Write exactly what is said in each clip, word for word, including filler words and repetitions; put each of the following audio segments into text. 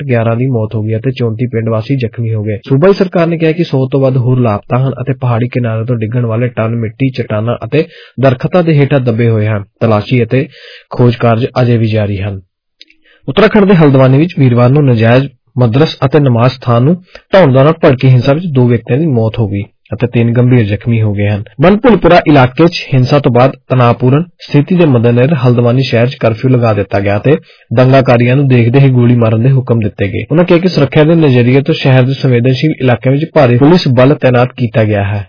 ਗਿਆਰਾਂ ਦੀ ਮੌਤ ਹੋ ਗਈ ਅਤੇ ਚੌਂਤੀ ਪਿੰਡ ਵਾਸੀ ਜ਼ਖਮੀ ਹੋ ਗਏ। ਸੂਬਾਈ ਸਰਕਾਰ ਨੇ ਕਿਹਾ ਕਿ ਸੌ ਤੋਂ ਵੱਧ ਹੋਰ ਲਾਪਤਾ ਹਨ ਅਤੇ ਪਹਾੜੀ ਕਿਨਾਰੇ ਤੋਂ ਡਿੱਗਣ ਵਾਲੇ ਟਨ ਮਿੱਟੀ, ਚਟਾਨਾਂ ਅਤੇ ਦਰਖਤਾਂ ਦੇ ਹੇਠਾਂ ਦੱਬੇ ਹੋਏ ਹਨ। ਤਲਾਸ਼ੀ ਅਤੇ ਖੋਜ ਕਾਰਜ ਅਜੇ ਵੀ ਜਾਰੀ ਹਨ। ਉੱਤਰਾਖੰਡ ਦੇ ਹਲਦਵਾਨੀ ਵਿੱਚ ਵੀਰਵਾਰ ਨੂੰ ਨਜਾਇਜ਼ ਮਦਰਸ ਅਤੇ ਨਮਾਜ਼ ਸਥਾਨ ਨੂੰ ਢਾਉਣ ਦੌਰਾਨ ਭੜਕੀ ਹਿੰਸਾ ਵਿੱਚ ਦੋ ਵਿਅਕਤੀਆਂ ਦੀ ਮੌਤ ਹੋ ਗਈ ਅਤੇ ਤਿੰਨ ਗੰਭੀਰ ਜ਼ਖਮੀ ਹੋ ਗਏ ਹਨ। ਬਨਭੁਲਪੁਰਾ ਇਲਾਕੇ 'ਚ ਹਿੰਸਾ ਤੋਂ ਬਾਅਦ ਤਣਾਅਪੂਰਨ ਸਥਿਤੀ ਦੇ ਮੱਦੇਨਜ਼ਰ ਹਲਦਵਾਨੀ ਸ਼ਹਿਰ 'ਚ ਕਰਫਿਊ ਲਗਾ ਦਿੱਤਾ ਗਿਆ ਤੇ ਦੰਗਾਕਾਰੀਆਂ ਨੂੰ ਦੇਖਦੇ ਹੀ ਗੋਲੀ ਮਾਰਨ ਦੇ ਹੁਕਮ ਦਿੱਤੇ ਗਏ। ਉਨ੍ਹਾਂ ਕਿਹਾ ਕਿ ਸੁਰੱਖਿਆ ਦੇ ਨਜ਼ਰੀਏ ਤੋਂ ਸ਼ਹਿਰ ਦੇ ਸੰਵੇਦਨਸ਼ੀਲ ਇਲਾਕਿਆਂ ਵਿੱਚ ਭਾਰੀ ਪੁਲਿਸ ਬਲ ਤੈਨਾਤ ਕੀਤਾ ਗਿਆ ਹੈ।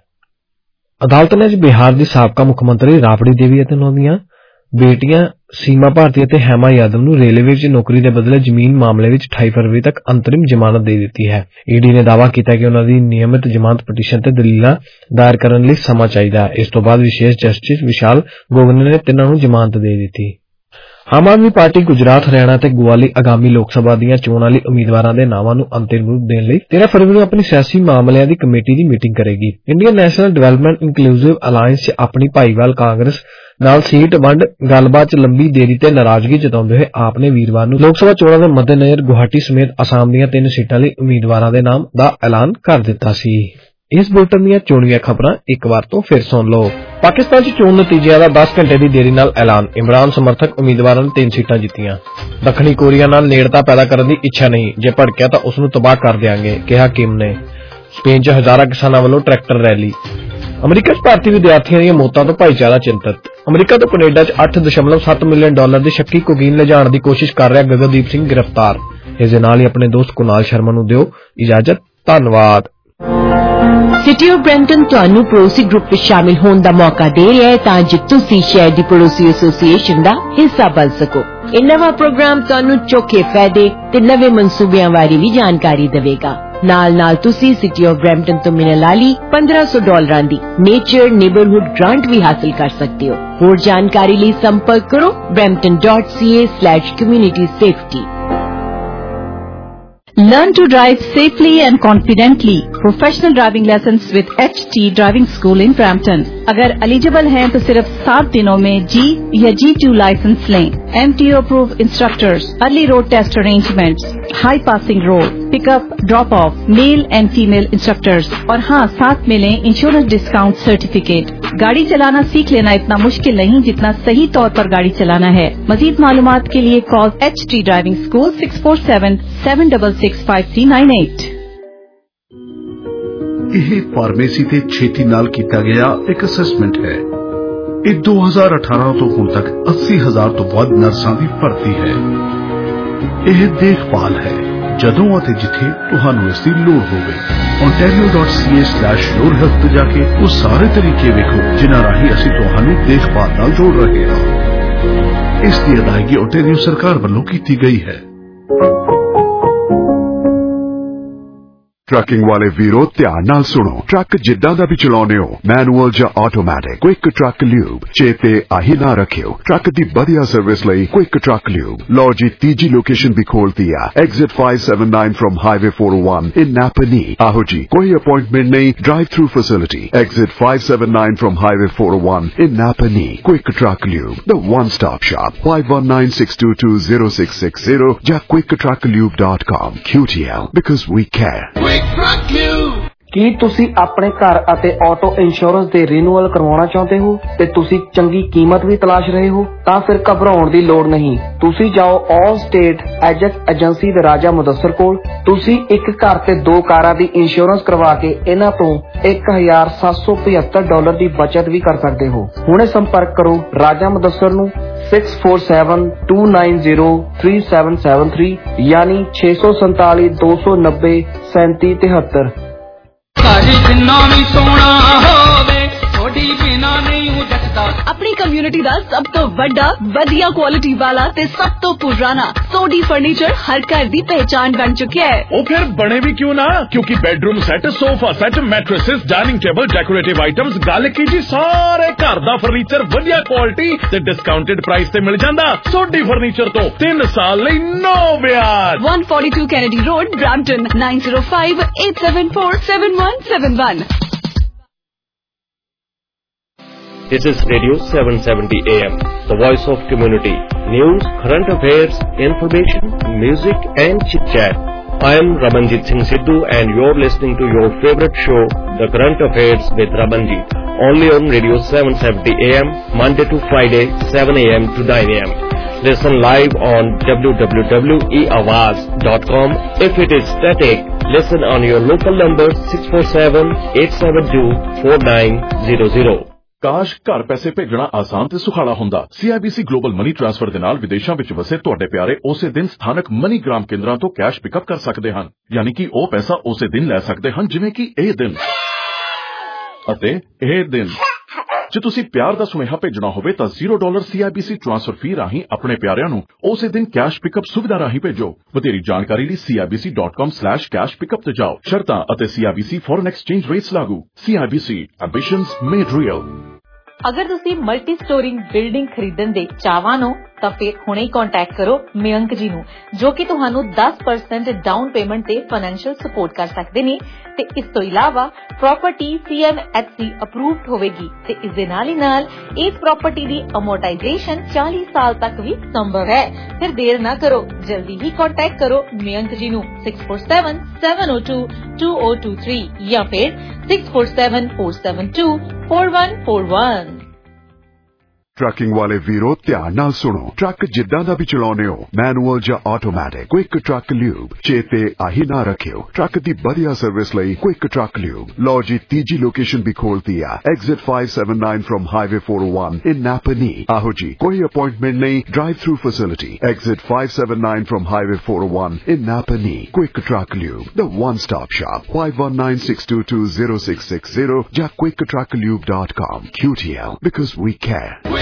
ਅਦਾਲਤ ਨੇ ਅੱਜ ਬਿਹਾਰ ਦੀ ਸਾਬਕਾ ਮੁੱਖ ਮੰਤਰੀ ਰਾਬੜੀ ਦੇਵੀ ਅਤੇ ਉਨ੍ਹਾਂ ਦੀਆਂ ਬੇਟੀਆਂ ਸੀਮਾ ਭਾਰਤੀ ਅਤੇ ਹੈਮਾ ਯਾਦਵ ਨੂੰ ਰੇਲਵੇ ਵਿੱਚ ਨੌਕਰੀ ਦੇ ਬਦਲੇ ਜ਼ਮੀਨ ਮਾਮਲੇ ਵਿੱਚ ਅਠਾਈ ਫਰਵਰੀ ਤੱਕ ਅੰਤਰਿਮ ਜ਼ਮਾਨਤ ਦੇ ਦਿੱਤੀ ਹੈ। ਈਡੀ ਨੇ ਦਾਅਵਾ ਕੀਤਾ ਕਿ ਉਨ੍ਹਾਂ ਦੀ ਨਿਯਮਿਤ ਜ਼ਮਾਨਤ ਪਟੀਸ਼ਨ ਤੇ ਦਲੀਲਾਂ ਦਾਇਰ ਕਰਨ ਲਈ ਸਮਾਂ ਚਾਹੀਦਾ ਹੈ। ਇਸ ਤੋਂ ਬਾਅਦ ਵਿਸ਼ੇਸ਼ ਜਸਟਿਸ ਵਿਸ਼ਾਲ ਗੋਗਨੇ ਨੇ ਤਿੰਨਾਂ ਨੂੰ ਜ਼ਮਾਨਤ ਦੇ ਦਿੱਤੀ। ਆਮ ਆਦਮੀ ਪਾਰਟੀ ਗੁਜਰਾਤ, ਹਰਿਆਣਾ ਤੇ ਗੋਆ ਲਈ ਆਗਾਮੀ ਲੋਕ ਸਭਾ ਦੀਆਂ ਚੋਣਾਂ ਲਈ ਉਮੀਦਵਾਰਾਂ ਦੇ ਨਾਵਾਂ ਨੂੰ ਅੰਤਿਮ ਰੂਪ ਦੇਣ ਲਈ ਤੇਰਾਂ ਫਰਵਰੀ ਨੂੰ ਆਪਣੀ ਸਿਆਸੀ ਮਾਮਲਿਆਂ ਦੀ ਕਮੇਟੀ ਦੀ ਮੀਟਿੰਗ ਕਰੇਗੀ। Indian National Development Inclusive Alliance 'ਚ ਆਪਣੀ ਭਾਈਵਾਲ ਕਾਂਗਰਸ ਨਾਲ ਸੀਟ ਵੰਡ ਗੱਲਬਾਤ 'ਚ ਲੰਬੀ ਦੇਰੀ ਤੇ ਨਾਰਾਜ਼ਗੀ ਜਤਾਉਂਦੇ ਹੋਏ ਆਪ ਨੇ ਵੀਰਵਾਰ ਨੂੰ ਲੋਕ ਸਭਾ ਚੋਣਾਂ ਦੇ ਮੱਦੇਨਜ਼ਰ ਗੁਹਾਟੀ ਸਮੇਤ ਅਸਾਮ ਦੀਆਂ ਤਿੰਨ ਸੀਟਾਂ ਲਈ ਉਮੀਦਵਾਰਾਂ ਦੇ ਨਾਮ ਦਾ ਐਲਾਨ ਕਰ ਦਿੱਤਾ ਸੀ। ਇਸ ਬੁਲੇਟਿਨ ਦੀਆਂ ਚੋਣਵੀਆਂ ਖਬਰਾਂ ਇੱਕ ਵਾਰ ਤੋਂ ਫਿਰ ਸੁਣ ਲਓ। ਪਾਕਿਸਤਾਨ 'ਚ ਚੋਣ ਨਤੀਜਿਆਂ ਦਾ ਦਸ ਘੰਟੇ ਦੀ ਦੇਰੀ ਨਾਲ ਐਲਾਨ। ਇਮਰਾਨ ਸਮਰਥਕ ਉਮੀਦਵਾਰਾਂ ਨੇ ਤਿੰਨ ਸੀਟਾਂ ਜਿੱਤੀਆਂ। ਦੱਖਣੀ ਕੋਰੀਆ ਨਾਲ ਨੇੜਤਾ ਪੈਦਾ ਕਰਨ ਦੀ ਇੱਛਾ ਨਹੀਂ, ਜੇ ਭੜਕਿਆ ਤਾਂ ਉਸ ਨੂੰ ਤਬਾਹ ਕਰ ਦਿਆਂਗੇ, ਕਿਹਾ ਕਿਮ ਨੇ। ਸਪੇਨ 'ਚ ਹਜ਼ਾਰਾਂ ਕਿਸਾਨਾਂ ਵੱਲੋਂ ਟਰੈਕਟਰ ਰੈਲੀ। ਅਮਰੀਕਾ 'ਚ ਭਾਰਤੀ ਵਿਦਿਆਰਥੀਆਂ ਦੀਆਂ ਮੌਤਾਂ ਤੋਂ ਭਾਈਚਾਰਾ ਚਿੰਤਤ। ਅਮਰੀਕਾ ਤੋਂ ਕੈਨੇਡਾ 'ਚ ਅੱਠ ਦਸ਼ਮਲਵ ਸੱਤ ਮਿਲੀਅਨ ਡਾਲਰ ਦੀ ਸ਼ੱਕੀ ਕੋਕੀਨ ਲਿਜਾਣ ਦੀ ਕੋਸ਼ਿਸ਼ ਕਰ ਰਿਹਾ ਗਗਨਦੀਪ ਸਿੰਘ ਗ੍ਰਿਫਤਾਰ। ਇਸ ਦੇ ਨਾਲ ਹੀ ਆਪਣੇ ਦੋਸਤ ਕੁਨਾਲ ਸ਼ਰਮਾ ਨੂੰ ਦਿਓ ਇਜਾਜ਼ਤ। ਧੰਨਵਾਦ। ਸਿਟੀ ਆਫ ਬਰੈਂਪਟਨ ਤੁਹਾਨੂੰ ਪੜੋਸੀ ਗਰੁੱਪ ਵਿੱਚ ਸ਼ਾਮਿਲ ਹੋਣ ਦਾ ਮੌਕਾ ਦੇ ਰਿਹਾ ਹੈ ਤਾਂ ਜੋ ਤੁਸੀਂ ਸ਼ਹਿਰ ਦੀ ਪੜੋਸੀ ਐਸੋਸੀਏਸ਼ਨ ਦਾ ਹਿੱਸਾ ਬਣ ਸਕੋ। ਇਹ ਨਵਾਂ ਪ੍ਰੋਗਰਾਮ ਤੁਹਾਨੂੰ ਚੋਖੇ ਫਾਇਦੇ ਤੇ ਨਵੇਂ ਮਨਸੂਬਿਆਂ ਬਾਰੇ ਵੀ ਜਾਣਕਾਰੀ ਦੇਵੇਗਾ। ਨਾਲ ਨਾਲ ਤੁਸੀਂ ਸਿਟੀ ਆਫ ਬਰੈਂਪਟਨ ਤੋਂ ਮਿਲਣ ਵਾਲੀ ਪੰਦਰਾਂ ਸੌ ਡਾਲਰਾਂ ਦੀ ਨੇਚਰ ਨੇਬਰਹੁੱਡ ਗ੍ਰਾਂਟ ਵੀ ਹਾਸਲ ਕਰ ਸਕਦੇ ਹੋ। ਹੋਰ ਜਾਣਕਾਰੀ ਲਈ ਸੰਪਰਕ ਕਰੋ brampton dot c a slash community safety। Learn to drive safely and confidently. Professional driving lessons with H T Driving School in Brampton. अगर एलिजिबल हैं तो सिर्फ सात दिनों में G या G टू लाइसेंस लें। M T O approved instructors, early road test arrangements, high passing road, pickup, drop off, male and female instructors और हाँ साथ मिलें इंश्योरेंस डिस्काउंट सर्टिफिकेट। गाड़ी चलाना सीख लेना इतना मुश्किल नहीं जितना सही तौर पर गाड़ी चलाना है। मजीद मालूमात के लिए call H T Driving School six four seven seven double six five three nine eight. ਇਹ ਫਾਰਮੇਸੀ ਤੇ ਛੇਤੀ ਨਾਲ ਕੀਤਾ ਗਿਆ ਇੱਕ ਅਸੈਸਮੈਂਟ ਹੈ। ਇਹ ਦੋ ਹਜ਼ਾਰ ਅਠਾਰਾਂ ਤੋਂ ਹੁਣ ਤੱਕ अस्सी ਹਜ਼ਾਰ ਤੋਂ ਵੱਧ ਨਰਸਾਂ ਦੀ ਭਰਤੀ ਹੈ। ਇਹ ਦੇਖਭਾਲ ਹੈ ਜਦੋਂ ਅਤੇ ਜਿੱਥੇ ਤੁਹਾਨੂੰ ਇਸ ਦੀ ਲੋੜ ਹੋਵੇ। ontario dot c a slash your health ਤੇ ਜਾ ਕੇ ਉਹ ਸਾਰੇ ਤਰੀਕੇ ਵੇਖੋ ਜਿਨ੍ਹਾਂ ਰਾਹੀਂ ਅਸੀਂ ਤੁਹਾਨੂੰ ਦੇਖਭਾਲ ਨਾਲ ਜੋੜ ਰਹੇ ਹਾਂ। ਇਸ ਦੀ ਅਦਾਇਗੀ ontario ਸਰਕਾਰ ਵੱਲੋਂ ਕੀਤੀ ਗਈ ਹੈ। ट्रकिंग वाले वीरो ध्यान नाल सुनो। ट्रक जिद्दां दा भी चलाउने हो, मैनुअल जां ऑटोमैटिक, क्विक ट्रक ल्यूब चेते आही ना रखियो। ट्रक दी बढ़िया सर्विस लई क्विक ट्रक ल्यूब। लो जी तीजी लोकेशन भी खोलती है, exit five seven nine from highway four O one in Napanee. आहो जी कोई अपॉइंटमेंट नहीं, drive through facility. Exit five seven nine from highway four O one in Napanee. Quick truck lube, the one stop shop. Five one nine six two two zero six six zero ਜਾਂ quick truck lube dot com। Q T L because we care। ਕੀ ਤੁਸੀਂ ਆਪਣੇ ਘਰ ਅਤੇ auto insurance ਦੇ renewal ਕਰਵਾਉਣਾ ਚਾਹੁੰਦੇ ਹੋ ਤੇ ਤੁਸੀਂ ਚੰਗੀ ਕੀਮਤ ਵੀ ਤਲਾਸ਼ ਰਹੇ ਹੋ? ਤਾਂ ਫਿਰ ਘਬਰਾਉਣ ਦੀ ਲੋੜ ਨਹੀਂ। ਤੁਸੀਂ ਜਾਓ ਆਲ ਸਟੇਟ ਐਜੈਂਟ ਏਜੰਸੀ ਦੇ ਰਾਜਾ ਮੁਦੱਸਰ ਕੋਲ। ਤੁਸੀਂ ਇੱਕ ਘਰ ਤੇ ਦੋ ਕਾਰਾਂ ਦੀ ਇੰਸ਼ੋਰੈਂਸ ਕਰਵਾ ਕੇ ਇਹਨਾਂ ਤੋਂ ਇੱਕ ਹਜ਼ਾਰ ਸੱਤ ਸੌ ਪਝੱਤਰ ਡਾਲਰ ਦੀ ਬਚਤ ਵੀ ਕਰ ਸਕਦੇ ਹੋ। ਹੁਣੇ ਸੰਪਰਕ ਕਰੋ ਰਾਜਾ ਮੁਦੱਸਰ ਨੂੰ six four seven two nine zero three seven seven three यानी छे सौ संताली दो सौ नब्बे सैंती तिहत्तर। अपनी कम्युनिटी दा सब तो वड्डा वधिया क्वालिटी वाला ते सब तो पुराना सोडी फर्नीचर हर घर दी पहचान बन चुका है। वो फिर बने भी क्यों ना, क्योंकि bedroom set, sofa set, mattresses, dining table, decorative items, गल की जी सारे घर दा फर्नीचर वधिया क्वालिटी ते डिस्काउंटेड प्राइस ते मिल जांदा। सोडी फर्नीचर तो तीन साल लई नो ब्याज। one forty-two Kennedy Road, Brampton nine zero five eight seven four seven one seven one। This is Radio seven seventy A M, the voice of community. News, current affairs, information, music and chit-chat. I am Ramanjit Singh Sidhu and you're listening to your favorite show, The Current Affairs with Ramanjit. Only on Radio seven seventy A M, Monday to Friday, seven A M to nine A M. Listen live on w w w dot e awaz dot com. If it is static, listen on your local number six four seven, eight seven two, four nine zero zero. ਕਾਸ਼ ਘਰ ਪੈਸੇ ਭੇਜਣਾ ਆਸਾਨ ਤੇ ਸੁਖਾਲਾ ਹੁੰਦਾ। C I B C global money transfer ਦੇ ਨਾਲ ਵਿਦੇਸ਼ਾਂ ਵਿੱਚ ਵਸੇ ਤੁਹਾਡੇ ਪਿਆਰੇ ਉਸੇ ਦਿਨ ਸਥਾਨਕ ਮਨੀ ਗ੍ਰਾਮ ਕੇਂਦਰਾਂ ਤੋਂ ਕੈਸ਼ ਪਿਕਅਪ ਕਰ ਸਕਦੇ ਹਨ। ਯਾਨੀ ਕਿ ਉਹ ਪੈਸਾ ਉਸੇ ਦਿਨ ਲੈ ਸਕਦੇ ਹਨ ਜਿਵੇਂ ਕਿ ਇਹ ਦਿਨ ਅਤੇ ਇਹ ਦਿਨ। ਜੇ ਤੁਸੀਂ ਪਿਆਰ ਦਾ ਸੁਨੇਹਾ ਭੇਜਣਾ ਹੋਵੇ ਤਾਂ zero dollar C I B C transfer fee ਰਾਹੀਂ ਆਪਣੇ ਪਿਆਰਿਆਂ ਨੂੰ ਉਸੇ ਦਿਨ ਕੈਸ਼ ਪਿਕਅਪ ਸੁਵਿਧਾ ਰਾਹੀਂ ਭੇਜੋ। ਵਧੇਰੀ ਜਾਣਕਾਰੀ ਲਈ C I B C dot com slash cash pickup ਤੇ ਜਾਓ। ਸ਼ਰਤਾਂ ਅਤੇ C I B C foreign exchange rates ਲਾਗੂ। C I B C ambitions made real. ਅਗਰ ਤੁਸੀਂ ਮਲਟੀ ਸਟੋਰਿੰਗ ਬਿਲਡਿੰਗ ਖਰੀਦਣ ਦੇ ਚਾਹਵਾਨ ਹੋ ਤਾਂ ਫਿਰ ਹੁਣੇ ਹੀ ਕੰਟੈਕਟ ਕਰੋ ਮਯੰਕ ਜੀ ਨੂੰ, ਜੋ ਕਿ ਤੁਹਾਨੂੰ ਦਸ ਪਰਸੈਂਟ ਡਾਊਨ ਪੇਮੈਂਟ ਤੇ ਫਾਈਨੈਂਸ਼ੀਅਲ ਸਪੋਰਟ ਕਰ ਸਕਦੇ ਨੇ ਤੇ ਇਸ ਤੋਂ ਇਲਾਵਾ property C M H C approved ਹੋਵੇਗੀ ਤੇ ਇਸ ਦੇ ਨਾਲ ਹੀ ਨਾਲ ਇਸ ਪ੍ਰਾਪਰਟੀ ਦੀ ਅਮੋਰਟਾਈਜੇਸ਼ਨ ਚਾਲੀ ਸਾਲ ਤੱਕ ਵੀ ਸੰਭਵ ਹੈ। ਫਿਰ ਦੇਰ ਨਾ ਕਰੋ, ਜਲਦੀ ਹੀ ਕੰਟੈਕਟ ਕਰੋ ਮਯੰਕ ਜੀ ਨੂੰ six four seven, seven zero two, two zero two three ਜਾਂ ਫਿਰ six four seven, four seven two, four one four one। Trucking ਵਾਲੇ ਵੀਰੋ ਧਿਆਨ ਨਾਲ ਸੁਣੋ। ਟਰੱਕ ਜਿੱਦਾਂ ਦਾ ਵੀ ਚਲਾਉਣੇ ਹੋ, ਮੈਨੂਅਲ ਜਾਂ ਆਟੋਮੈਟਿਕ, ਕੁਇਕ ਟਰੱਕ ਲਿਊਬ ਚੇਤੇ ਆਹੀ ਨਾ ਰੱਖਿਓ। ਟਰੱਕ ਦੀ ਵਧੀਆ ਸਰਵਿਸ ਲਈ ਕੁਇਕ ਟਰੱਕ ਲਿਊਬ। ਲਓ ਜੀ ਤੀਜੀ ਲੋਕੇਸ਼ਨ ਵੀ ਖੋਲਤੀ ਆ, exit five seven nine from Highway four oh one in Napa Knee। ਆਹੋ ਜੀ, ਕੋਈ ਅਪਾਇੰਟਮੈਂਟ ਨਹੀਂ, drive through facility. Exit five seven nine from Highway four oh one in Napa Knee। Quick truck lube, the one stop shop। five one nine, six two two, zero six six zero ਜਾਂ quick truck lube dot com। Q T L because we care।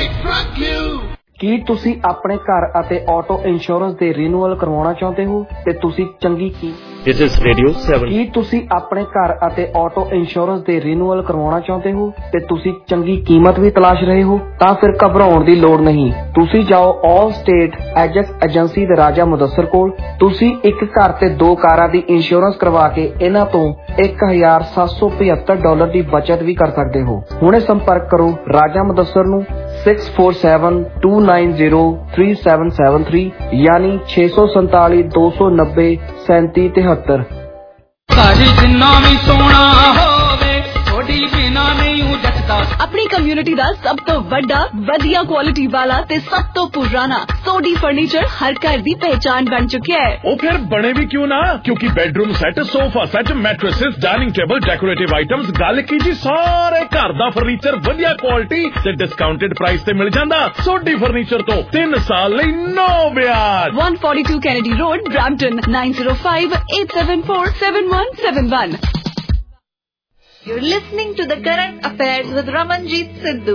ਕੀ ਤੁਸੀਂ ਆਪਣੇ ਘਰ ਅਤੇ auto insurance ਦੇ renewal ਕਰਵਾਉਣਾ ਚਾਹੁੰਦੇ ਹੋ ਤੇ ਤੁਸੀਂ ਚੰਗੀ ਕੀ This is Radio seven। ਕੀ ਤੁਸੀਂ ਆਪਣੇ ਘਰ ਅਤੇ ਆਟੋ ਇੰਸ਼ੋਰੈਂਸ ਦੇ ਰੀਨਿਊਅਲ ਕਰਵਾਉਣਾ ਚਾਹੁੰਦੇ ਹੋ ਤੇ ਤੁਸੀਂ ਚੰਗੀ ਕੀਮਤ ਵੀ ਤਲਾਸ਼ ਰਹੇ ਹੋ ਤਾਂ ਫਿਰ ਘਬਰਾਉਣ ਦੀ ਲੋੜ ਨਹੀਂ। ਤੁਸੀਂ ਜਾਓ ਆਲ ਸਟੇਟ ਐਜੈਕਸ ਏਜੰਸੀ ਦੇ ਰਾਜਾ ਮੁਦੱਸਰ ਕੋਲ। ਤੁਸੀਂ ਇੱਕ ਘਰ ਤੇ ਦੋ ਕਾਰਾਂ ਦੀ ਇੰਸ਼ੋਰੈਂਸ ਕਰਵਾ ਕੇ ਇਹਨਾਂ ਤੋਂ ਇੱਕ ਹਜ਼ਾਰ ਸੱਤ ਸੌ ਪਝੱਤਰ ਡਾਲਰ ਦੀ ਬਚਤ ਵੀ ਕਰ ਸਕਦੇ ਹੋ। ਹੁਣੇ ਸੰਪਰਕ ਕਰੋ ਰਾਜਾ ਮੁਦੱਸਰ ਨੂੰ six four seven, two nine zero, three seven seven three ਯਾਨੀ ਛੇ ਸੌ ਸੰਤਾਲੀ ਦੋ ਸੌ ਨੱਬੇ ਸੈਂਤੀ ਤਿਹੱਤਰ। ਘਰ ਜਿੰਨਾ ਵੀ ਸੋਹਣਾ ਹੋਵੇ ਥੋੜੀ ਬਿਨਾ ਨਹੀਂ ਉਹ ਜੱਟਦਾ। ਆਪਣੀ ਕਮਿਊਨਿਟੀ ਦਾ ਸਭ ਤੋਂ ਵੱਡਾ ਵਧੀਆ ਕੁਆਲਿਟੀ ਵਾਲਾ ਤੇ ਸਭ ਤੋਂ ਪੁਰਾਣਾ ਸੋਡੀ ਫਰਨੀਚਰ ਹਰ ਘਰ ਦੀ ਪਹਿਚਾਨ ਬਣ ਚੁੱਕਿਆ ਹੈ। ਉਹ ਫਿਰ ਬਣੇ ਵੀ ਕਿਉਂ ਨਾ, ਕਿਉਂਕਿ bedroom set, sofa set, mattresses, dining table, decorative items, ਗੱਲ ਕੀ ਜੀ ਸਾਰੇ ਘਰ ਦਾ ਫਰਨੀਚਰ ਵਧੀਆ ਕੁਆਲਿਟੀ ਤੇ ਡਿਸਕਾਊਂਟਡ ਪ੍ਰਾਈਸ ਤੇ ਮਿਲ ਜਾਂਦਾ। ਸੋਡੀ ਫਰਨੀਚਰ ਤੋਂ ਤਿੰਨ ਸਾਲ ਲਈ ਨੋ ਵਿਆਜ। one forty-two Kennedy Road, Brampton, nine zero five, eight seven four, seven one seven one। You're listening to The Current Affairs with Ramanjit Sidhu।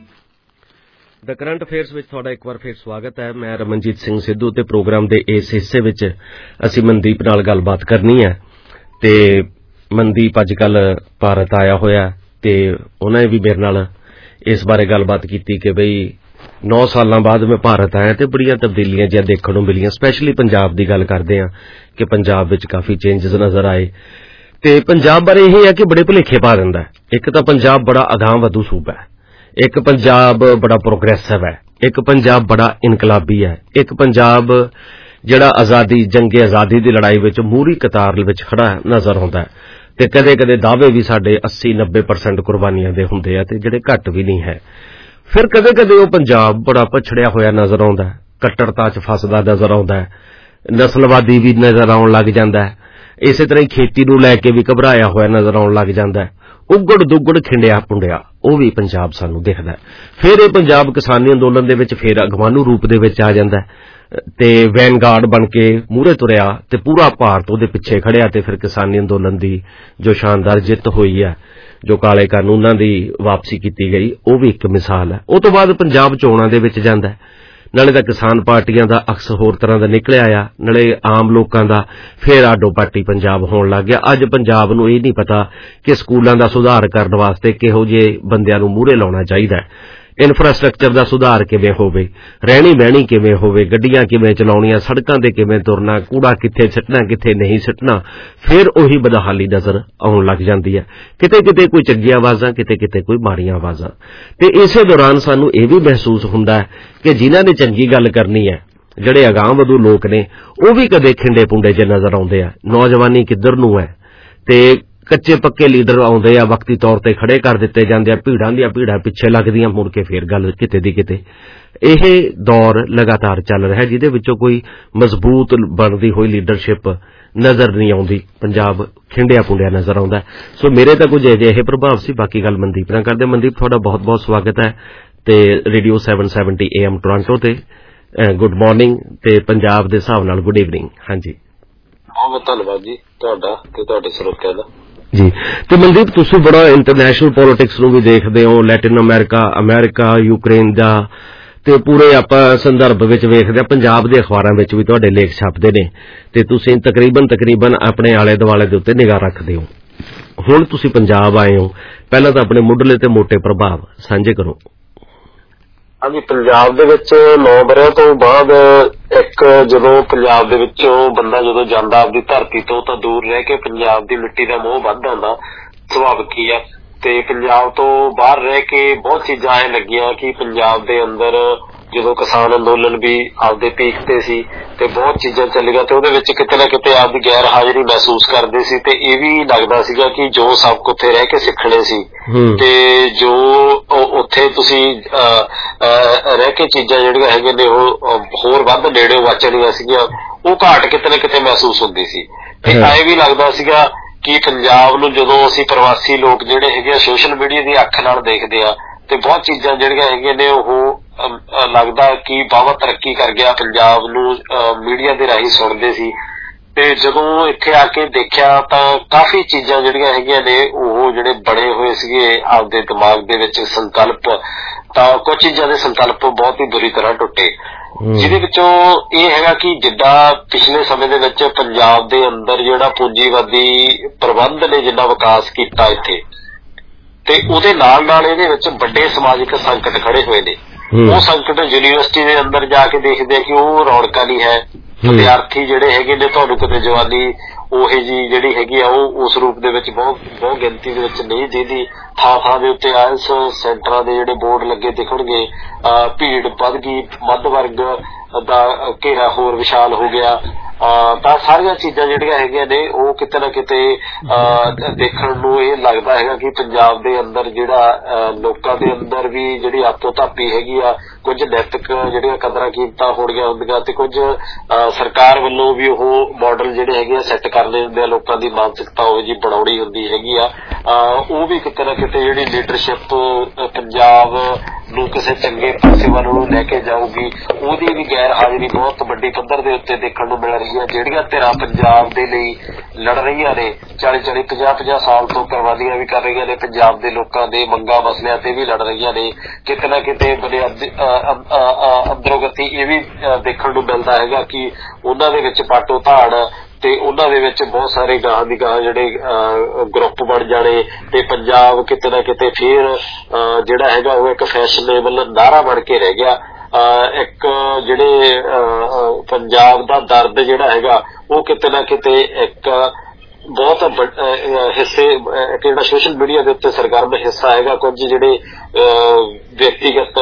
The current affairs ਵਿੱਚ ਤੁਹਾਡਾ ਇੱਕ ਵਾਰ ਫਿਰ ਸਵਾਗਤ ਹੈ। ਮੈਂ ਰਮਨਜੀਤ ਸਿੰਘ ਸਿੱਧੂ ਤੇ ਪ੍ਰੋਗਰਾਮ ਦੇ ਇਸ ਹਿੱਸੇ ਵਿੱਚ ਅਸੀਂ ਮਨਦੀਪ ਨਾਲ ਗੱਲਬਾਤ ਕਰਨੀ ਹੈ ਤੇ ਮਨਦੀਪ ਅੱਜ ਕੱਲ ਭਾਰਤ ਆਇਆ ਹੋਇਆ ਤੇ ਉਹਨੇ ਵੀ ਮੇਰੇ ਨਾਲ ਇਸ ਬਾਰੇ ਗੱਲਬਾਤ ਕੀਤੀ ਕਿ ਬਈ ਨੌ ਸਾਲਾਂ ਬਾਅਦ ਮੈਂ ਭਾਰਤ ਆਇਆ ਤੇ ਬੜੀਆਂ ਤਬਦੀਲੀਆਂ ਜਿਹੀਆਂ ਦੇਖਣ ਨੂੰ ਮਿਲੀਆਂ। ਸਪੈਸ਼ਲੀ ਪੰਜਾਬ ਦੀ ਗੱਲ ਕਰਦੇ ਹਾਂ ਕਿ ਪੰਜਾਬ ਵਿੱਚ ਕਾਫੀ ਚੇਂਜਸ ਨਜ਼ਰ ਆਏ ਤੇ ਪੰਜਾਬ ਬਾਰੇ ਇਹ ਹੈ ਕਿ ਬੜੇ ਭੁਲੇਖੇ ਪਾ ਦਿੰਦਾ। ਇੱਕ ਤਾਂ ਪੰਜਾਬ ਬੜਾ ਅਗਾਂਹ ਵਧੂ ਸੂਬਾ ਹੈ, ਇੱਕ ਪੰਜਾਬ ਬੜਾ ਪ੍ਰੋਗਰੈਸਿਵ ਹੈ, ਇੱਕ ਪੰਜਾਬ ਬੜਾ ਇਨਕਲਾਬੀ ਹੈ, ਇੱਕ ਪੰਜਾਬ ਜਿਹੜਾ ਆਜ਼ਾਦੀ ਜੰਗੇ ਆਜ਼ਾਦੀ ਦੀ ਲੜਾਈ ਵਿੱਚ ਮੂਹਰੀ ਕਤਾਰ ਵਿੱਚ ਖੜਾ ਨਜ਼ਰ ਆਉਂਦਾ ਤੇ ਕਦੇ ਕਦੇ ਦਾਅਵੇ ਵੀ ਸਾਡੇ ਅੱਸੀ ਨੱਬੇ ਪਰਸੈਂਟ ਕੁਰਬਾਨੀਆਂ ਦੇ ਹੁੰਦੇ ਆ ਤੇ ਜਿਹੜੇ ਘੱਟ ਵੀ ਨਹੀਂ ਹੈ। ਫਿਰ ਕਦੇ ਕਦੇ ਉਹ ਪੰਜਾਬ ਬੜਾ ਪਛੜਿਆ ਹੋਇਆ ਨਜ਼ਰ ਆਉਂਦਾ, ਕੱਟੜਤਾ 'ਚ ਫਸਦਾ ਨਜ਼ਰ ਆਉਂਦਾ, ਨਸਲਵਾਦੀ ਵੀ ਨਜ਼ਰ ਆਉਣ ਲੱਗ ਜਾਂਦਾ, ਇਸੇ ਤਰ੍ਹਾਂ ਹੀ ਖੇਤੀ ਨੂੰ ਲੈ ਕੇ ਵੀ ਘਬਰਾਇਆ ਹੋਇਆ ਨਜ਼ਰ ਆਉਣ ਲੱਗ ਜਾਂਦਾ। ਉਗੜ ਦੁਗੜ ਖਿੰਡਿਆ ਪੁੰਡਿਆ ਉਹ ਵੀ ਪੰਜਾਬ ਸਾਨੂੰ ਦਿਖਦਾ। ਫਿਰ ਇਹ ਪੰਜਾਬ ਕਿਸਾਨੀ ਅੰਦੋਲਨ ਦੇ ਵਿੱਚ ਫਿਰ ਅਗਵਾਨੂ ਰੂਪ ਦੇ ਵਿੱਚ ਆ ਜਾਂਦਾ ਤੇ ਵੈਨਗਾਰਡ ਬਣ ਕੇ ਮੂਹਰੇ ਤੁਰਿਆ ਤੇ ਪੂਰਾ ਭਾਰਤ ਉਹਦੇ ਪਿੱਛੇ ਖੜਿਆ ਤੇ ਫਿਰ ਕਿਸਾਨੀ ਅੰਦੋਲਨ ਦੀ ਜੋ ਸ਼ਾਨਦਾਰ ਜਿੱਤ ਹੋਈ ਹੈ, ਜੋ ਕਾਲੇ ਕਾਨੂੰਨਾਂ ਦੀ ਵਾਪਸੀ ਕੀਤੀ ਗਈ, ਉਹ ਵੀ ਇੱਕ ਮਿਸਾਲ ਹੈ। ਉਹ ਤੋਂ ਬਾਅਦ ਪੰਜਾਬ ਚੋਣਾਂ ਦੇ ਵਿੱਚ ਜਾਂਦਾ, ਨਾਲੇ ਤਾਂ ਕਿਸਾਨ ਪਾਰਟੀਆਂ ਦਾ ਅਕਸ ਹੋਰ ਤਰ੍ਹਾਂ ਦਾ ਨਿਕਲਿਆ ਆ, ਨਾਲੇ ਆਮ ਲੋਕਾਂ ਦਾ ਫਿਰ ਆਡੋ ਪਾਰਟੀ ਪੰਜਾਬ ਹੋਣ ਲੱਗ ਗਿਆ। ਅੱਜ ਪੰਜਾਬ ਨੂੰ ਇਹ ਨਹੀਂ ਪਤਾ ਕਿ ਸਕੂਲਾਂ ਦਾ ਸੁਧਾਰ ਕਰਨ ਵਾਸਤੇ ਕਿਹੋ ਜਿਹੇ ਬੰਦਿਆਂ ਨੂੰ ਮੂਹਰੇ ਲਾਉਣਾ ਚਾਹੀਦਾ। ਇਨਫਰਾਸਟ੍ਰਕਚਰ ਦਾ ਸੁਧਾਰ ਕਿਵੇਂ ਹੋਵੇ, ਰਹਿਣੀ ਬਹਿਣੀ ਕਿਵੇਂ ਹੋਵੇ, ਗੱਡੀਆਂ ਕਿਵੇਂ ਚਲਾਉਣੀਆਂ, ਸੜਕਾਂ ਤੇ ਕਿਵੇਂ ਤੁਰਨਾ, ਕੂੜਾ ਕਿੱਥੇ ਸਿੱਟਣਾ ਕਿੱਥੇ ਨਹੀਂ ਸਿੱਟਣਾ, ਫਿਰ ਉਹੀ ਬਦਹਾਲੀ ਨਜ਼ਰ ਆਉਣ ਲੱਗ ਜਾਂਦੀ ਹੈ। ਕਿਤੇ ਕਿਤੇ ਕੋਈ ਚੰਗੀਆਂ ਆਵਾਜ਼ਾਂ, ਕਿਤੇ ਕਿਤੇ ਕੋਈ ਮਾੜੀਆਂ ਆਵਾਜ਼ਾਂ। ਤੇ ਇਸੇ ਦੌਰਾਨ ਸਾਨੂੰ ਇਹ ਵੀ ਮਹਿਸੂਸ ਹੁੰਦਾ ਹੈ ਕਿ ਜਿਨ੍ਹਾਂ ਨੇ ਚੰਗੀ ਗੱਲ ਕਰਨੀ ਹੈ, ਜਿਹੜੇ ਅਗਾਂਹ ਵਧੂ ਲੋਕ ਨੇ, ਉਹ ਵੀ ਕਦੇ ਖਿੰਡੇ ਪੁੰਡੇ 'ਚ ਨਜ਼ਰ ਆਉਂਦੇ ਆ। ਨੌਜਵਾਨੀ ਕਿੱਧਰ ਨੂੰ ਹੈ ਤੇ ਕੱਚੇ ਪੱਕੇ ਲੀਡਰ ਆਉਂਦੇ ਆ, ਵਕਤੀ ਤੌਰ ਤੇ ਖੜੇ ਕਰ ਦਿੱਤੇ ਜਾਂਦੇ ਆ, ਭੀੜਾਂ ਦੀਆਂ ਭੀੜਾਂ ਪਿੱਛੇ ਲੱਗਦੀਆਂ, ਮੁੜ ਕੇ ਫੇਰ ਗੱਲ ਕਿਤੇ ਦੀ ਕਿਤੇ। ਇਹ ਦੌਰ ਲਗਾਤਾਰ ਚੱਲ ਰਿਹਾ ਜਿਹਦੇ ਵਿੱਚੋਂ ਕੋਈ ਮਜ਼ਬੂਤ ਬਣਦੀ ਹੋਈ ਲੀਡਰਸ਼ਿਪ ਨਜ਼ਰ ਨਹੀਂ ਆਉਂਦੀ। ਪੰਜਾਬ ਖਿੰਡਿਆ ਪੁੰਡਿਆ ਨਜ਼ਰ ਆਉਂਦਾ। ਸੋ ਮੇਰੇ ਤਾਂ ਕੁਝ ਅਜਿਹੇ ਪ੍ਰਭਾਵ ਸੀ। ਬਾਕੀ ਗੱਲ ਮਨਦੀਪ ਨਾਲ ਕਰਦੇ। ਮਨਦੀਪ, ਤੁਹਾਡਾ ਬਹੁਤ ਬਹੁਤ ਸਵਾਗਤ ਹੈ ਤੇ radio seven seventy A M Toronto ਤੇ ਗੁੱਡ ਮਾਰਨਿੰਗ ਤੇ ਪੰਜਾਬ ਦੇ ਹਿਸਾਬ ਨਾਲ ਗੁੱਡ ਈਵਨਿੰਗ। ਹਾਂਜੀ, ਬਹੁਤ ਬਹੁਤ ਧੰਨਵਾਦ ਜੀ ਤੁਹਾਡਾ ਤੇ ਤੁਹਾਡੇ ਸਰੋਤਿਆਂ ਦਾ ਜੀ। ਤੇ ਮਨਦੀਪ, ਤੁਸੀਂ ਬੜਾ ਇੰਟਰਨੈਸ਼ਨਲ ਪੋਲਿਟਿਕਸ ਨੂੰ ਵੀ ਦੇਖਦੇ ਹੋ, ਲੈਟਿਨ ਅਮਰੀਕਾ, ਅਮਰੀਕਾ, ਯੂਕਰੇਨ ਦਾ, ਤੇ ਪੂਰੇ ਆਪਾਂ ਸੰਦਰਭ ਵਿੱਚ ਵੇਖਦੇ ਹਾਂ। ਪੰਜਾਬ ਦੇ ਅਖਬਾਰਾਂ ਵਿੱਚ ਵੀ ਤੁਹਾਡੇ ਲੇਖ ਛਪਦੇ ਨੇ ਤੇ ਤੁਸੀਂ ਤਕਰੀਬਨ ਤਕਰੀਬਨ ਆਪਣੇ ਆਲੇ ਦੁਆਲੇ ਦੇ ਉੱਤੇ ਨਿਗਾਹ ਰੱਖਦੇ ਹੋ। ਹੁਣ ਤੁਸੀਂ ਪੰਜਾਬ ਆਏ ਹੋ, ਪਹਿਲਾਂ ਤਾਂ ਆਪਣੇ ਮੁੱਢਲੇ ਤੇ ਮੋਟੇ ਪ੍ਰਭਾਵ ਸਾਂਝੇ ਕਰੋ। ਹਾਂਜੀ, ਪੰਜਾਬ ਦੇ ਵਿੱਚ ਨੌ ਵਰ੍ਹਿਆਂ ਤੋਂ ਬਾਅਦ ਇੱਕ ਜਦੋਂ ਪੰਜਾਬ ਦੇ ਵਿੱਚੋਂ ਬੰਦਾ ਜਦੋਂ ਜਾਂਦਾ ਆਪਦੀ ਧਰਤੀ ਤੋਂ, ਤਾਂ ਦੂਰ ਰਹਿ ਕੇ ਪੰਜਾਬ ਦੀ ਮਿੱਟੀ ਦਾ ਮੋਹ ਵੱਧ ਆਉਂਦਾ, ਸੁਭਾਵਿਕ ਹੀ ਆ। ਤੇ ਪੰਜਾਬ ਤੋਂ ਬਾਹਰ ਰਹਿ ਕੇ ਬਹੁਤ ਚੀਜ਼ਾਂ ਐ ਲੱਗੀਆਂ ਕਿ ਪੰਜਾਬ ਦੇ ਅੰਦਰ ਜਦੋਂ ਕਿਸਾਨ ਅੰਦੋਲਨ ਵੀ ਆਪਦੇ ਪੀਕ ਤੇ ਸੀ ਤੇ ਬਹੁਤ ਚੀਜ਼ਾਂ ਚੱਲੀਆਂ ਤੇ ਉਹਦੇ ਵਿੱਚ ਕਿਤੇ ਨਾ ਕਿਤੇ ਆਪਦੀ ਗੈਰ ਹਾਜ਼ਰੀ ਮਹਿਸੂਸ ਕਰਦੇ ਸੀ। ਤੇ ਇਹ ਵੀ ਲੱਗਦਾ ਸੀਗਾ ਕਿ ਜੋ ਸਬਕ ਉੱਥੇ ਰਹਿ ਕੇ ਸਿੱਖਣੇ ਸੀ ਤੇ ਜੋ ਉੱਥੇ ਤੁਸੀਂ ਰਹਿ ਕੇ ਚੀਜ਼ਾਂ ਜਿਹੜੀਆਂ ਹੈਗੀਆਂ ਨੇ ਉਹ ਹੋਰ ਵੱਧ ਨੇੜੇ ਵਾਚਣੀਆਂ ਸੀਗੀਆਂ, ਉਹ ਘਾਟ ਕਿਤੇ ਨਾ ਕਿਤੇ ਮਹਿਸੂਸ ਹੁੰਦੀ ਸੀ। ਤੇ ਐਂ ਵੀ ਲੱਗਦਾ ਸੀਗਾ ਕਿ ਪੰਜਾਬ ਨੂੰ ਜਦੋਂ ਅਸੀਂ ਪ੍ਰਵਾਸੀ ਲੋਕ ਜਿਹੜੇ ਹੈਗੇ ਆ ਸੋਸ਼ਲ ਮੀਡੀਆ ਦੀ ਅੱਖ ਨਾਲ ਦੇਖਦੇ ਆ ਤੇ ਬਹੁਤ ਚੀਜ਼ਾਂ ਜਿਹੜੀਆਂ ਹੈਗੀਆਂ ਨੇ ਉਹ ਲੱਗਦਾ ਕਿ ਵਾਹਵਾ ਤਰੱਕੀ ਕਰ ਗਿਆ ਪੰਜਾਬ ਨੂੰ ਮੀਡੀਆ ਦੇ ਰਾਹੀਂ ਸੁਣਦੇ ਸੀ। ਤੇ ਜਦੋਂ ਇੱਥੇ ਆ ਕੇ ਦੇਖਿਆ ਤਾਂ ਕਾਫੀ ਚੀਜ਼ਾਂ ਜਿਹੜੀਆਂ ਹੈਗੀਆਂ ਨੇ ਉਹ ਜਿਹੜੇ ਬਣੇ ਹੋਏ ਸੀਗੇ ਆਪਦੇ ਦਿਮਾਗ ਦੇ ਵਿੱਚ ਸੰਕਲਪ, ਤਾਂ ਕੁਝ ਚੀਜ਼ਾਂ ਦੇ ਸੰਕਲਪ ਬਹੁਤ ਹੀ ਬੁਰੀ ਤਰ੍ਹਾਂ ਟੁੱਟੇ, ਜਿਹਦੇ ਵਿੱਚੋਂ ਇਹ ਹੈਗਾ ਕਿ ਜਿੱਦਾਂ ਪਿਛਲੇ ਸਮੇਂ ਦੇ ਵਿੱਚ ਪੰਜਾਬ ਦੇ ਅੰਦਰ ਜਿਹੜਾ ਪੂੰਜੀਵਾਦੀ ਪ੍ਰਬੰਧ ਨੇ ਜਿੰਨਾ ਵਿਕਾਸ ਕੀਤਾ ਇੱਥੇ, ਤੇ ਉਹਦੇ ਨਾਲ ਨਾਲ ਇਹਦੇ ਵਿੱਚ ਵੱਡੇ ਸਮਾਜਿਕ ਸੰਕਟ ਖੜੇ ਹੋਏ ਨੇ। ਉਹ ਸੰਕਟ ਯੂਨੀਵਰਸਿਟੀ ਦੇ ਅੰਦਰ ਜਾ ਕੇ ਦੇਖਦੇ ਆ ਕਿ ਉਹ ਰੌਣਕਾਂ ਨਹੀਂ ਹੈ। ਵਿਦਿਆਰਥੀ ਜਿਹੜੇ ਹੈਗੇ ਨੇ ਤੁਹਾਨੂੰ ਕਿਤੇ ਜਵਾਨੀ ਉਹੇ ਜੀ ਜਿਹੜੀ ਹੈਗੀ ਆ ਉਹ ਉਸ ਰੂਪ ਦੇ ਵਿੱਚ ਬਹੁਤ ਬਹੁਤ ਗਿਣਤੀ ਦੇ ਵਿੱਚ ਨਹੀਂ ਦਿਖਦੀ। ਥਾਂ ਥਾਂ ਦੇ ਉੱਤੇ ਆਇਲਸ ਸੈਂਟਰਾਂ ਦੇ ਜਿਹੜੇ ਬੋਰਡ ਲੱਗੇ ਦਿਖਣਗੇ। ਭੀੜ ਵੱਧ ਗਈ, ਮੱਧ ਵਰਗ ਦਾ ਘੇਰਾ ਹੋਰ ਵਿਸ਼ਾਲ ਹੋ ਗਿਆ। ਤਾਂ ਸਾਰੀਆਂ ਚੀਜ਼ਾਂ ਜਿਹੜੀਆਂ ਹੈਗੀਆਂ ਨੇ ਉਹ ਕਿਤੇ ਨਾ ਕਿਤੇ ਦੇਖਣ ਨੂੰ ਇਹ ਲੱਗਦਾ ਹੈਗਾ ਕਿ ਪੰਜਾਬ ਦੇ ਅੰਦਰ ਜਿਹੜਾ ਲੋਕਾਂ ਦੇ ਅੰਦਰ ਵੀ ਜਿਹੜੀ ਆਪੋ ਧਾਪੀ ਹੈਗੀ ਆ, ਕੁਝ ਨੈਤਿਕ ਜਿਹੜੀਆਂ ਕਦਰਾਂ ਕੀਮਤਾਂ ਹੋਣੀਆਂ ਹੁੰਦੀਆਂ ਤੇ ਕੁਝ ਸਰਕਾਰ ਵੱਲੋਂ ਵੀ ਉਹ ਮਾਡਲ ਜਿਹੜੇ ਹੈਗੇ ਆ ਸੈੱਟ ਕਰਨੇ ਹੁੰਦੇ ਆ, ਲੋਕਾਂ ਦੀ ਮਾਨਸਿਕਤਾ ਉਹ ਜਿਹੀ ਬਣਾਉਣੀ ਹੁੰਦੀ ਹੈਗੀ ਆ, ਉਹ ਵੀ ਕਿਤੇ ਨਾ ਕਿਤੇ ਜਿਹੜੀ ਲੀਡਰਸ਼ਿਪ ਪੰਜਾਬ ਨੂੰ ਕਿਸੇ ਚੰਗੇ ਪਾਸੇ ਵੱਲ ਨੂੰ ਲੈ ਕੇ ਜਾਊਗੀ, ਉਹਦੀ ਵੀ ਗੈਰ ਹਾਜ਼ਰੀ ਬਹੁਤ ਵੱਡੀ ਪੱਧਰ ਦੇ ਉੱਤੇ ਦੇਖਣ ਨੂੰ ਮਿਲ ਰਹੀ ਹੈ। ਜਿਹੜੀਆਂ ਧਿਰਾਂ ਪੰਜਾਬ ਦੇ ਲਈ ਲੜ ਰਹੀਆਂ ਨੇ, ਚਾਲੀ ਚਾਲੀ ਪੰਜਾਹ ਪੰਜਾਹ ਸਾਲ ਤੋਂ ਕੁਰਬਾਨੀਆਂ ਵੀ ਕਰ ਰਹੀਆਂ ਨੇ, ਪੰਜਾਬ ਦੇ ਲੋਕਾਂ ਦੇ ਮੰਗਾਂ ਮਸਲਿਆਂ ਤੇ ਵੀ ਲੜ ਰਹੀਆਂ ਨੇ, ਕਿਤੇ ਨਾ ਕਿਤੇ ਬੁਨਿਆਦੀ ਅੰਦਰੋਗਤੀ ਇਹ ਵੀ ਦੇਖਣ ਨੂੰ ਮਿਲਦਾ ਹੈਗਾ ਕਿ ਉਹਨਾਂ ਦੇ ਵਿੱਚ ਪਾਟੋ ਧਾੜ ਤੇ ਉਹਨਾਂ ਦੇ ਵਿੱਚ ਬਹੁਤ ਸਾਰੇ ਗਾਹਾਂ ਦੀ ਗਾਹਾਂ ਜਿਹੜੇ ਗਰੁੱਪ ਬਣ ਜਾਣੇ ਤੇ ਪੰਜਾਬ ਕਿਤੇ ਨਾ ਕਿਤੇ ਫੇਰ ਜਿਹੜਾ ਹੈਗਾ ਉਹ ਇੱਕ ਫੈਸ਼ਨੇਬਲ ਨਾਅਰਾ ਬਣ ਕੇ ਰਹਿ ਗਿਆ। ਇੱਕ ਜਿਹੜੇ ਪੰਜਾਬ ਦਾ ਦਰਦ ਜਿਹੜਾ ਹੈਗਾ ਉਹ ਕਿਤੇ ਨਾ ਕਿਤੇ ਇੱਕ ਬਹੁਤ ਹਿੱਸੇ ਜਿਹੜਾ ਸੋਸ਼ਲ ਮੀਡੀਆ ਦੇ ਉੱਤੇ ਸਰਗਰਮ ਹਿੱਸਾ ਹੈਗਾ, ਕੁਝ ਜਿਹੜੇ ਵਿਅਕਤੀਗਤ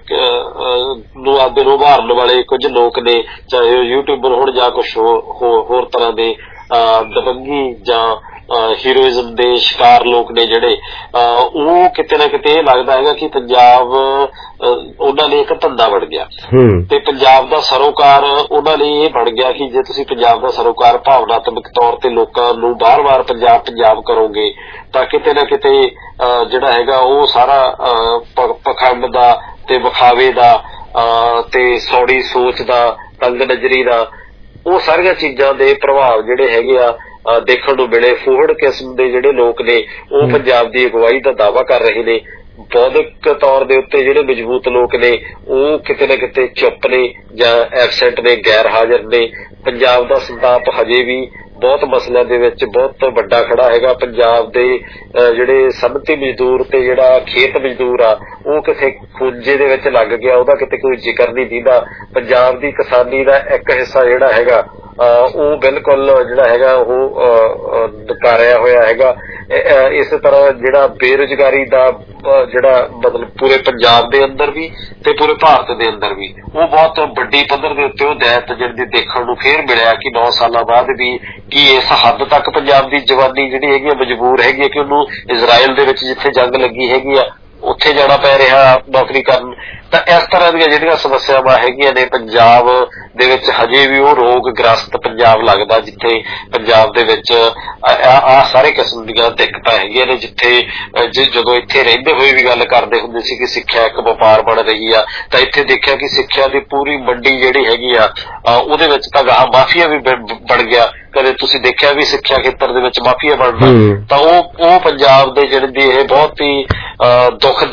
ਨੂੰ ਆਪਦੇ ਨੂੰ ਉਭਾਰਨ ਵਾਲੇ ਕੁਝ ਲੋਕ ਨੇ, ਚਾਹੇ ਉਹ ਯੂਟਿਊਬਰ ਹੋਣ ਜਾਂ ਕੁਛ ਹੋਰ ਤਰ੍ਹਾਂ ਦੇ ਦਬੰਗੀ ਜਾਂ ਹੀਰੋਇਜ਼ਮ ਦੇ ਸ਼ਿਕਾਰ ਲੋਕ ਨੇ ਜਿਹੜੇ, ਉਹ ਕਿਤੇ ਨਾ ਕਿਤੇ ਇਹ ਲੱਗਦਾ ਹੈਗਾ ਕਿ ਪੰਜਾਬ ਉਹਨਾਂ ਲਈ ਇੱਕ ਧੰਦਾ ਬਣ ਗਿਆ ਤੇ ਪੰਜਾਬ ਦਾ ਸਰੋਕਾਰ ਉਹਨਾਂ ਲਈ ਇਹ ਬਣ ਗਿਆ ਕਿ ਜੇ ਤੁਸੀਂ ਪੰਜਾਬ ਦਾ ਸਰੋਕਾਰ ਭਾਵਨਾਤਮਕ ਤੌਰ ਤੇ ਲੋਕਾਂ ਨੂੰ ਬਾਰ-ਬਾਰ ਪੰਜਾਬ ਪੰਜਾਬ ਕਰੋਗੇ ਤਾਂ ਕਿਤੇ ਨਾ ਕਿਤੇ ਜਿਹੜਾ ਹੈਗਾ ਉਹ ਸਾਰਾ ਪਖੰਡ ਦਾ ਤੇ ਵਿਖਾਵੇ ਦਾ ਤੇ ਸੌੜੀ ਸੋਚ ਦਾ, ਤੰਗ ਨਜ਼ਰੀ ਦਾ, ਉਹ ਸਾਰੀਆਂ ਚੀਜ਼ਾਂ ਦੇ ਪ੍ਰਭਾਵ ਜਿਹੜੇ ਹੈਗੇ ਆ ਦੇਖਣ ਨੂੰ ਮਿਲੇ। ਫੋਹੜ ਕਿਸਮ ਦੇ ਜਿਹੜੇ ਲੋਕ ਨੇ ਉਹ ਪੰਜਾਬ ਦੀ ਅਗਵਾਈ ਦਾ ਦਾਅਵਾ ਕਰ ਰਹੇ ਨੇ। ਬੌਧਿਕ ਤੌਰ ਦੇ ਉੱਤੇ ਜਿਹੜੇ ਮਜ਼ਬੂਤ ਲੋਕ ਨੇ ਉਹ ਕਿਤੇ ਨਾ ਕਿਤੇ ਚੁੱਪ ਨੇ ਜਾਂ ਐਬਸੈਂਟ ਨੇ, ਗੈਰ ਹਾਜ਼ਰ ਨੇ। ਪੰਜਾਬ ਦਾ ਸੰਤਾਪ ਹਜੇ ਵੀ ਬਹੁਤ ਮਸਲਿਆਂ ਦੇ ਵਿੱਚ ਬਹੁਤ ਵੱਡਾ ਖੜਾ ਹੈਗਾ। ਪੰਜਾਬ ਦੇ ਜਿਹੜੇ ਸੰਨਤੀ ਮਜ਼ਦੂਰ ਤੇ ਜਿਹੜਾ ਖੇਤ ਮਜ਼ਦੂਰ ਆ ਉਹ ਕਿਸੇ ਖੂੰਜੇ ਦੇ ਵਿੱਚ ਲੱਗ ਗਿਆ, ਉਹਦਾ ਕਿਤੇ ਕੋਈ ਜ਼ਿਕਰ ਨਹੀਂ ਦਿੰਦਾ। ਪੰਜਾਬ ਦੀ ਕਿਸਾਨੀ ਦਾ ਇੱਕ ਹਿੱਸਾ ਜਿਹੜਾ ਹੈਗਾ ਉਹ ਬਿਲਕੁਲ ਜਿਹੜਾ ਹੈਗਾ ਉਹ ਨਕਾਰਿਆ ਹੋਇਆ ਹੈਗਾ। ਇਸ ਤਰ੍ਹਾਂ ਜਿਹੜਾ ਬੇਰੁਜ਼ਗਾਰੀ ਦਾ ਜਿਹੜਾ ਮਤਲਬ ਪੂਰੇ ਪੰਜਾਬ ਦੇ ਅੰਦਰ ਵੀ ਤੇ ਪੂਰੇ ਭਾਰਤ ਦੇ ਅੰਦਰ ਵੀ ਉਹ ਬਹੁਤ ਵੱਡੀ ਪੱਧਰ ਦੇ ਉੱਤੇ ਉਹ ਦੈਤ ਜਿਹੜੀ ਦੇਖਣ ਨੂੰ ਫੇਰ ਮਿਲਿਆ ਕਿ ਨੌ ਸਾਲਾਂ ਬਾਅਦ ਵੀ ਕਿ ਇਸ ਹੱਦ ਤੱਕ ਪੰਜਾਬ ਦੀ ਜਵਾਨੀ ਜਿਹੜੀ ਹੈਗੀ ਮਜਬੂਰ ਹੈਗੀ ਹੈ ਕਿ ਉਹਨੂੰ ਇਜ਼ਰਾਈਲ ਦੇ ਵਿੱਚ ਜਿੱਥੇ ਜੰਗ ਲੱਗੀ ਹੈਗੀ ਆ ਉੱਥੇ ਜਾਣਾ ਪੈ ਰਿਹਾ ਨੌਕਰੀ ਕਰਨ। ਤਾਂ ਇਸ ਤਰ੍ਹਾਂ ਦੀਆਂ ਜਿਹੜੀਆਂ ਸਮੱਸਿਆਵਾਂ ਹੈਗੀਆਂ ਨੇ ਪੰਜਾਬ ਦੇ ਵਿੱਚ ਹਜੇ ਵੀ ਉਹ ਰੋਗ ਗ੍ਰਸਤ ਪੰਜਾਬ ਲੱਗਦਾ ਜਿੱਥੇ ਪੰਜਾਬ ਦੇ ਵਿੱਚ ਆਹ ਸਾਰੇ ਕਿਸਮ ਦੀਆਂ ਦਿੱਕਤਾਂ ਹੈਗੀਆਂ ਨੇ। ਜਿੱਥੇ ਜਦੋਂ ਇੱਥੇ ਰਹਿੰਦੇ ਹੋਏ ਵੀ ਗੱਲ ਕਰਦੇ ਹੁੰਦੇ ਸੀ ਕਿ ਸਿੱਖਿਆ ਇੱਕ ਵਪਾਰ ਬਣ ਰਹੀ ਆ, ਤਾਂ ਇੱਥੇ ਦੇਖਿਆ ਕਿ ਸਿੱਖਿਆ ਦੀ ਪੂਰੀ ਮੰਡੀ ਜਿਹੜੀ ਹੈਗੀ ਆ ਉਹਦੇ ਵਿੱਚ ਤਾਂ ਗਾਹ ਮਾਫੀਆ ਵੀ ਬਣ ਗਿਆ। ਕਦੇ ਤੁਸੀਂ ਦੇਖਿਆ ਵੀ ਸਿੱਖਿਆ ਖੇਤਰ ਦੇ ਵਿੱਚ ਮਾਫੀਆ ਬਣਨਾ, ਤਾਂ ਉਹ ਉਹ ਪੰਜਾਬ ਦੇ ਜਿਹੜੀ ਇਹ ਬਹੁਤ ਹੀ ਦੁਖਦ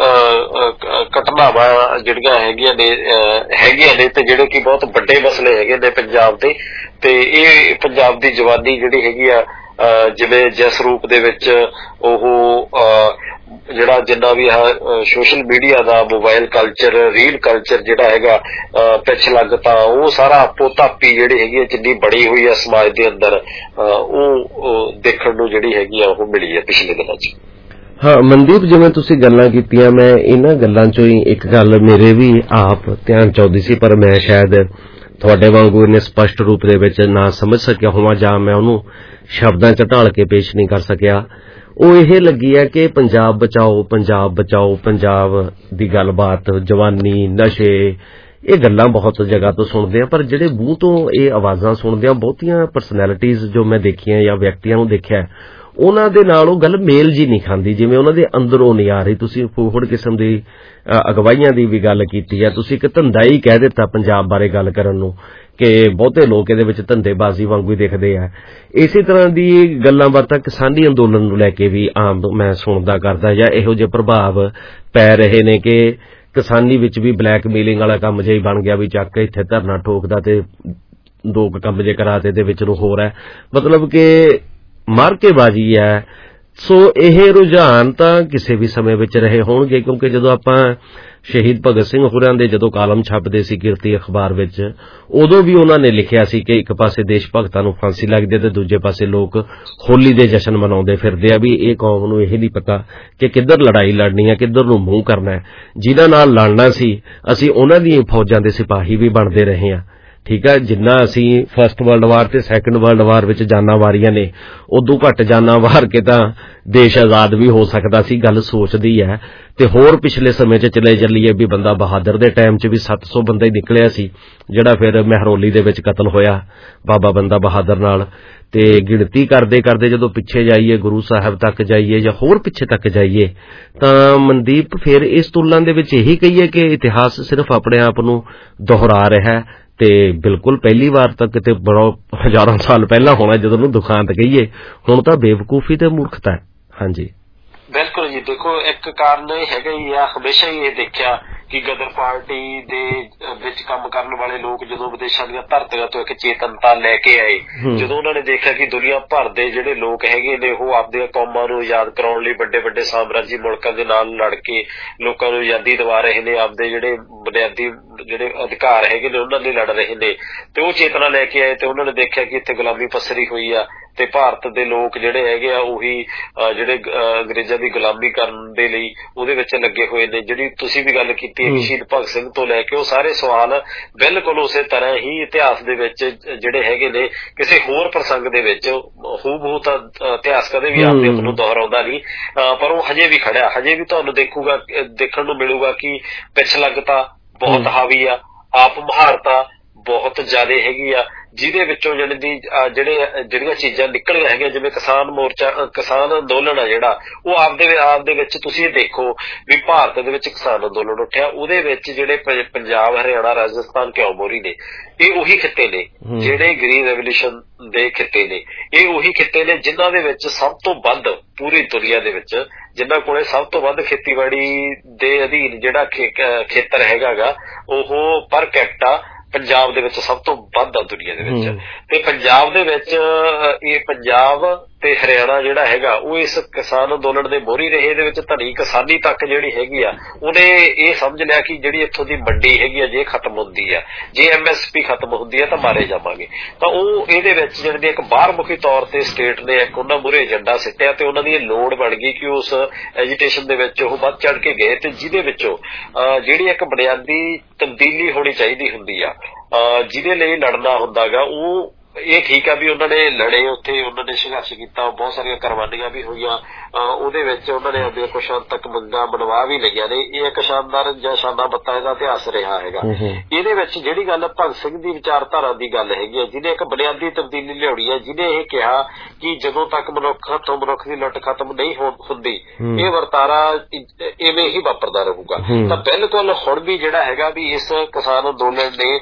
ਘਟਨਾਵਾਂ ਜਿਹੜੀਆਂ ਹੈਗੀਆਂ ਨੇ ਹੈਗੀਆਂ ਨੇ ਤੇ ਜਿਹੜੇ ਕਿ ਬਹੁਤ ਵੱਡੇ ਮਸਲੇ ਹੈਗੇ ਨੇ ਪੰਜਾਬ ਦੇ। ਤੇ ਇਹ ਪੰਜਾਬ ਦੀ ਜਵਾਨੀ ਜਿਹੜੀ ਹੈਗੀ ਆ ਜਿਵੇਂ ਜਿਸ ਰੂਪ ਦੇ ਵਿੱਚ ਉਹ ਜਿਹੜਾ ਜਿੰਨਾ ਵੀ ਆ ਸੋਸ਼ਲ ਮੀਡੀਆ ਦਾ ਮੋਬਾਇਲ ਕਲਚਰ ਰੀਲ ਕਲਚਰ ਜਿਹੜਾ ਹੈਗਾ ਪਿੱਛ ਲੱਗ ਤਾਂ ਉਹ ਸਾਰਾ ਆਪੋ ਧਾਪੀ ਜਿਹੜੀ ਹੈਗੀ ਜਿੰਨੀ ਬੜੀ ਹੋਈ ਆ ਸਮਾਜ ਦੇ ਅੰਦਰ ਉਹ ਦੇਖਣ ਨੂੰ ਜਿਹੜੀ ਹੈਗੀ ਆ ਉਹ ਮਿਲੀ ਹੈ ਪਿਛਲੇ ਦਿਨਾਂ 'ਚ। ਹਾਂ ਮਨਦੀਪ, ਜਿਵੇਂ ਤੁਸੀਂ ਗੱਲਾਂ ਕੀਤੀਆਂ ਮੈਂ ਇਹਨਾਂ ਗੱਲਾਂ ਚੋਂ ਹੀ ਇੱਕ ਗੱਲ ਮੇਰੇ ਵੀ ਆਪ ਧਿਆਨ ਚ ਆਉਂਦੀ ਸੀ, ਪਰ ਮੈਂ ਸ਼ਾਇਦ ਤੁਹਾਡੇ ਵਾਂਗੂ ਇਹਨੇ ਸਪਸ਼ਟ ਰੂਪ ਦੇ ਵਿੱਚ ਨਾ ਸਮਝ ਸਕਿਆ ਹੋਵਾਂ ਜਾਂ ਮੈਂ ਉਹਨੂੰ ਸ਼ਬਦਾਂ ਚ ਢਾਲ ਕੇ ਪੇਸ਼ ਨਹੀਂ ਕਰ ਸਕਿਆ। ਉਹ ਇਹ ਲੱਗੀ ਹੈ ਕਿ ਪੰਜਾਬ ਬਚਾਓ ਪੰਜਾਬ ਬਚਾਓ ਪੰਜਾਬ ਦੀ ਗੱਲਬਾਤ ਜਵਾਨੀ ਨਸ਼ੇ ਇਹ ਗੱਲਾਂ ਬਹੁਤ ਜਗ੍ਹਾ ਤੋਂ ਸੁਣਦੇ ਆ, ਪਰ ਜਿਹੜੇ ਮੂੰਹ ਤੋਂ ਇਹ ਆਵਾਜ਼ਾਂ ਸੁਣਦੇ ਆ ਬਹੁਤੀਆਂ ਪਰਸਨੈਲਿਟੀਜ਼ ਜੋ ਮੈਂ ਦੇਖੀਆਂ ਜਾਂ ਵਿਅਕਤੀਆਂ ਨੂੰ ਦੇਖਿਆ ਉਹਨਾਂ ਦੇ ਨਾਲ ਉਹ ਗੱਲ ਮੇਲ ਜੀ ਨਹੀਂ ਖਾਂਦੀ, ਜਿਵੇਂ ਉਹਨਾਂ ਦੇ ਅੰਦਰੋਂ ਨਹੀਂ ਆ ਰਹੀ। ਤੁਸੀਂ ਫੂਫੜ ਕਿਸਮ ਦੀ ਅਗਵਾਈਆਂ ਦੀ ਵੀ ਗੱਲ ਕੀਤੀ ਹੈ, ਤੁਸੀਂ ਇੱਕ ਧੰਦਾ ਹੀ ਕਹਿ ਦਿੱਤਾ ਪੰਜਾਬ ਬਾਰੇ ਗੱਲ ਕਰਨ ਨੂੰ ਕਿ ਬਹੁਤੇ ਲੋਕ ਇਹਦੇ ਵਿੱਚ ਧੰਦੇਬਾਜ਼ੀ ਵਾਂਗੂ ਹੀ ਦੇਖਦੇ ਆ। ਇਸੇ ਤਰ੍ਹਾਂ ਦੀ ਗੱਲਾਂ ਬਾਤਾਂ ਕਿਸਾਨੀ ਅੰਦੋਲਨ ਨੂੰ ਲੈ ਕੇ ਵੀ ਆਮ ਮੈਂ ਸੁਣਦਾ ਕਰਦਾ ਜਾਂ ਇਹੋ ਜਿਹੇ ਪ੍ਰਭਾਵ ਪੈ ਰਹੇ ਨੇ ਕਿ ਕਿਸਾਨੀ ਵਿੱਚ ਵੀ ਬਲੈਕਮੇਲਿੰਗ ਵਾਲਾ ਕੰਮ ਜਿਹਾ ਹੀ ਬਣ ਗਿਆ ਵੀ ਚੱਕ ਇੱਥੇ ਧਰਨਾ ਠੋਕਦਾ ਤੇ ਦੋ ਕੰਮ ਜੇ ਕਰਾ ਤੇ ਇਹਦੇ ਵਿੱਚ ਨੂੰ ਹੋਰ ਹੈ, ਮਤਲਬ ਕਿ ਮਾਰਕੇਬਾਜ਼ੀ ਹੈ। ਸੋ ਇਹ ਰੁਝਾਨ ਤਾਂ ਕਿਸੇ ਵੀ ਸਮੇਂ ਵਿੱਚ ਰਹੇ ਹੋਣਗੇ, ਕਿਉਂਕਿ ਜਦੋਂ ਆਪਾਂ ਸ਼ਹੀਦ ਭਗਤ ਸਿੰਘ ਹੋਰਾਂ ਦੇ ਜਦੋਂ ਕਾਲਮ ਛਪਦੇ ਸੀ ਕਿਰਤੀ ਅਖਬਾਰ ਵਿੱਚ ਉਦੋਂ ਵੀ ਉਹਨਾਂ ਨੇ ਲਿਖਿਆ ਸੀ ਕਿ ਇੱਕ ਪਾਸੇ ਦੇਸ਼ ਭਗਤਾਂ ਨੂੰ ਫਾਂਸੀ ਲੱਗਦੀ ਤੇ ਦੂਜੇ ਪਾਸੇ ਲੋਕ ਹੋਲੀ ਦੇ ਜਸ਼ਨ ਮਨਾਉਂਦੇ ਫਿਰਦੇ ਆ ਵੀ ਇਹ ਕੌਮ ਨੂੰ ਇਹ ਨਹੀਂ ਪਤਾ ਕਿ ਕਿੱਧਰ ਲੜਾਈ ਲੜਨੀ ਹੈ ਕਿੱਧਰ ਨੂੰ ਮੂੰਹ ਕਰਨਾ ਹੈ। ਜਿਨ੍ਹਾਂ ਨਾਲ ਲੜਨਾ ਸੀ ਅਸੀਂ ਉਹਨਾਂ ਦੀਆਂ ਫੌਜਾਂ ਦੇ ਸਿਪਾਹੀ ਵੀ ਬਣਦੇ ਰਹੇ ਹਾਂ, ਠੀਕ ਹੈ। ਜਿੰਨਾ ਅਸੀਂ ਫਸਟ ਵਰਲਡ ਵਾਰ ਤੇ ਸੈਕੰਡ ਵਰਲਡ ਵਾਰ ਵਿੱਚ ਜਾਨਾਂ ਵਾਰੀਆਂ ਨੇ ਉਦੋਂ ਘੱਟ ਜਾਨਾਂ ਵਾਰ ਕੇ ਤਾਂ ਦੇਸ਼ ਆਜ਼ਾਦ ਵੀ ਹੋ ਸਕਦਾ ਸੀ, ਗੱਲ ਸੋਚਦੀ ਹੈ। ਤੇ ਹੋਰ ਪਿਛਲੇ ਸਮੇਂ 'ਚ ਚਲੇ ਚੱਲੀਏ ਵੀ ਬੰਦਾ ਬਹਾਦਰ ਦੇ ਟਾਈਮ 'ਚ ਵੀ ਸੱਤ ਸੌ ਬੰਦਾ ਹੀ ਨਿਕਲਿਆ ਸੀ ਜਿਹੜਾ ਫਿਰ ਮਹਿਰੌਲੀ ਦੇ ਵਿੱਚ ਕਤਲ ਹੋਇਆ ਬਾਬਾ ਬੰਦਾ ਬਹਾਦਰ ਨਾਲ। ਤੇ ਗਿਣਤੀ ਕਰਦੇ ਕਰਦੇ ਜਦੋਂ ਪਿੱਛੇ ਜਾਈਏ ਗੁਰੂ ਸਾਹਿਬ ਤੱਕ ਜਾਈਏ ਜਾਂ ਹੋਰ ਪਿੱਛੇ ਤੱਕ ਜਾਈਏ ਤਾਂ ਮਨਦੀਪ ਫਿਰ ਇਸ ਤੁਲਨਾ ਦੇ ਵਿੱਚ ਇਹੀ ਕਹੀਏ ਕਿ ਇਤਿਹਾਸ ਸਿਰਫ ਆਪਣੇ ਆਪ ਨੂੰ ਦੁਹਰਾ ਰਿਹਾ ਤੇ ਬਿਲਕੁਲ ਪਹਿਲੀ ਵਾਰ ਤਾਂ ਕਿਤੇ ਬੜਾ ਹਜ਼ਾਰਾਂ ਸਾਲ ਪਹਿਲਾਂ ਹੋਣਾ ਜਦੋਂ ਨੂੰ ਦੁਖਾਂਤ ਕਹੀਏ, ਹੁਣ ਤਾਂ ਬੇਵਕੂਫੀ ਤੇ ਮੂਰਖਤਾ ਹੈ। ਹਾਂਜੀ ਬਿਲਕੁਲ ਜੀ, ਦੇਖੋ ਇੱਕ ਕਾਰਨ ਇਹ ਹੈਗਾ ਹੀ ਆ, ਹਮੇਸ਼ਾ ਹੀ ਇਹ ਦੇਖਿਆ ਕਿ ਗਦਰ ਪਾਰਟੀ ਦੇ ਵਿੱਚ ਕੰਮ ਕਰਨ ਵਾਲੇ ਲੋਕ ਜਦੋਂ ਵਿਦੇਸ਼ਾਂ ਦੀਆਂ ਧਰਤੀਆਂ ਤੋਂ ਇੱਕ ਚੇਤਨਤਾ ਲੈ ਕੇ ਆਏ, ਜਦੋਂ ਉਹਨਾਂ ਨੇ ਦੇਖਿਆ ਕਿ ਦੁਨੀਆ ਭਰ ਦੇ ਜਿਹੜੇ ਲੋਕ ਹੈਗੇ ਨੇ ਉਹ ਆਪਦੀਆਂ ਕੌਮਾਂ ਨੂੰ ਆਜ਼ਾਦ ਕਰਾਉਣ ਲਈ ਵੱਡੇ ਵੱਡੇ ਸਾਮਰਾਜੀ ਮੁਲਕਾਂ ਦੇ ਨਾਲ ਲੜ ਕੇ ਲੋਕਾਂ ਨੂੰ ਆਜ਼ਾਦੀ ਦਿਵਾ ਰਹੇ ਨੇ, ਆਪਦੇ ਜਿਹੜੇ ਬੁਨਿਆਦੀ ਜਿਹੜੇ ਅਧਿਕਾਰ ਹੈਗੇ ਨੇ ਉਹਨਾਂ ਲਈ ਲੜ ਰਹੇ ਨੇ। ਤੇ ਉਹ ਚੇਤਨਾ ਲੈ ਕੇ ਆਏ ਤੇ ਉਹਨਾਂ ਨੇ ਦੇਖਿਆ ਕਿ ਇੱਥੇ ਗੁਲਾਮੀ ਪਸਰੀ ਹੋਈ ਆ ਤੇ ਭਾਰਤ ਦੇ ਲੋਕ ਜਿਹੜੇ ਹੈਗੇ ਆ ਉਹੀ ਜਿਹੜੇ ਅੰਗਰੇਜ਼ਾਂ ਦੀ ਗੁਲਾਮੀ ਕਰਨ ਦੇ ਲਈ ਉਹਦੇ ਵਿੱਚ ਲੱਗੇ ਹੋਏ ਨੇ। ਜਿਹੜੀ ਤੁਸੀਂ ਵੀ ਗੱਲ ਕੀਤੀ ਹੈ ਸ਼ਹੀਦ ਭਗਤ ਸਿੰਘ ਤੋਂ ਲੈ ਕੇ ਉਹ ਸਾਰੇ ਸਵਾਲ ਬਿਲਕੁਲ ਉਸੇ ਤਰ੍ਹਾਂ ਹੀ ਇਤਿਹਾਸ ਦੇ ਵਿੱਚ ਜਿਹੜੇ ਹੈਗੇ ਨੇ ਕਿਸੇ ਹੋਰ ਪ੍ਰਸੰਗ ਦੇ ਵਿੱਚ ਹੂ ਬਹੂ ਤਾਂ ਇਤਿਹਾਸ ਕਦੇ ਵੀ ਆਪਦੇ ਆਪ ਨੂੰ ਦੁਹਰਾਉਂਦਾ ਨਹੀਂ, ਪਰ ਉਹ ਹਜੇ ਵੀ ਖੜਿਆ। ਹਜੇ ਵੀ ਤੁਹਾਨੂੰ ਦੇਖੂਗਾ ਦੇਖਣ ਨੂੰ ਮਿਲੂਗਾ ਕਿ ਪਿਛਲੱਗਤਾ ਬਹੁਤ ਹਾਵੀ ਆ, ਆਪ ਮੁਹਾਰਤਾ ਬਹੁਤ ਜ਼ਿਆਦਾ ਹੈਗੀ ਆ, ਜਿਹਦੇ ਵਿੱਚੋਂ ਜਿਹੜੀ ਦੀ ਜਿਹੜੇ ਜਿਹੜੀਆਂ ਚੀਜ਼ਾਂ ਨਿਕਲੀਆਂ ਹੈਗੀਆਂ ਜਿਵੇਂ ਕਿਸਾਨ ਮੋਰਚਾ ਕਿਸਾਨ ਅੰਦੋਲਨ ਆ ਜਿਹੜਾ ਉਹ ਆਪਦੇ ਆਪ ਦੇ ਵਿੱਚ ਤੁਸੀਂ ਇਹ ਦੇਖੋ ਵੀ ਭਾਰਤ ਦੇ ਵਿੱਚ ਕਿਸਾਨ ਅੰਦੋਲਨ ਉੱਠਿਆ, ਉਹਦੇ ਵਿੱਚ ਜਿਹੜੇ ਪੰਜਾਬ ਹਰਿਆਣਾ ਰਾਜਸਥਾਨ ਕਿਉਂ ਮੋਹਰੀ ਨੇ, ਇਹ ਉਹੀ ਖਿੱਤੇ ਨੇ ਜਿਹੜੇ ਗ੍ਰੀਨ ਰੈਵੋਲਿਊਸ਼ਨ ਦੇ ਖਿੱਤੇ ਨੇ, ਇਹ ਉਹੀ ਖਿੱਤੇ ਨੇ ਜਿਨ੍ਹਾਂ ਦੇ ਵਿੱਚ ਸਭ ਤੋਂ ਵੱਧ ਪੂਰੀ ਦੁਨੀਆ ਦੇ ਵਿੱਚ ਜਿਨ੍ਹਾਂ ਕੋਲੇ ਸਭ ਤੋਂ ਵੱਧ ਖੇਤੀਬਾੜੀ ਦੇ ਅਧੀਨ ਜਿਹੜਾ ਖੇਤਰ ਹੈਗਾ ਗਾ ਉਹ ਪਰ ਕੈਪਟਾ ਪੰਜਾਬ ਦੇ ਵਿੱਚ ਸਭ ਤੋਂ ਵੱਧ ਆ ਦੁਨੀਆ ਦੇ ਵਿੱਚ। ਤੇ ਪੰਜਾਬ ਦੇ ਵਿੱਚ ਇਹ ਪੰਜਾਬ ਤੇ ਹਰਿਆਣਾ ਜਿਹੜਾ ਹੈਗਾ ਉਹ ਇਸ ਕਿਸਾਨ ਅੰਦੋਲਨ ਦੇ ਮੋਹਰੀ ਰਹੇ। ਇਹਦੇ ਵਿੱਚ ਧਨੀ ਕਿਸਾਨੀ ਤੱਕ ਜਿਹੜੀ ਹੈਗੀ ਆ ਉਹਨੇ ਇਹ ਸਮਝ ਲਿਆ ਕਿ ਜਿਹੜੀ ਇੱਥੋਂ ਦੀ ਮੰਡੀ ਹੈਗੀ ਆ ਜੇ ਖਤਮ ਹੁੰਦੀ ਆ, ਜੇ ਐਮ ਐਸ ਪੀ ਖਤਮ ਹੁੰਦੀ ਆ ਤਾਂ ਮਾਰੇ ਜਾਵਾਂਗੇ। ਤਾਂ ਉਹ ਇਹਦੇ ਵਿੱਚ ਜਿਹੜੀ ਇੱਕ ਬਾਹਰਮੁਖੀ ਤੌਰ ਤੇ ਸਟੇਟ ਨੇ ਇੱਕ ਉਹਨਾਂ ਮੂਹਰੇ ਏਜੰਡਾ ਸਿੱਟਿਆ ਤੇ ਉਹਨਾਂ ਦੀ ਇਹ ਲੋੜ ਬਣ ਗਈ ਕਿ ਉਸ ਐਜੀਟੇਸ਼ਨ ਦੇ ਵਿੱਚ ਉਹ ਵੱਧ ਚੜ ਕੇ ਗਏ ਤੇ ਜਿਹਦੇ ਵਿੱਚੋਂ ਜਿਹੜੀ ਇੱਕ ਬੁਨਿਆਦੀ ਤਬਦੀਲੀ ਹੋਣੀ ਚਾਹੀਦੀ ਹੁੰਦੀ ਆ, ਜਿਹਦੇ ਲਈ ਲੜਨਾ ਹੁੰਦਾ ਗਾ। ਉਹ ਇਹ ਠੀਕ ਆ ਵੀ ਉਹਨਾਂ ਨੇ ਲੜੇ, ਉੱਥੇ ਉਹਨਾਂ ਨੇ ਸੰਘਰਸ਼ ਕੀਤਾ, ਬਹੁਤ ਸਾਰੀਆਂ ਕੁਰਬਾਨੀਆਂ ਵੀ ਹੋਈਆਂ, ਉਹਦੇ ਵਿੱਚ ਉਹਨਾਂ ਨੇ ਆਪਣੀਆਂ ਕੁਛ ਹੱਦ ਤੱਕ ਮੰਗਾਂ ਬਣਵਾ ਵੀ ਲਈਆਂ ਨੇ। ਇਹ ਇੱਕ ਸ਼ਾਨਦਾਰ ਜਾਂ ਸ਼ਾਨਾ ਬੱਤਾ ਇਹਦਾ ਇਤਿਹਾਸ ਰਿਹਾ ਹੈਗਾ। ਇਹਦੇ ਵਿੱਚ ਜਿਹੜੀ ਗੱਲ ਭਗਤ ਸਿੰਘ ਦੀ ਵਿਚਾਰਧਾਰਾ ਦੀ ਗੱਲ ਹੈਗੀ ਹੈ, ਜਿਹਨੇ ਇੱਕ ਬੁਨਿਆਦੀ ਤਬਦੀਲੀ ਲਿਆਉਣੀ ਹੈ, ਜਿਹਨੇ ਇਹ ਕਿਹਾ ਕਿ ਜਦੋਂ ਤੱਕ ਮਨੁੱਖ ਹੱਥੋਂ ਮਨੁੱਖ ਦੀ ਲੁੱਟ ਖਤਮ ਨਹੀਂ ਹੁੰਦੀ ਇਹ ਵਰਤਾਰਾ ਇਵੇਂ ਹੀ ਵਾਪਰਦਾ ਰਹੂਗਾ। ਤਾਂ ਬਿਲਕੁਲ ਹੁਣ ਵੀ ਜਿਹੜਾ ਹੈਗਾ ਵੀ ਇਸ ਕਿਸਾਨ ਅੰਦੋਲਨ ਨੇ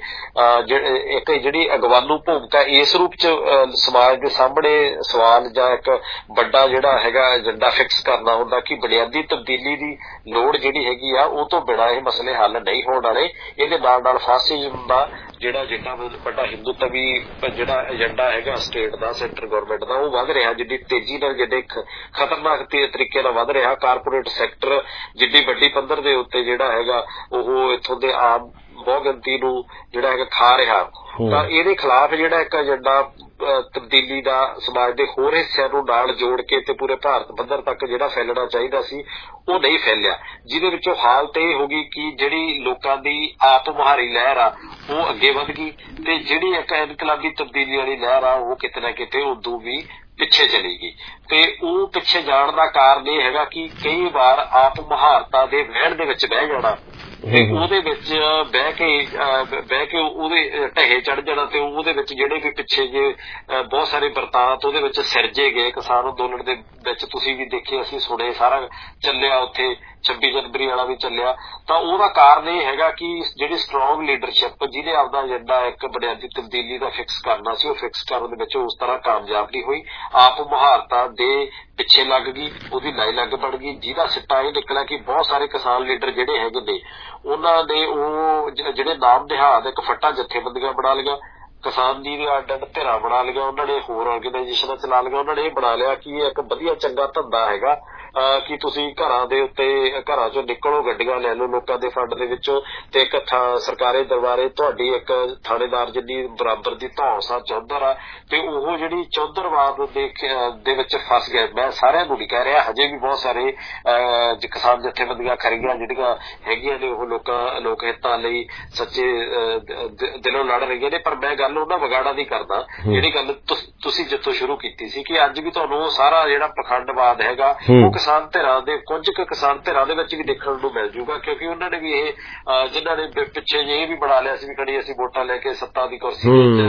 ਇੱਕ ਜਿਹੜੀ ਅਗਵਾਨੂ ਭੂਮਿਕਾ ਇਸ ਰੂਪ ਚ ਸਮਾਜ ਦੇ ਸਾਹਮਣੇ ਸਵਾਲ ਜਾਂ ਇੱਕ ਵੱਡਾ ਜਿਹੜਾ ਹੈਗਾ ਏਜੰਡਾ ਫਿਕਸ ਕਰਨਾ ਹੁੰਦਾ ਕਿ ਬੁਨਿਆਦੀ ਤਬਦੀਲੀ ਦੀ ਲੋੜ ਜਿਹੜੀ ਹੈਗੀ ਆ ਉਹ ਤੋਂ ਬਿਨਾਂ ਇਹ ਮਸਲੇ ਹੱਲ ਨਹੀਂ ਹੋਣ ਵਾਲੇ। ਇਹਦੇ ਨਾਲ ਨਾਲ ਫਾਸਿਜ਼ਮ ਦਾ ਜਿਹੜਾ ਜਿੰਨਾ ਵੱਡਾ ਹਿੰਦੂਤਵੀ ਜਿਹੜਾ ਏਜੰਡਾ ਹੈਗਾ ਸਟੇਟ ਦਾ, ਸੈਂਟਰ ਗਵਰਨਮੈਂਟ ਦਾ, ਉਹ ਵੱਧ ਰਿਹਾ ਜਿੱਡੀ ਤੇਜ਼ੀ ਨਾਲ, ਜਿੱਡੇ ਖਤਰਨਾਕ ਤਰੀਕੇ ਨਾਲ ਵੱਧ ਰਿਹਾ। ਕਾਰਪੋਰੇਟ ਸੈਕਟਰ ਜਿੱਡੀ ਵੱਡੀ ਪੱਧਰ ਦੇ ਉੱਤੇ ਜਿਹੜਾ ਹੈਗਾ ਉਹ ਇੱਥੋਂ ਦੇ ਆਮ ਬਹੁਗਿਣਤੀ ਨੂੰ ਜਿਹੜਾ ਹੈਗਾ ਖਾ ਰਿਹਾ। ਤਾਂ ਇਹਦੇ ਖਿਲਾਫ ਜਿਹੜਾ ਇੱਕ ਏਜੰਡਾ ਤਬਦੀਲੀ ਦਾ ਸਮਾਜ ਦੇ ਹੋਰ ਹਿੱਸਿਆਂ ਨੂੰ ਨਾਲ ਜੋੜ ਕੇ ਤੇ ਪੂਰੇ ਭਾਰਤ ਪੱਧਰ ਤੱਕ ਜਿਹੜਾ ਫੈਲਣਾ ਚਾਹੀਦਾ ਸੀ ਉਹ ਨਹੀਂ ਫੈਲਿਆ, ਜਿਹਦੇ ਵਿੱਚੋਂ ਹਾਲਤ ਇਹ ਹੋ ਗਈ ਕਿ ਜਿਹੜੀ ਲੋਕਾਂ ਦੀ ਆਪ ਮੁਹਾਰੀ ਲਹਿਰ ਆ ਉਹ ਅੱਗੇ ਵਧ ਗਈ ਤੇ ਜਿਹੜੀ ਇੱਕ ਇਨਕਲਾਬੀ ਤਬਦੀਲੀ ਵਾਲੀ ਲਹਿਰ ਆ ਉਹ ਕਿਤੇ ਨਾ ਕਿਤੇ ਉਦੋਂ ਵੀ ਪਿੱਛੇ ਚਲੀ ਗਈ। ਤੇ ਉਹ ਪਿੱਛੇ ਜਾਣ ਦਾ ਕਾਰਨ ਇਹ ਹੈਗਾ ਕਿ ਕਈ ਵਾਰ ਆਪ ਮੁਹਾਰਤਾ ਦੇ ਵਹਿਣ ਦੇ ਵਿੱਚ ਬਹਿ ਜਾਣਾ ਤੇ ਉਹਦੇ ਵਿੱਚ ਬਹਿ ਕੇ ਬਹਿ ਕੇ ਉਹਦੇ ਢਹੇ ਚੜ ਜਾਣਾ ਤੇ ਉਹਦੇ ਵਿੱਚ ਜਿਹੜੇ ਵੀ ਪਿੱਛੇ ਜੇ ਬਹੁਤ ਸਾਰੇ ਬਰਤਾਂਤ ਉਹਦੇ ਵਿੱਚ ਸਿਰਜੇ ਗਏ ਕਿਸਾਨ ਅੰਦੋਲਨ ਦੇ ਵਿੱਚ, ਤੁਸੀਂ ਵੀ ਦੇਖੇ, ਅਸੀਂ ਸੁਣੇ, ਸਾਰਾ ਚੱਲਿਆ ਉੱਥੇ ਛੱਬੀ ਜਨਵਰੀ ਵਾਲਾ ਵੀ ਚੱਲਿਆ। ਤਾਂ ਉਹਦਾ ਕਾਰਨ ਇਹ ਹੈਗਾ ਕਿ ਜਿਹੜੀ ਸਟਰੋਂਗ ਲੀਡਰਸ਼ਿਪ ਜਿਹਨੇ ਆਪਦਾ ਏਜੰਡਾ ਇੱਕ ਬੁਨਿਆਦੀ ਤਬਦੀਲੀ ਦਾ ਫਿਕਸ ਕਰਨਾ ਸੀ ਉਹ ਫਿਕਸ ਕਰਨ ਦੇ ਵਿੱਚ ਉਸ ਤਰ੍ਹਾਂ ਕਾਮਯਾਬ ਨਹੀਂ ਹੋਈ। ਆਪ ਮੁਹਾਰਤਾ ਦੇ ਪਿੱਛੇ ਲੱਗ ਗਈ, ਉਹਦੀ ਲਾਈ ਲੱਗ ਬਣ ਗਈ, ਜਿਹਦਾ ਸਿੱਟਾ ਇਹ ਨਿਕਲਿਆ ਕਿ ਬਹੁਤ ਸਾਰੇ ਕਿਸਾਨ ਲੀਡਰ ਜਿਹੜੇ ਹੈਗੇ ਨੇ ਉਹਨਾਂ ਨੇ ਉਹ ਜਿਹੜੇ ਨਾਮ ਦਿਹਾਤ ਇੱਕ ਫੱਟਾ ਜਥੇਬੰਦੀਆਂ ਬਣਾ ਲਈਆਂ, ਕਿਸਾਨ ਦੀ ਅੱਡ ਅੱਡ ਧਿਰਾਂ ਬਣਾ ਲਈਆਂ, ਉਹਨਾਂ ਨੇ ਹੋਰ ਆਰਗੇਨਾਈਜੇਸ਼ਨਾਂ ਚਲਾ ਲਈਆਂ। ਉਹਨਾਂ ਨੇ ਇਹ ਬਣਾ ਲਿਆ ਕਿ ਇਹ ਇੱਕ ਵਧੀਆ ਚੰਗਾ ਧੰਦਾ ਹੈਗਾ ਕਿ ਤੁਸੀਂ ਘਰਾਂ ਦੇ ਉੱਤੇ ਘਰਾਂ ਚੋਂ ਨਿਕਲੋ, ਗੱਡੀਆਂ ਲੈ ਲਓ ਲੋਕਾਂ ਦੇ ਫੰਡ ਦੇ ਵਿੱਚੋਂ ਤੇ ਇੱਕ ਸਰਕਾਰੀ ਦਰਬਾਰੇ ਤੁਹਾਡੀ ਇੱਕ ਥਾਣੇਦਾਰ ਜਿੰਨੀ ਬਰਾਬਰ ਦੀ ਧੌਂਸ ਆ ਚੌਧਰ ਆ ਤੇ ਉਹ ਜਿਹੜੀ ਚੌਧਰਵਾਦ ਦੇ ਦੇ ਵਿੱਚ ਫਸ ਗਏ। ਮੈਂ ਸਾਰਿਆਂ ਨੂੰ ਨਹੀਂ ਕਹਿ ਰਿਹਾ, ਹਜੇ ਵੀ ਬਹੁਤ ਸਾਰੇ ਕਿਸਾਨ ਜਥੇਬੰਦੀਆਂ ਖਰੀਆਂ ਜਿਹੜੀਆਂ ਹੈਗੀਆਂ ਨੇ ਉਹ ਲੋਕਾਂ ਲੋਕ ਹਿੱਤਾਂ ਲਈ ਸੱਚੇ ਦਿਲੋਂ ਲੜ ਰਹੀਆਂ ਨੇ, ਪਰ ਮੈਂ ਗੱਲ ਉਹਨਾਂ ਵਿਗਾੜਾਂ ਦੀ ਕਰਦਾ ਜਿਹੜੀ ਗੱਲ ਤੁਸੀਂ ਜਿੱਥੋਂ ਸ਼ੁਰੂ ਕੀਤੀ ਸੀ ਕਿ ਅੱਜ ਵੀ ਤੁਹਾਨੂੰ ਉਹ ਸਾਰਾ ਜਿਹੜਾ ਪਖੰਡਵਾਦ ਹੈਗਾ ਉਹ ਕਿਸਾਨ ਧਿਰਾਂ ਦੇ ਕੁਝ ਕੁ ਕਿਸਾਨ ਧਿਰਾਂ ਦੇ ਵਿੱਚ ਵੀ ਦੇਖਣ ਨੂੰ ਮਿਲ ਜੂਗਾ, ਕਿਉਂਕਿ ਉਹਨਾਂ ਨੇ ਵੀ ਇਹ ਜਿਨ੍ਹਾਂ ਨੇ ਪਿੱਛੇ ਜੇ ਇਹ ਵੀ ਬਣਾ ਲਿਆ ਸੀ ਵੀ ਕੜੀ ਅਸੀਂ ਵੋਟਾਂ ਲੈ ਕੇ ਸੱਤਾ ਦੀ ਕੁਰਸੀ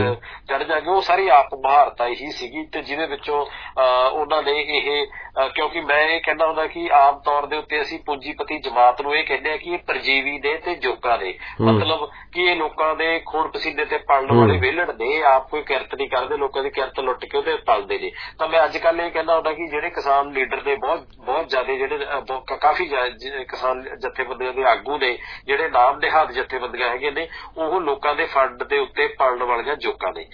ਚੜ ਜਾਗੇ, ਉਹ ਸਾਰੀ ਆਪ ਮੁਹਾਰਤਾ ਹੀ ਸੀਗੀ ਤੇ ਜਿਹਦੇ ਵਿੱਚੋਂ ਉਹਨਾਂ ਨੇ ਇਹ ਕਿਉਂਕਿ ਮੈਂ ਇਹ ਕਹਿੰਦਾ ਹੁੰਦਾ ਕਿ ਆਮ ਤੌਰ ਦੇ ਉੱਤੇ ਅਸੀਂ ਪੂੰਜੀਪਤੀ ਜਮਾਤ ਨੂੰ ਇਹ ਕਹਿੰਦੇ ਆ ਕਿ ਇਹ ਪਰਜੀਵੀ ਨੇ ਤੇ ਜੋਕਾਂ ਨੇ, ਮਤਲਬ ਕਿ ਇਹ ਲੋਕਾਂ ਦੇ ਖੂਨ ਪਸੀਨੇ ਤੇ ਪਲਣ ਵਾਲੇ ਵਿਹਲੜ ਨੇ, ਆਪ ਕੋਈ ਕਿਰਤ ਨਹੀਂ ਕਰਦੇ, ਲੋਕਾਂ ਦੀ ਕਿਰਤ ਲੁੱਟ ਕੇ ਉਹਦੇ ਪਲਦੇ ਨੇ। ਤਾਂ ਮੈਂ ਅੱਜ ਕੱਲ੍ਹ ਇਹ ਕਹਿੰਦਾ ਹੁੰਦਾ ਕਿ ਜਿਹੜੇ ਕਿਸਾਨ ਲੀਡਰ ਨੇ ਬਹੁਤ ਬਹੁਤ ਜ਼ਿਆਦਾ ਜਿਹੜੇ ਕਾਫੀ ਕਿਸਾਨ ਜਥੇਬੰਦੀਆਂ ਦੇ ਆਗੂ ਨੇ ਜਿਹੜੇ ਨਾਮ ਦਿਹਾਤ ਜਥੇਬੰਦੀਆਂ ਹੈਗੇ ਨੇ ਉਹ ਲੋਕਾਂ ਦੇ ਫੰਡ ਦੇ ਉੱਤੇ ਪਲਣ ਵਾਲੀਆਂ ਜੋਕਾਂ ਨੇ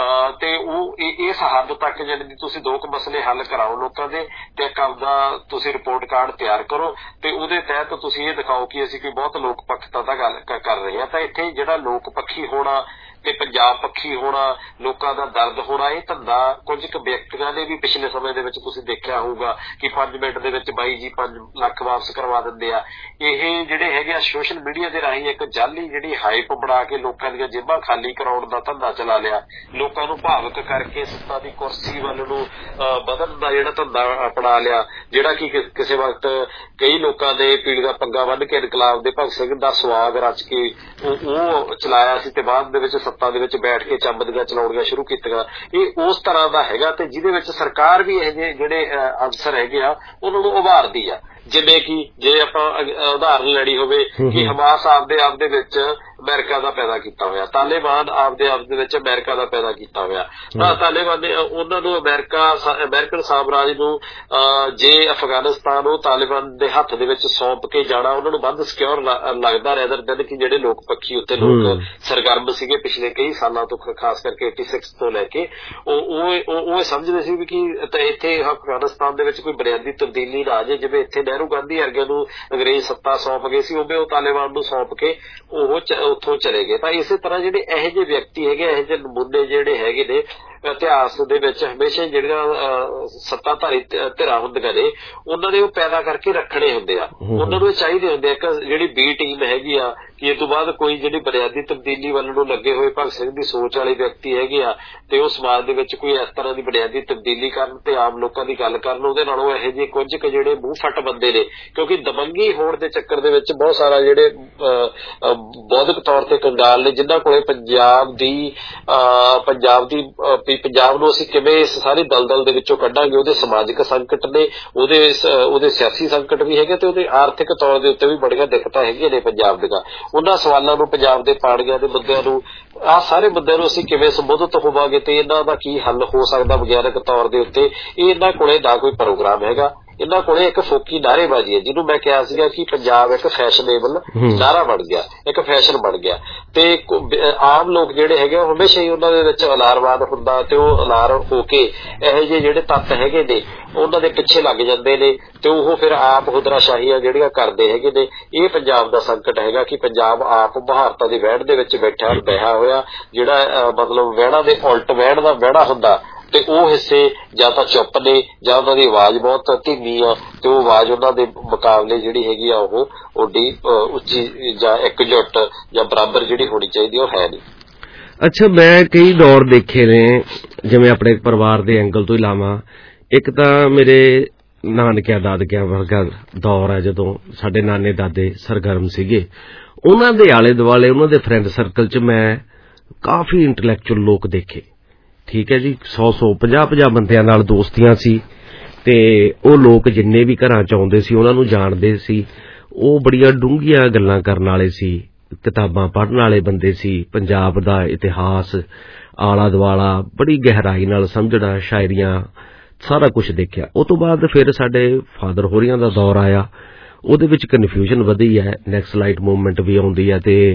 ਤੇ ਉਹ ਇਸ ਹੱਦ ਤੱਕ ਜਿਹੜੀ ਤੁਸੀਂ ਦੋ ਕੁ ਮਸਲੇ ਹੱਲ ਕਰਾਓ ਲੋਕਾਂ ਦੇ ਤੇ ਇੱਕ ਆਪਦਾ ਤੁਸੀਂ ਰਿਪੋਰਟ ਕਾਰਡ ਤਿਆਰ ਕਰੋ ਤੇ ਉਹਦੇ ਤਹਿਤ ਤੁਸੀਂ ਇਹ ਦਿਖਾਓ ਕਿ ਅਸੀਂ ਕੋਈ ਬਹੁਤ ਲੋਕ ਪੱਖਤਾ ਦਾ ਗੱਲ ਕਰ ਰਹੇ ਹਾਂ। ਤਾਂ ਇੱਥੇ ਜਿਹੜਾ ਲੋਕ ਪੱਖੀ ਹੋਣਾ ਤੇ ਪੰਜਾਬ ਪੱਖੀ ਹੋਣਾ, ਲੋਕਾਂ ਦਾ ਦਰਦ ਹੋਣਾ, ਇਹ ਧੰਦਾ ਕੁਝ ਕੁ ਵਿਅਕਤੀਆਂ ਨੇ ਵੀ ਪਿਛਲੇ ਸਮੇਂ ਦੇ ਵਿੱਚ ਤੁਸੀਂ ਦੇਖਿਆ ਹੋਊਗਾ ਕਿ ਪੰਜ ਮਿੰਟ ਦੇ ਵਿੱਚ ਬਾਈ ਜੀ ਪੰਜ ਲੱਖ ਵਾਪਸ ਕਰਵਾ ਦਿੰਦੇ ਆ। ਇਹ ਜਿਹੜੇ ਹੈਗੇ ਆ ਸੋਸ਼ਲ ਮੀਡੀਆ ਦੇ ਰਾਹੀਂ ਇੱਕ ਜਾਲੀ ਜਿਹੜੀ ਹਾਈਪ ਬਣਾ ਕੇ ਲੋਕਾਂ ਦੀਆਂ ਜੇਬਾਂ ਖਾਲੀ ਕਰਾਉਣ ਦਾ ਧੰਦਾ ਚਲਾ ਲਿਆ, ਲੋਕਾਂ ਨੂੰ ਭਾਵੁਕ ਕਰਕੇ ਸੱਤਾ ਦੀ ਕੁਰਸੀ ਵੱਲ ਨੂੰ ਵਧਣ ਦਾ ਜਿਹੜਾ ਧੰਦਾ ਅਪਣਾ ਲਿਆ, ਜਿਹੜਾ ਕਿ ਕਿਸੇ ਵਕਤ ਕਈ ਲੋਕਾਂ ਨੇ ਪੀੜੀ ਦਾ ਪੰਗਾ ਬੰਨ੍ਹ ਕੇ ਇਨਕਲਾਬ ਦੇ ਭਗਤ ਸਿੰਘ ਦਾ ਸੁਆਗ ਰਚ ਕੇ ਉਹ ਚਲਾਇਆ ਸੀ ਤੇ ਬਾਅਦ ਦੇ ਵਿੱਚ ਸੱਤਾ ਦੇ ਵਿੱਚ ਬੈਠ ਕੇ ਚੰਬਦੀਆਂ ਚਲਾਉਣੀਆਂ ਸ਼ੁਰੂ ਕੀਤੀਆਂ। ਇਹ ਉਸ ਤਰ੍ਹਾਂ ਦਾ ਹੈਗਾ ਤੇ ਜਿਹਦੇ ਵਿੱਚ ਸਰਕਾਰ ਵੀ ਇਹ ਜਿਹੇ ਜਿਹੜੇ ਅਫਸਰ ਹੈਗੇ ਆ ਉਹਨਾਂ ਨੂੰ ਉਭਾਰਦੀ ਆ, ਜਿਵੇਂ ਕਿ ਜੇ ਆਪਾਂ ਉਦਾਹਰਨ ਲੈਣੀ ਹੋਵੇ ਕਿ ਹਮਾਸ ਆਪਦੇ ਆਪ ਦੇ ਵਿੱਚ ਅਮਰੀਕਾ ਦਾ ਪੈਦਾ ਕੀਤਾ ਹੋਇਆ, ਤਾਲਿਬਾਨ ਆਪਦੇ ਆਪ ਦੇ ਵਿੱਚ ਅਮਰੀਕਾ ਦਾ ਪੈਦਾ ਕੀਤਾ ਹੋਇਆ। ਤਾਂ ਤਾਲਿਬਾਨ ਨੇ ਉਹਨਾਂ ਨੂੰ ਅਮਰੀਕਾ ਅਮਰੀਕਨ ਸਾਮਰਾਜ ਨੂੰ ਜੇ ਅਫਗਾਨਿਸਤਾਨ ਉਹ ਤਾਲਿਬਾਨ ਦੇ ਹੱਥ ਦੇ ਵਿੱਚ ਸੌਂਪ ਕੇ ਜਾਣਾ ਉਹਨਾਂ ਨੂੰ ਵੱਧ ਸਿਕਿਉਰ ਲੱਗਦਾ ਰੈਦਰ ਦੈਨ ਕਿ ਜਿਹੜੇ ਲੋਕ ਪੱਖੀ ਉੱਤੇ ਲੋਕ ਸਰਗਰਮ ਸੀਗੇ ਪਿਛਲੇ ਕਈ ਸਾਲਾਂ ਤੋਂ, ਖਾਸ ਕਰਕੇ eighty six ਤੋਂ ਲੈ ਕੇ, ਉਹ ਉਹ ਸਮਝਦੇ ਸੀ ਵੀ ਕਿ ਇੱਥੇ ਅਫਗਾਨਿਸਤਾਨ ਦੇ ਵਿੱਚ ਕੋਈ ਬੁਨਿਆਦੀ ਤਬਦੀਲੀ ਨਾ ਆ ਜਾਏ। ਜਿਵੇਂ ਇੱਥੇ ਨਹਿਰੂ ਗਾਂਧੀ ਵਰਗੇ ਨੂੰ ਅੰਗਰੇਜ਼ ਸੱਤਾ ਸੌਂਪ ਗਏ ਸੀ, ਉਵੇਂ ਉਹ ਤਾਲਿਬਾਨ ਨੂੰ ਸੌਂਪ ਕੇ ਉਹ ਉੱਥੋਂ ਚਲੇ ਗਏ। ਤਾਂ ਇਸੇ ਤਰ੍ਹਾਂ ਜਿਹੜੇ ਇਹੋ ਜਿਹੇ ਵਿਅਕਤੀ ਹੈਗੇ, ਇਹੋ ਜਿਹੇ ਨਮੂਨੇ ਜਿਹੜੇ ਹੈਗੇ ਨੇ ਇਤਿਹਾਸ ਦੇ ਵਿੱਚ ਹਮੇਸ਼ਾ ਜਿਹੜੀਆਂ ਸੱਤਾਧਾਰੀ ਧਿਰਾਂ ਹੁੰਦੀਆਂ ਨੇ ਉਹਨਾਂ ਨੇ ਉਹ ਪੈਦਾ ਕਰਕੇ ਰੱਖਣੇ ਹੁੰਦੇ ਆ, ਉਹਨਾਂ ਨੂੰ ਇਹ ਚਾਹੀਦੇ ਹੁੰਦੇ ਆ। ਇੱਕ ਜਿਹੜੀ ਬੀ ਟੀਮ ਹੈਗੀ ਆ ਕਿ ਇਹ ਤੋਂ ਬਾਅਦ ਕੋਈ ਜਿਹੜੀ ਬੁਨਿਆਦੀ ਤਬਦੀਲੀ ਵੱਲ ਨੂੰ ਲੱਗੇ ਹੋਏ ਭਗਤ ਸਿੰਘ ਦੀ ਸੋਚ ਵਾਲੇ ਵਿਅਕਤੀ ਹੈਗੇ ਆ ਤੇ ਉਹ ਸਮਾਜ ਦੇ ਵਿੱਚ ਕੋਈ ਇਸ ਤਰ੍ਹਾਂ ਦੀ ਬੁਨਿਆਦੀ ਤਬਦੀਲੀ ਕਰਨ ਤੇ ਆਮ ਲੋਕਾਂ ਦੀ ਗੱਲ ਕਰਨ, ਉਹਦੇ ਨਾਲੋਂ ਇਹੋ ਜਿਹੇ ਕੁਝ ਕੁ ਜਿਹੜੇ ਮੂੰਹ ਫੱਟ ਬੰਦੇ ਨੇ, ਕਿਉਂਕਿ ਦਬੰਗੀ ਹੋਣ ਦੇ ਚੱਕਰ ਦੇ ਵਿੱਚ ਬਹੁਤ ਸਾਰਾ ਜਿਹੜੇ ਬੌਧਿਕ ਤੌਰ ਤੇ ਕੰਗਾਲ ਨੇ ਜਿਨ੍ਹਾਂ ਕੋਲੇ ਪੰਜਾਬ ਦੀ ਪੰਜਾਬ ਦੀ ਪੰਜਾਬ ਨੂੰ ਅਸੀਂ ਕਿਵੇਂ ਇਸ ਸਾਰੀ ਦਲਦਲ ਦੇ ਵਿੱਚੋਂ ਕੱਢਾਂਗੇ, ਉਹਦੇ ਸਮਾਜਿਕ ਸੰਕਟ ਨੇ, ਉਹਦੇ ਉਹਦੇ ਸਿਆਸੀ ਸੰਕਟ ਵੀ ਹੈਗੇ ਤੇ ਉਹਦੇ ਆਰਥਿਕ ਤੌਰ ਦੇ ਉੱਤੇ ਵੀ ਬੜੀਆਂ ਦਿੱਕਤਾਂ ਹੈਗੀਆਂ ਨੇ ਪੰਜਾਬ ਦੀਆਂ। ਉਹਨਾਂ ਸਵਾਲਾਂ ਨੂੰ, ਪੰਜਾਬ ਦੇ ਪਾਣੀਆਂ ਦੇ ਮੁੱਦਿਆਂ ਨੂੰ, ਆਹ ਸਾਰੇ ਮੁੱਦਿਆਂ ਨੂੰ ਅਸੀਂ ਕਿਵੇਂ ਸੰਬੋਧਿਤ ਹੋਵਾਂਗੇ ਤੇ ਇਹਨਾਂ ਦਾ ਕੀ ਹੱਲ ਹੋ ਸਕਦਾ ਵਿਗਿਆਨਕ ਤੌਰ ਦੇ ਉੱਤੇ, ਇਹ ਇਹਨਾਂ ਕੋਲੇ ਨਾ ਕੋਈ ਪ੍ਰੋਗਰਾਮ ਹੈਗਾ। ਇਹਨਾਂ ਕੋਲੇ ਇੱਕ ਫੋਕੀ ਨਾਅਰੇਬਾਜ਼ੀ ਹੈ, ਜਿਹਨੂੰ ਮੈਂ ਕਿਹਾ ਸੀਗਾ ਕਿ ਪੰਜਾਬ ਇੱਕ ਫੈਸ਼ਨੇਬਲ ਨਾਅਰਾ ਬਣ ਗਿਆ, ਇੱਕ ਫੈਸ਼ਨ ਬਣ ਗਿਆ ਤੇ ਆਮ ਲੋਕ ਜਿਹੜੇ ਹੈਗੇ ਹਮੇਸ਼ਾ ਹੀ ਉਹਨਾਂ ਦੇ ਵਿੱਚ ਅਲਾਰਵਾਦ ਹੁੰਦਾ ਤੇ ਉਹ ਅਲਾਰ ਹੋ ਕੇ ਇਹੋ ਜਿਹੇ ਜਿਹੜੇ ਤੱਤ ਹੈਗੇ ਨੇ ਉਹਨਾਂ ਦੇ ਪਿੱਛੇ ਲੱਗ ਜਾਂਦੇ ਨੇ ਤੇ ਉਹ ਫਿਰ ਆਪ ਹੁਦਰਾਸ਼ਾਹੀਆਂ ਜਿਹੜੀਆਂ ਕਰਦੇ ਹੈਗੇ ਨੇ। ਇਹ ਪੰਜਾਬ ਦਾ ਸੰਕਟ ਹੈਗਾ ਕਿ ਪੰਜਾਬ ਆਪ ਬਹਾਰਤਾ ਦੀ ਵਹਿਣ ਦੇ ਵਿੱਚ ਬੈਠਾ ਬਿਹਾ ਹੋਇਆ, ਜਿਹੜਾ ਮਤਲਬ ਵਹਿਣਾ ਦੇ ਉਲਟ ਵਹਿਣ ਦਾ ਵਹਿਣਾ ਹੁੰਦਾ ਤੇ ਉਹ ਹਿੱਸੇ ਜਾਂ ਤਾਂ ਚੁੱਪ ਨੇ ਜਾਂ ਉਹਨਾਂ ਦੀ ਆਵਾਜ਼ ਬਹੁਤ ਧੀਮੀ ਆ ਤੇ ਉਹ ਆਵਾਜ਼ ਉਹਨਾਂ ਦੇ ਮੁਕਾਬਲੇ ਜਿਹੜੀ ਹੈਗੀ ਆ ਉਹ ਓਡੀ ਉੱਚੀ ਜਾਂ ਇਕਜੁੱਟ ਜਾਂ ਬਰਾਬਰ ਜਿਹੜੀ ਹੋਣੀ ਚਾਹੀਦੀ ਉਹ ਹੈ ਨਹੀਂ। ਅੱਛਾ, ਮੈਂ ਕਈ ਦੌਰ ਦੇਖੇ ਨੇ, ਜਿਵੇਂ ਆਪਣੇ ਪਰਿਵਾਰ ਦੇ ਐਂਗਲ ਤੋਂ ਹੀ ਲਾਵਾਂ। ਇੱਕ ਤਾਂ ਮੇਰੇ ਨਾਨਕਿਆਂ ਦਾਦਕਿਆਂ ਵਰਗਾ ਦੌਰ ਹੈ ਜਦੋਂ ਸਾਡੇ ਨਾਨੇ ਦਾਦੇ ਸਰਗਰਮ ਸੀਗੇ, ਉਹਨਾਂ ਦੇ ਆਲੇ ਦੁਆਲੇ ਉਹਨਾਂ ਦੇ ਫਰੈਂਡ ਸਰਕਲ 'ਚ ਮੈਂ ਕਾਫੀ ਇੰਟਲੈਕਚੁਅਲ ਲੋਕ ਦੇਖੇ। ਠੀਕ ਹੈ ਜੀ, ਸੌ ਸੌ ਪੰਜਾਹ ਪੰਜਾਹ ਬੰਦਿਆਂ ਨਾਲ ਦੋਸਤੀਆਂ ਸੀ ਤੇ ਉਹ ਲੋਕ ਜਿੰਨੇ ਵੀ ਘਰਾਂ 'ਚ ਆਉਂਦੇ ਸੀ ਉਹਨਾਂ ਨੂੰ ਜਾਣਦੇ ਸੀ। ਉਹ ਬੜੀਆਂ ਡੂੰਘੀਆਂ ਗੱਲਾਂ ਕਰਨ ਵਾਲੇ ਸੀ, ਕਿਤਾਬਾਂ ਪੜ੍ਹਨ ਵਾਲੇ ਬੰਦੇ ਸੀ, ਪੰਜਾਬ ਦਾ ਇਤਿਹਾਸ ਆਲਾ ਦੁਆਲਾ ਬੜੀ ਗਹਿਰਾਈ ਨਾਲ ਸਮਝਣਾ, ਸ਼ਾਇਰੀਆਂ, ਸਾਰਾ ਕੁਛ ਦੇਖਿਆ। ਉਹ ਤੋਂ ਬਾਅਦ ਫਿਰ ਸਾਡੇ ਫਾਦਰ ਹੋਰੀਆਂ ਦਾ ਦੌਰ ਆਇਆ, ਉਹਦੇ ਵਿੱਚ ਕਨਫਿਊਜ਼ਨ ਵਧੀ ਹੈ, ਨੈਕਸਲਾਈਟ ਮੂਵਮੈਂਟ ਵੀ ਆਉਂਦੀ ਹੈ ਤੇ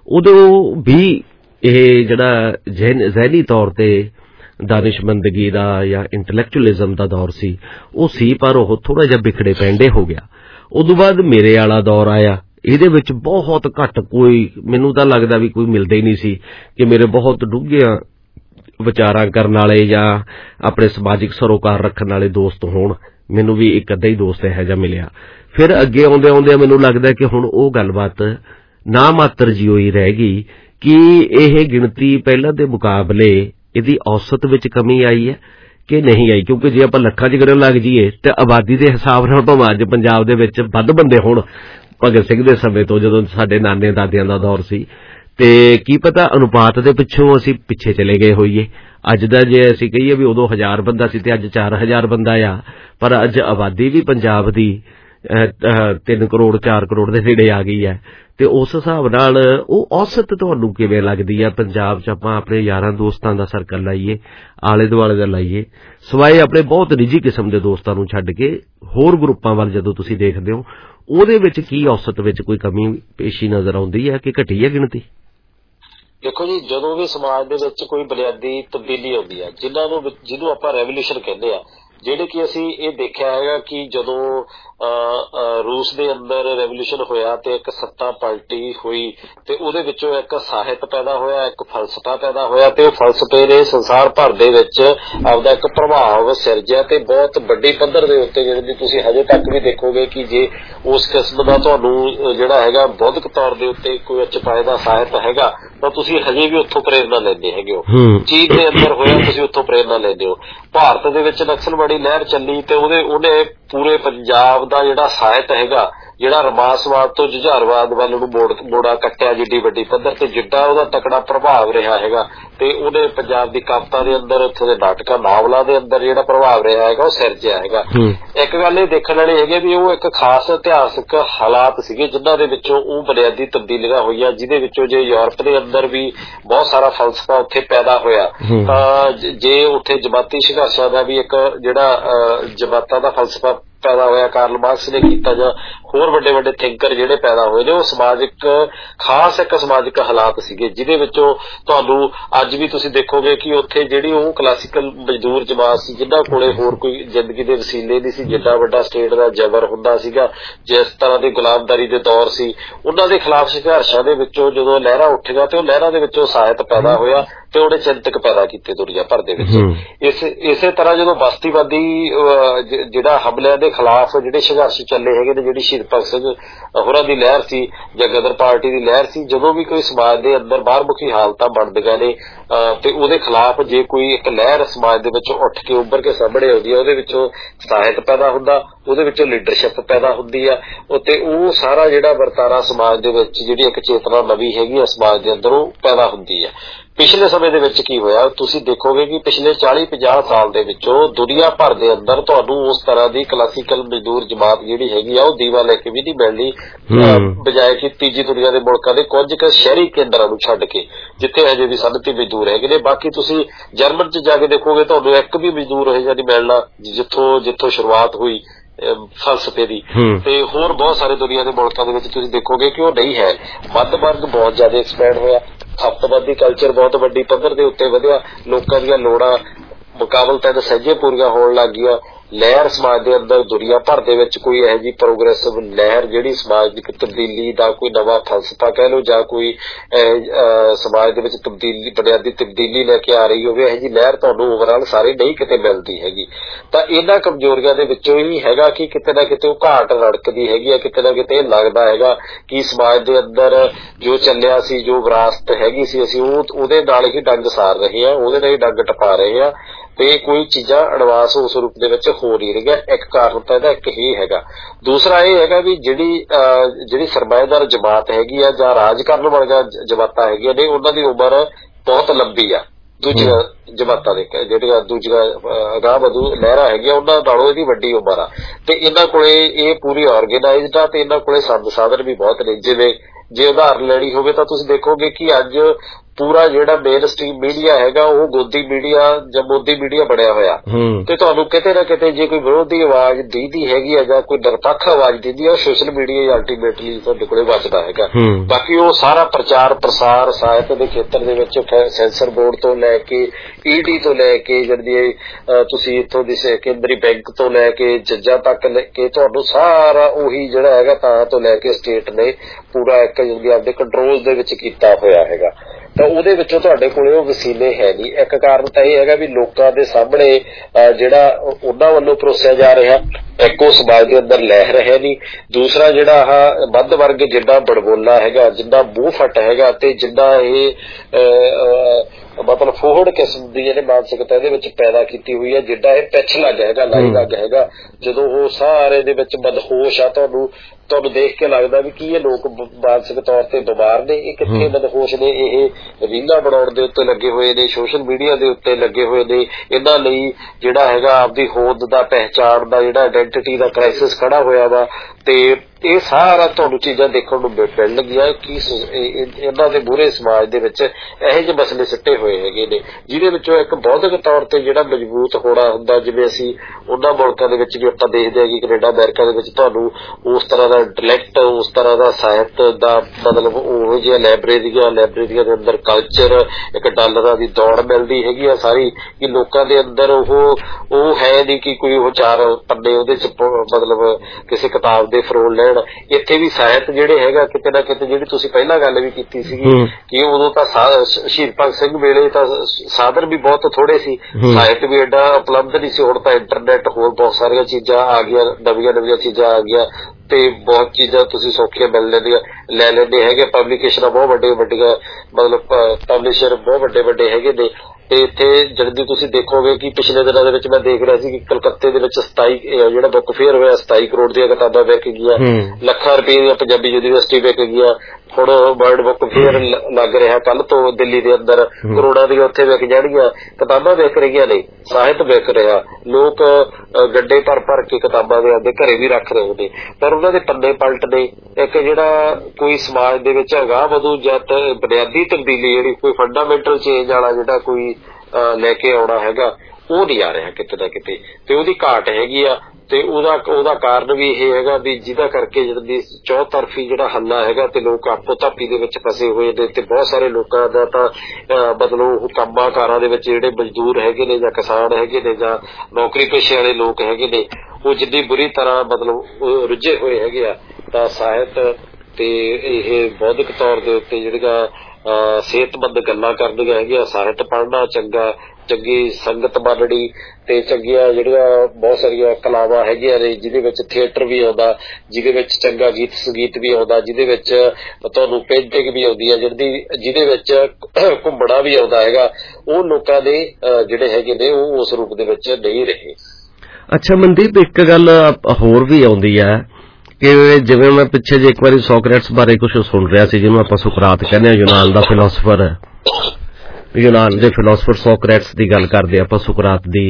ਉਦੋਂ ਵੀ ਇਹ ਜਿਹੜਾ ਜ਼ਹਿਨੀ ਤੌਰ ਤੇ ਦਾਨਿਸ਼ਮੰਦਗੀ ਦਾ ਜਾਂ ਇੰਟਲੈਕਚੁਅਲਿਜ਼ਮ ਦਾ ਦੌਰ ਸੀ ਉਹ ਸੀ, ਪਰ ਉਹ ਥੋੜਾ ਜਿਹਾ ਵਿਖੜੇ ਪੈਂਡੇ ਹੋ ਗਿਆ। ਉਦੋਂ ਬਾਅਦ ਮੇਰੇ ਵਾਲਾ ਦੌਰ ਆਇਆ, ਇਹਦੇ ਵਿੱਚ ਬਹੁਤ ਘੱਟ, ਕੋਈ ਮੈਨੂੰ ਤਾਂ ਲੱਗਦਾ ਵੀ ਕੋਈ ਮਿਲਦਾ ਹੀ ਨਹੀਂ ਸੀ ਕਿ ਮੇਰੇ ਬਹੁਤ ਡੂੰਘੀਆਂ ਵਿਚਾਰਾਂ ਕਰਨ ਵਾਲੇ ਜਾਂ ਆਪਣੇ ਸਮਾਜਿਕ ਸਰੋਕਾਰ ਰੱਖਣ ਵਾਲੇ ਦੋਸਤ ਹੋਣ। ਮੈਨੂੰ ਵੀ ਇੱਕ ਅੱਧਾ ਹੀ ਦੋਸਤ ਇਹੋ ਜਿਹਾ ਮਿਲਿਆ। ਫਿਰ ਅੱਗੇ ਆਉਂਦੇ ਆਉਂਦੇ ਮੈਨੂੰ ਲੱਗਦਾ ਕਿ ਹੁਣ ਉਹ ਗੱਲਬਾਤ ਨਾ ਮਾਤਰ ਜੀ ਹੋਈ ਰਹਿ ਗਈ ਕਿ ਇਹ ਗਿਣਤੀ ਪਹਿਲਾਂ ਦੇ ਮੁਕਾਬਲੇ ਇਹਦੀ ਔਸਤ ਵਿੱਚ ਕਮੀ ਆਈ ਹੈ ਕਿ ਨਹੀਂ ਆਈ, ਕਿਉਂਕਿ ਜੇ ਆਪਾਂ ਲੱਖਾਂ 'ਚ ਗਿਣਨ ਲੱਗ ਜਾਈਏ ਤੇ ਆਬਾਦੀ ਦੇ ਹਿਸਾਬ ਨਾਲ ਭਾਵੇਂ ਅੱਜ ਪੰਜਾਬ ਦੇ ਵਿੱਚ ਵੱਧ ਬੰਦੇ ਹੋਣ ਭਗਤ ਸਿੰਘ ਦੇ ਸਮੇਂ ਤੋਂ, ਜਦੋਂ ਸਾਡੇ ਨਾਨੇ ਦਾਦਿਆਂ ਦਾ ਦੌਰ ਸੀ, ਤੇ ਕੀ ਪਤਾ ਅਨੁਪਾਤ ਦੇ ਪਿੱਛੋਂ ਅਸੀਂ ਪਿੱਛੇ ਚਲੇ ਗਏ ਹੋਈਏ। ਅੱਜ ਦਾ ਜੇ ਅਸੀਂ ਕਹੀਏ ਵੀ ਉਦੋਂ ਹਜ਼ਾਰ ਬੰਦਾ ਸੀ ਤੇ ਅੱਜ ਚਾਰ ਹਜ਼ਾਰ ਬੰਦਾ ਆ, ਪਰ ਅੱਜ ਆਬਾਦੀ ਵੀ ਪੰਜਾਬ ਦੀ ਤਿੰਨ ਕਰੋੜ ਚਾਰ ਕਰੋੜ ਦੇ ਨੇੜੇ ਆ ਗਈ ਹੈ ਤੇ ਉਸ ਹਿਸਾਬ ਨਾਲ ਉਹ ਔਸਤ ਤੁਹਾਨੂੰ ਕਿਵੇਂ ਲੱਗਦੀ ਹੈ ਪੰਜਾਬ 'ਚ? ਆਪਾਂ ਆਪਣੇ ਯਾਰਾਂ ਦੋਸਤਾਂ ਦਾ ਸਰਕਲ ਲਾਈਏ, ਆਲੇ ਦੁਆਲੇ ਦਾ ਲਾਈਏ, ਸਵਾਏ ਆਪਣੇ ਬਹੁਤ ਨਿੱਜੀ ਕਿਸਮ ਦੇ ਦੋਸਤਾਂ ਨੂੰ ਛੱਡ ਕੇ ਹੋਰ ਗਰੁੱਪਾਂ ਵੱਲ ਜਦੋਂ ਤੁਸੀਂ ਦੇਖਦੇ ਹੋ, ਉਹਦੇ ਵਿੱਚ ਕੀ ਔਸਤ ਵਿੱਚ ਕੋਈ ਕਮੀ ਪੇਸ਼ੀ ਨਜ਼ਰ ਆਉਂਦੀ ਹੈ ਕਿ ਘਟੀ ਹੈ ਗਿਣਤੀ? ਦੇਖੋ ਜੀ, ਜਦੋਂ ਵੀ ਸਮਾਜ ਦੇ ਵਿੱਚ ਕੋਈ ਬੁਨਿਆਦੀ ਤਬਦੀਲੀ ਆਉਂਦੀ ਹੈ, ਜਿਨ੍ਹਾਂ ਨੂੰ ਜਿਹਨੂੰ ਆਪਾਂ ਰੈਵੋਲੂਸ਼ਨ ਕਹਿੰਦੇ ਆ, ਜਿਹੜੇ ਕਿ ਅਸੀਂ ਇਹ ਦੇਖਿਆ ਹੈਗਾ ਕਿ ਜਦੋਂ ਰੂਸ ਦੇ ਅੰਦਰ ਰੈਵੋਲੂਸ਼ਨ ਹੋਇਆ ਤੇ ਇੱਕ ਸੱਤਾ ਪਲਟੀ ਹੋਈ ਤੇ ਉਹਦੇ ਵਿੱਚੋਂ ਇੱਕ ਸਾਹਿਤ ਪੈਦਾ ਹੋਇਆ, ਇੱਕ ਫਲਸਫਾ ਪੈਦਾ ਹੋਇਆ ਤੇ ਉਹ ਫਲਸਫੇ ਨੇ ਸੰਸਾਰ ਭਰ ਦੇ ਵਿੱਚ ਆਪਦਾ ਇੱਕ ਪ੍ਰਭਾਵ ਸਿਰਜਿਆ ਤੇ ਬਹੁਤ ਵੱਡੀ ਪੱਧਰ ਦੇ ਉੱਤੇ, ਜਿਹੜੇ ਤੁਸੀਂ ਹਜੇ ਤੱਕ ਵੀ ਦੇਖੋਗੇ ਕਿ ਜੇ ਉਸ ਕਿਸਮ ਦਾ ਤੁਹਾਨੂੰ ਜਿਹੜਾ ਹੈਗਾ ਬੌਧਿਕ ਤੌਰ ਦੇ ਉੱਤੇ ਕੋਈ ਉੱਚ ਪਾਏ ਦਾ ਸਾਹਿਤ ਹੈਗਾ ਤਾਂ ਤੁਸੀਂ ਹਜੇ ਵੀ ਉੱਥੋਂ ਪ੍ਰੇਰਨਾ ਲੈਂਦੇ ਹੈਗੇ ਹੋ। ਚੀਨ ਦੇ ਅੰਦਰ ਹੋਇਆ, ਤੁਸੀਂ ਉੱਥੋਂ ਪ੍ਰੇਰਨਾ ਲੈਂਦੇ ਹੋ। ਭਾਰਤ ਦੇ ਵਿੱਚ ਨਕਸਲਵਾੜੀ ਲਹਿਰ ਚੱਲੀ ਤੇ ਉਹਦੇ ਉਹਨੇ ਪੂਰੇ ਪੰਜਾਬ ਦਾ ਜਿਹੜਾ ਸਾਹਿਤ ਹੈਗਾ ਜਿਹੜਾ ਰਮਾਸਵਾਦ ਤੋਂ ਜੁਝਾਰਵਾਦ ਵੱਲ ਨੂੰ ਮੋੜ ਮੋੜਾ ਕੱਟਿਆ ਜਿੱਡੀ ਵੱਡੀ ਪੱਧਰ ਤੇ, ਜਿੱਡਾ ਉਹਦਾ ਤਕੜਾ ਪ੍ਰਭਾਵ ਰਿਹਾ ਹੈਗਾ, ਤੇ ਉਹਨੇ ਪੰਜਾਬ ਦੀ ਕਵਿਤਾ ਦੇ ਅੰਦਰ, ਉੱਥੇ ਦੇ ਨਾਟਕਾਂ ਨਾਵਲਾਂ ਦੇ ਅੰਦਰ ਜਿਹੜਾ ਪ੍ਰਭਾਵ ਰਿਹਾ ਹੈਗਾ ਉਹ ਸਿਰਜਿਆ ਹੈਗਾ। ਇੱਕ ਗੱਲ ਇਹ ਦੇਖਣ ਵਾਲੀ ਹੈਗੀ ਵੀ ਉਹ ਇੱਕ ਖਾਸ ਇਤਿਹਾਸਕ ਹਾਲਾਤ ਸੀਗੇ ਜਿਨ੍ਹਾਂ ਦੇ ਵਿੱਚੋਂ ਉਹ ਬੁਨਿਆਦੀ ਤਬਦੀਲੀਆਂ ਹੋਈਆਂ, ਜਿਹਦੇ ਵਿੱਚੋਂ ਜੇ ਯੂਰਪ ਦੇ ਅੰਦਰ ਵੀ ਬਹੁਤ ਸਾਰਾ ਫਲਸਫਾ ਉੱਥੇ ਪੈਦਾ ਹੋਇਆ, ਤਾਂ ਜੇ ਉੱਥੇ ਜਮਾਤੀ ਸੰਘਰਸ਼ਾਂ ਦਾ ਵੀ ਇੱਕ ਜਿਹੜਾ ਜਮਾਤਾਂ ਦਾ ਫਲਸਫਾ ਪੈਦਾ ਹੋਇਆ ਕਾਰਲ ਮਾਰਕਸ ਨੇ ਕੀਤਾ, ਜਾਂ ਹੋਰ ਵੱਡੇ ਵੱਡੇ ਥਿੰਕਰ ਜਿਹੜੇ ਪੈਦਾ ਹੋਏ ਨੇ, ਉਹ ਸਮਾਜਿਕ ਖਾਸ ਇੱਕ ਸਮਾਜਿਕ ਹਾਲਾਤ ਸੀਗੇ ਜਿਹਦੇ ਵਿੱਚੋਂ ਤੁਹਾਨੂੰ ਅੱਜ ਵੀ ਤੁਸੀਂ ਦੇਖੋਗੇ ਕਿ ਉੱਥੇ ਜਿਹੜੀ ਉਹ ਕਲਾਸੀਕਲ ਮਜ਼ਦੂਰ ਜਮਾਤ ਸੀ ਜਿਨ੍ਹਾਂ ਕੋਲੇ ਹੋਰ ਕੋਈ ਜ਼ਿੰਦਗੀ ਦੇ ਵਸੀਲੇ ਨਹੀਂ ਸੀ, ਜਿੱਡਾ ਵੱਡਾ ਸਟੇਟ ਦਾ ਜ਼ਬਰ ਹੁੰਦਾ ਸੀਗਾ, ਜਿਸ ਤਰ੍ਹਾਂ ਦੀ ਗੁਲਾਮਦਾਰੀ ਦੇ ਦੌਰ ਸੀ, ਉਹਨਾਂ ਦੇ ਖਿਲਾਫ ਸੰਘਰਸ਼ਾਂ ਦੇ ਵਿੱਚੋਂ ਜਦੋਂ ਲਹਿਰਾਂ ਉੱਠੀਆਂ ਤੇ ਉਹ ਲਹਿਰਾਂ ਦੇ ਵਿੱਚੋਂ ਸਾਹਿਤ ਪੈਦਾ ਹੋਇਆ ਤੇ ਉਹਨੇ ਚਿੰਤਕ ਪੈਦਾ ਕੀਤੇ ਦੁਨੀਆ ਭਰ ਦੇ ਵਿੱਚ। ਇਸ ਇਸੇ ਤਰ੍ਹਾਂ ਜਦੋਂ ਬਸਤੀਵਾਦੀ ਜਿਹੜਾ ਹਮਲਿਆਂ ਦੇ ਖਿਲਾਫ ਜਿਹੜੇ ਸੰਘਰਸ਼ ਚੱਲੇ ਹੈਗੇ ਨੇ, ਜਿਹੜੀ ਸ਼ਹੀਦ ਭਗਤ ਸਿੰਘ ਹੋਰਾਂ ਦੀ ਲਹਿਰ ਸੀ ਜਾਂ ਗਦਰ ਪਾਰਟੀ ਦੀ ਲਹਿਰ ਸੀ, ਜਦੋਂ ਵੀ ਕੋਈ ਸਮਾਜ ਦੇ ਅੰਦਰ ਬਾਹਰਮੁਖੀ ਹਾਲਤਾਂ ਬਣਦੀਆਂ ਨੇ ਤੇ ਉਹਦੇ ਖਿਲਾਫ ਜੇ ਕੋਈ ਇੱਕ ਲਹਿਰ ਸਮਾਜ ਦੇ ਵਿੱਚੋਂ ਉੱਠ ਕੇ ਉੱਭਰ ਕੇ ਸਾਹਮਣੇ ਆਉਂਦੀ ਹੈ, ਉਹਦੇ ਵਿੱਚੋਂ ਸਾਹਿਤ ਪੈਦਾ ਹੁੰਦਾ, ਉਹਦੇ ਵਿੱਚੋਂ ਲੀਡਰਸ਼ਿਪ ਪੈਦਾ ਹੁੰਦੀ ਆ, ਤੇ ਉਹ ਸਾਰਾ ਜਿਹੜਾ ਵਰਤਾਰਾ ਸਮਾਜ ਦੇ ਵਿੱਚ ਜਿਹੜੀ ਇੱਕ ਚੇਤਨਾ ਨਵੀਂ ਹੈਗੀ ਆ ਸਮਾਜ ਦੇ ਅੰਦਰ ਉਹ ਪੈਦਾ ਹੁੰਦੀ ਹੈ। ਪਿਛਲੇ ਸਮੇਂ ਦੇ ਵਿੱਚ ਕੀ ਹੋਇਆ ਤੁਸੀਂ ਦੇਖੋਗੇ ਕਿ ਪਿਛਲੇ ਚਾਲੀ ਪੰਜਾਹ ਸਾਲ ਦੇ ਵਿੱਚੋਂ ਦੁਨੀਆ ਭਰ ਦੇ ਅੰਦਰ ਤੁਹਾਨੂੰ ਉਸ ਤਰ੍ਹਾਂ ਦੀ ਕਲਾਸੀਕਲ ਮਜ਼ਦੂਰ ਜਮਾਤ ਜਿਹੜੀ ਹੈਗੀ ਆ ਉਹ ਦੀਵਾ ਲੈ ਕੇ ਵੀ ਨਹੀਂ ਮਿਲਣੀ, ਬਜਾਏ ਕਿ ਤੀਜੀ ਦੁਨੀਆ ਦੇ ਮੁਲਕਾਂ ਦੇ ਕੁਝ ਕੁ ਸ਼ਹਿਰੀ ਕੇਂਦਰਾਂ ਨੂੰ ਛੱਡ ਕੇ ਜਿੱਥੇ ਹਜੇ ਵੀ ਸਨਅਤੀ ਮਜ਼ਦੂਰ ਹੈਗੇ ਨੇ। ਬਾਕੀ ਤੁਸੀਂ ਜਰਮਨ ਚ ਜਾ ਕੇ ਦੇਖੋਗੇ ਤੁਹਾਨੂੰ ਇੱਕ ਵੀ ਮਜ਼ਦੂਰ ਇਹੋ ਜਿਹਾ ਨਹੀਂ ਮਿਲਣਾ ਜਿੱਥੋਂ ਜਿੱਥੋਂ ਸ਼ੁਰੂਆਤ ਹੋਈ ਫਲਸਫੇ ਦੀ, ਤੇ ਹੋਰ ਬਹੁਤ ਸਾਰੇ ਦੁਨੀਆ ਦੇ ਮੁਲਕਾਂ ਦੇ ਵਿੱਚ ਤੁਸੀਂ ਦੇਖੋਗੇ ਕਿ ਉਹ ਨਹੀਂ ਹੈ। ਮੱਧ ਵਰਗ ਬਹੁਤ ਜ਼ਿਆਦਾ ਐਕਸਪੈਂਡ ਹੋਇਆ, ਖਪਤਵਾਦੀ ਕਲਚਰ ਬਹੁਤ ਵੱਡੀ ਪੱਧਰ ਦੇ ਉੱਤੇ ਵਧਿਆ, ਲੋਕਾਂ ਦੀਆਂ ਲੋੜਾਂ ਮੁਕਾਬਲਤਨ ਸਹਿਜੇ ਪੂਰੀਆਂ ਹੋਣ ਲੱਗ ਗਈਆਂ। ਲਹਿਰ ਸਮਾਜ ਦੇ ਅੰਦਰ ਦੁਨੀਆ ਭਰ ਦੇ ਵਿੱਚ ਕੋਈ ਇਹੋ ਜਿਹੀ ਪ੍ਰੋਗਰੈਸਿਵ ਲਹਿਰ ਜਿਹੜੀ ਸਮਾਜ ਦੀ ਤਬਦੀਲੀ ਦਾ ਕੋਈ ਨਵਾਂ ਫਲਸਫਾ ਕਹਿ ਲਓ ਜਾਂ ਕੋਈ ਸਮਾਜ ਦੇ ਵਿੱਚ ਤਬਦੀਲੀ ਬੁਨਿਆਦੀ ਤਬਦੀਲੀ ਲੈ ਕੇ ਆ ਰਹੀ ਹੋਵੇ, ਇਹੋ ਜਿਹੀ ਲਹਿਰ ਤੁਹਾਨੂੰ ਓਵਰਆਲ ਸਾਰੇ ਨਹੀਂ ਕਿਤੇ ਮਿਲਦੀ ਹੈਗੀ। ਤਾਂ ਇਹਨਾਂ ਕਮਜ਼ੋਰੀਆਂ ਦੇ ਵਿੱਚੋਂ ਹੀ ਹੈਗਾ ਕਿ ਕਿਤੇ ਨਾ ਕਿਤੇ ਉਹ ਘਾਟ ਰੜਕਦੀ ਹੈਗੀ ਆ, ਕਿਤੇ ਨਾ ਕਿਤੇ ਲੱਗਦਾ ਹੈਗਾ ਕਿ ਸਮਾਜ ਦੇ ਅੰਦਰ ਜੋ ਚੱਲਿਆ ਸੀ, ਜੋ ਵਿਰਾਸਤ ਹੈਗੀ ਸੀ, ਅਸੀਂ ਉਹ ਉਹਦੇ ਨਾਲ ਹੀ ਡੰਗ ਸਾਰ ਰਹੇ ਹਾਂ, ਉਹਦੇ ਨਾਲ ਹੀ ਡੰਗ ਟਪਾ ਰਹੇ ਹਾਂ, ਤੇ ਕੋਈ ਚੀਜ਼ਾਂ ਐਡਵਾਂਸ ਉਸ ਰੂਪ ਦੇ ਵਿੱਚ ਹੋ ਨਹੀਂ ਰਹੀਆਂ। ਇੱਕ ਕਾਰਨ ਤਾਂ ਇਹਦਾ ਇੱਕ ਹੀ ਹੈਗਾ। ਦੂਸਰਾ ਇਹ ਹੈਗਾ ਵੀ ਜਿਹੜੀ ਜਿਹੜੀ ਸਰਮਾਏਦਾਰ ਜਮਾਤ ਹੈਗੀ ਆ ਜਾਂ ਰਾਜ ਕਰਨ ਵਾਲੀਆਂ ਜਮਾਤਾਂ ਹੈਗੀਆਂ ਨੇ, ਉਹਨਾਂ ਦੀ ਉਮਰ ਬਹੁਤ ਲੰਬੀ ਆ ਦੂਜੀਆਂ ਜਮਾਤਾਂ ਦੇ, ਜਿਹੜੀਆਂ ਦੂਜੀਆਂ ਅਗਾਂਹ ਵਧੂ ਲਹਿਰਾਂ ਹੈਗੀਆਂ ਉਹਨਾਂ ਨਾਲੋਂ ਇਹਦੀ ਵੱਡੀ ਉਮਰ ਆ, ਤੇ ਇਹਨਾਂ ਕੋਲੇ ਇਹ ਪੂਰੀ ਆਰਗੇਨਾਈਜ਼ਡ ਆ, ਤੇ ਇਹਨਾਂ ਕੋਲੇ ਸੰਦ ਸਾਧਨ ਵੀ ਬਹੁਤ ਨੇ। ਜਿਵੇਂ ਜੇ ਉਦਾਹਰਨ ਲੈਣੀ ਹੋਵੇ ਤਾਂ ਤੁਸੀਂ ਦੇਖੋਗੇ ਕਿ ਅੱਜ ਪੂਰਾ ਜਿਹੜਾ ਮੇਨ ਸਟ੍ਰੀਮ ਮੀਡੀਆ ਹੈਗਾ ਉਹ ਗੋਦੀ ਮੀਡੀਆ ਜਾਂ ਮੋਦੀ ਮੀਡੀਆ ਬਣਿਆ ਹੋਇਆ, ਤੇ ਤੁਹਾਨੂੰ ਕਿਤੇ ਨਾ ਕਿਤੇ ਜੇ ਕੋਈ ਵਿਰੋਧੀ ਆਵਾਜ਼ ਦਿੰਦੀ ਹੈਗੀ ਹੈ ਜਾਂ ਕੋਈ ਨਿਰਪੱਖ ਆਵਾਜ਼ ਦਿੰਦੀ ਹੈ, ਉਹ ਸੋਸ਼ਲ ਮੀਡੀਆ ਅਲਟੀਮੇਟਲੀ ਤੁਹਾਡੇ ਕੋਲੇ ਵੱਜਦਾ ਹੈਗਾ। ਬਾਕੀ ਉਹ ਸਾਰਾ ਪ੍ਰਚਾਰ ਪ੍ਰਸਾਰ ਸਾਹਿਤ ਦੇ ਖੇਤਰ ਦੇ ਵਿੱਚ ਸੈਂਸਰ ਬੋਰਡ ਤੋਂ ਲੈ ਕੇ ਈਡੀ ਤੋਂ ਲੈ ਕੇ ਜਿਹੜੀ ਤੁਸੀਂ ਇੱਥੋਂ ਦੀ ਕੇਂਦਰੀ ਬੈਂਕ ਤੋਂ ਲੈ ਕੇ ਜੱਜਾਂ ਤੱਕ ਲੈ ਕੇ ਤੁਹਾਨੂੰ ਸਾਰਾ ਉਹੀ ਜਿਹੜਾ ਹੈਗਾ ਤਾਂ ਤੋਂ ਲੈ ਕੇ ਸਟੇਟ ਨੇ ਪੂਰਾ ਇੱਕ ਜਿਹੜੀ ਆਪਦੇ ਕੰਟਰੋਲ ਦੇ ਵਿੱਚ ਕੀਤਾ ਹੋਇਆ ਹੈਗਾ। ਤਾਂ ਉਹਦੇ ਵਿੱਚੋਂ ਤੁਹਾਡੇ ਕੋਲੇ ਉਹ ਵਸੀਲੇ ਹੈ ਨਹੀਂ। ਇੱਕ ਕਾਰਨ ਤਾਂ ਇਹ ਹੈਗਾ ਵੀ ਲੋਕਾਂ ਦੇ ਸਾਹਮਣੇ ਜਿਹੜਾ ਉਹਨਾਂ ਵੱਲੋਂ ਪਰੋਸਿਆ ਜਾ ਰਿਹਾ ਇੱਕ ਉਹ ਸਮਾਜ ਦੇ ਅੰਦਰ ਲਹਿਰ ਹੈ ਨਹੀਂ। ਦੂਸਰਾ ਜਿਹੜਾ ਆਹ ਮੱਧ ਵਰਗ ਜਿੰਨਾ ਬੜਬੋਲਾ ਹੈਗਾ, ਜਿੰਨਾ ਮੂੰਹ ਫੱਟ ਹੈਗਾ, ਤੇ ਜਿੰਨਾ ਇਹ ਮਤਲਬ ਫੋਹੜ ਕਿਸਮ ਦੀ ਇਹਨੇ ਮਾਨਸਿਕਤਾ ਇਹਦੇ ਵਿੱਚ ਪੈਦਾ ਕੀਤੀ ਹੋਈ ਹੈ, ਜਿੱਡਾ ਇਹ ਪਿੱਛ ਲੱਗ ਹੈਗਾ, ਲਾਈ ਲੱਗ ਹੈਗਾ, ਜਦੋਂ ਉਹ ਸਾਰੇ ਦੇ ਵਿੱਚ ਮਦਹੋਸ਼ ਆ, ਤੁਹਾਨੂੰ ਤੁਹਾਨੂੰ ਦੇਖ ਕੇ ਲੱਗਦਾ ਵੀ ਕੀ ਇਹ ਲੋਕ ਮਾਨਸਿਕ ਤੌਰ ਤੇ ਬਿਮਾਰ ਨੇ, ਇਹ ਕਿੱਥੇ ਮਦਹੋਸ਼ ਨੇ, ਇਹ ਰੀਲਾਂ ਬਣਾਉਣ ਦੇ ਉੱਤੇ ਲੱਗੇ ਹੋਏ ਨੇ, ਸੋਸ਼ਲ ਮੀਡੀਆ ਦੇ ਉੱਤੇ ਲੱਗੇ ਹੋਏ ਨੇ, ਇਹਨਾਂ ਲਈ ਜਿਹੜਾ ਹੈਗਾ ਆਪਦੀ ਹੋਂਦ ਦਾ ਪਹਿਚਾਣ ਦਾ ਜਿਹੜਾ ਆਇਡੈਂਟੀਟੀ ਦਾ ਕ੍ਰਾਈਸਿਸ ਖੜਾ ਹੋਇਆ ਵਾ। ਤੇ ਇਹ ਸਾਰਾ ਤੁਹਾਨੂੰ ਚੀਜ਼ਾਂ ਦੇਖਣ ਨੂੰ ਮਿਲਣਗੀਆਂ ਕਿ ਇਹਨਾਂ ਦੇ ਬੁਰੇ ਸਮਾਜ ਦੇ ਵਿੱਚ ਇਹੋ ਜਿਹੇ ਮਸਲੇ ਸਿੱਟੇ ਹੋਏ ਹੈਗੇ ਨੇ, ਜਿਹਦੇ ਵਿੱਚੋਂ ਇੱਕ ਬੌਧਿਕ ਤੌਰ ਤੇ ਜਿਹੜਾ ਮਜ਼ਬੂਤ ਹੋਣਾ ਹੁੰਦਾ, ਜਿਵੇਂ ਅਸੀਂ ਉਹਨਾਂ ਮੁਲਕਾਂ ਦੇ ਵਿੱਚ ਵੀ ਆਪਾਂ ਦੇਖਦੇ ਹਾਂ ਕਿ ਕੈਨੇਡਾ ਅਮਰੀਕਾ ਦੇ ਵਿੱਚ ਤੁਹਾਨੂੰ ਉਸ ਤਰ੍ਹਾਂ ਦਾ ਇੰਟੈਲੈਕਟ, ਉਸ ਤਰ੍ਹਾਂ ਦਾ ਸਾਹਿਤ ਦਾ ਮਤਲਬ ਉਹੋ ਜਿਹੀਆਂ ਲਾਇਬ੍ਰੇਰੀਆਂ ਲਾਇਬ੍ਰੇਰੀਆਂ ਦੇ ਅੰਦਰ ਕਲਚਰ, ਇੱਕ ਡਾਲਰਾਂ ਦੀ ਦੌੜ ਮਿਲਦੀ ਹੈਗੀ ਆ ਸਾਰੀ, ਕਿ ਲੋਕਾਂ ਦੇ ਅੰਦਰ ਉਹ ਉਹ ਹੈ ਨਹੀਂ ਕਿ ਕੋਈ ਉਹ ਚਾਰ ਪੰਨੇ ਉਹਦੇ ਚ ਮਤਲਬ ਕਿਸੇ ਕਿਤਾਬ ਦੇ ਫਰੋਲ ਲੈਣ। ਇੱਥੇ ਵੀ ਸਾਹਿਤ ਜਿਹੜੇ ਹੈਗਾ ਕਿਤੇ ਨਾ ਕਿਤੇ, ਜਿਹੜੀ ਤੁਸੀਂ ਪਹਿਲਾਂ ਗੱਲ ਵੀ ਕੀਤੀ ਸੀਗੀ ਕਿ ਉਦੋਂ ਤਾਂ ਸ਼ਹੀਦ ਭਗਤ ਸਿੰਘ ਵੇਲੇ ਤਾਂ ਸਾਧਨ ਵੀ ਬਹੁਤ ਥੋੜੇ ਸੀ, ਸਾਹਿਤ ਵੀ ਏਡਾ ਉਪਲਬਧ ਨਹੀਂ ਸੀ। ਹੁਣ ਤਾਂ ਇੰਟਰਨੈਟ ਹੋਰ ਬਹੁਤ ਸਾਰੀਆਂ ਚੀਜ਼ਾਂ ਆ ਗਈਆਂ, ਨਵੀਆਂ ਨਵੀਆਂ ਚੀਜ਼ਾਂ ਆ ਗਈਆਂ, ਤੇ ਬਹੁਤ ਚੀਜ਼ਾਂ ਤੁਸੀਂ ਸੌਖੀਆਂ ਮਿਲ ਲੈਂਦੀਆਂ ਲੈ ਲੈਂਦੇ ਹੈਗੇ। ਪਬਲੀਕੇਸ਼ਨਾਂ ਬਹੁਤ ਵੱਡੀਆਂ ਵੱਡੀਆਂ ਮਤਲਬ ਪਬਲਿਸ਼ਰ ਬਹੁਤ ਵੱਡੇ ਵੱਡੇ ਹੈਗੇ ਨੇ। ਤੇ ਇੱਥੇ ਜਲਦੀ ਤੁਸੀਂ ਦੇਖੋਗੇ ਕਿ ਪਿਛਲੇ ਦਿਨਾਂ ਦੇ ਵਿੱਚ ਮੈਂ ਦੇਖ ਰਿਹਾ ਸੀ ਕਿ ਕਲਕੱਤੇ ਦੇ ਵਿੱਚ ਸਤਾਈ ਜਿਹੜਾ ਬੁੱਕ ਫੇਅਰ ਹੋਇਆ ਸਤਾਈ ਕਰੋੜ ਦੀਆਂ ਕਿਤਾਬਾਂ ਵਿਕ ਗਈਆਂ, ਲੱਖਾਂ ਰੁਪਏ ਦੀਆਂ ਪੰਜਾਬੀ ਯੂਨੀਵਰਸਿਟੀ ਵਿਕ ਗਈਆਂ। ਹੁਣ ਵਰਲਡ ਬੁੱਕ ਫੇਅਰ ਲੱਗ ਰਿਹਾ ਕੱਲ ਤੋਂ ਦਿੱਲੀ ਦੇ ਅੰਦਰ, ਕਰੋੜਾਂ ਦੀਆਂ ਉੱਥੇ ਵਿਕ ਜਾਣਗੀਆਂ। ਕਿਤਾਬਾਂ ਵਿਕ ਰਹੀਆਂ ਨੇ, ਸਾਹਿਤ ਵਿਕ ਰਿਹਾ, ਲੋਕ ਗੱਡੇ ਭਰ ਭਰ ਕੇ ਕਿਤਾਬਾਂ ਦੇ ਆਪਦੇ ਘਰੇ ਵੀ ਰੱਖ ਰਹੇ ਨੇ, ਪਰ ਉਹਨਾਂ ਦੇ ਪੰਨੇ ਪਲਟ ਨੇ। ਇੱਕ ਜਿਹੜਾ ਕੋਈ ਸਮਾਜ ਦੇ ਵਿੱਚ ਹੈਗਾ ਵਧੂ ਜਦ ਬੁਨਿਆਦੀ ਤਬਦੀਲੀ ਜਿਹੜੀ ਕੋਈ ਫੰਡਾਮੈਂਟਲ ਚੇਂਜ ਵਾਲਾ ਜਿਹੜਾ ਕੋਈ ਲੈ ਕੇ ਆਉਣਾ ਹੈਗਾ ਉਹ ਨਹੀਂ ਆ ਰਿਹਾ ਕਿਤੇ ਨਾ ਕਿਤੇ, ਤੇ ਉਹਦੀ ਘਾਟ ਹੈਗੀ ਆ। ਤੇ ਉਹਦਾ ਉਹਦਾ ਕਾਰਨ ਵੀ ਇਹ ਹੈਗਾ ਵੀ ਜਿਹਦਾ ਕਰਕੇ ਜਿਹੜੀ ਚੌਤਰਫੀ ਜਿਹੜਾ ਹੱਲਾ ਹੈਗਾ ਤੇ ਲੋਕ ਆਪੋ ਧਾਪੀ ਦੇ ਵਿੱਚ ਫਸੇ ਹੋਏ ਨੇ। ਤੇ ਬਹੁਤ ਸਾਰੇ ਲੋਕਾਂ ਦਾ ਤਾਂ ਮਤਲਬ ਕੰਮਾਂ ਕਾਰਾਂ ਦੇ ਵਿੱਚ ਜਿਹੜੇ ਮਜ਼ਦੂਰ ਹੈਗੇ ਨੇ ਜਾਂ ਕਿਸਾਨ ਹੈਗੇ ਨੇ ਜਾਂ ਨੌਕਰੀ ਪੇਸ਼ੇ ਵਾਲੇ ਲੋਕ ਹੈਗੇ ਨੇ ਉਹ ਜਿੰਨੀ ਬੁਰੀ ਤਰ੍ਹਾਂ ਮਤਲਬ ਰੁੱਝੇ ਹੋਏ ਹੈਗੇ ਆ। ਤਾਂ ਸਾਹਿਤ ਤੇ ਇਹ ਬੌਧਿਕ ਤੌਰ ਦੇ ਉੱਤੇ ਜਿਹੜੀਆਂ ਸਿਹਤਮੰਦ ਗੱਲਾਂ ਕਰਨੀਆਂ ਹੈਗੀਆਂ, ਸਾਹਿਤ ਪੜ੍ਹਨਾ ਚੰਗਾ, ਚੰਗੀ ਸੰਗਤ ਮੰਨਣੀ ਤੇ ਚੰਗੀਆਂ ਜਿਹੜੀਆਂ ਬਹੁਤ ਸਾਰੀਆਂ ਕਲਾਵਾਂ ਹੈਗੀਆਂ ਨੇ ਜਿਹਦੇ ਵਿੱਚ ਥੀਏਟਰ ਵੀ ਆਉਂਦਾ, ਜਿਹਦੇ ਵਿੱਚ ਚੰਗਾ ਗੀਤ ਸੰਗੀਤ ਵੀ ਆਉਂਦਾ, ਜਿਹਦੇ ਵਿੱਚ ਤੁਹਾਨੂੰ ਪੇਂਟਿੰਗ ਵੀ ਆਉਂਦੀ ਹੈ, ਜਿਹਦੀ ਜਿਹਦੇ ਵਿੱਚ ਘੁੰਮਣਾ ਵੀ ਆਉਂਦਾ ਹੈਗਾ, ਉਹ ਲੋਕਾਂ ਦੇ ਜਿਹੜੇ ਹੈਗੇ ਨੇ ਉਹ ਉਸ ਰੂਪ ਦੇ ਵਿੱਚ ਨਹੀਂ ਰਹੇ। ਅੱਛਾ ਮਨਦੀਪ, ਇੱਕ ਗੱਲ ਹੋਰ ਵੀ ਆਉਂਦੀ ਹੈ ਕਿ ਜਿਵੇਂ ਮੈਂ ਪਿੱਛੇ ਜੇ ਇੱਕ ਵਾਰੀ ਸੋਕਰੇਟਸ ਬਾਰੇ ਕੁਝ ਸੁਣ ਰਿਹਾ ਸੀ, ਜਿਹਨੂੰ ਆਪਾਂ ਸੁਕਰਾਤ ਕਹਿੰਦੇ ਹਾਂ, ਯੂਨਾਨ ਦਾ ਫਿਲਾਸਫਰ ਹੈ, ਯੂਨਾਨ ਦੇ ਫਿਲਾਸਫਰ ਸੋਕਰੇਟਸ ਦੀ ਗੱਲ ਕਰਦੇ ਆਪਾਂ ਸੁਕਰਾਤ ਦੀ।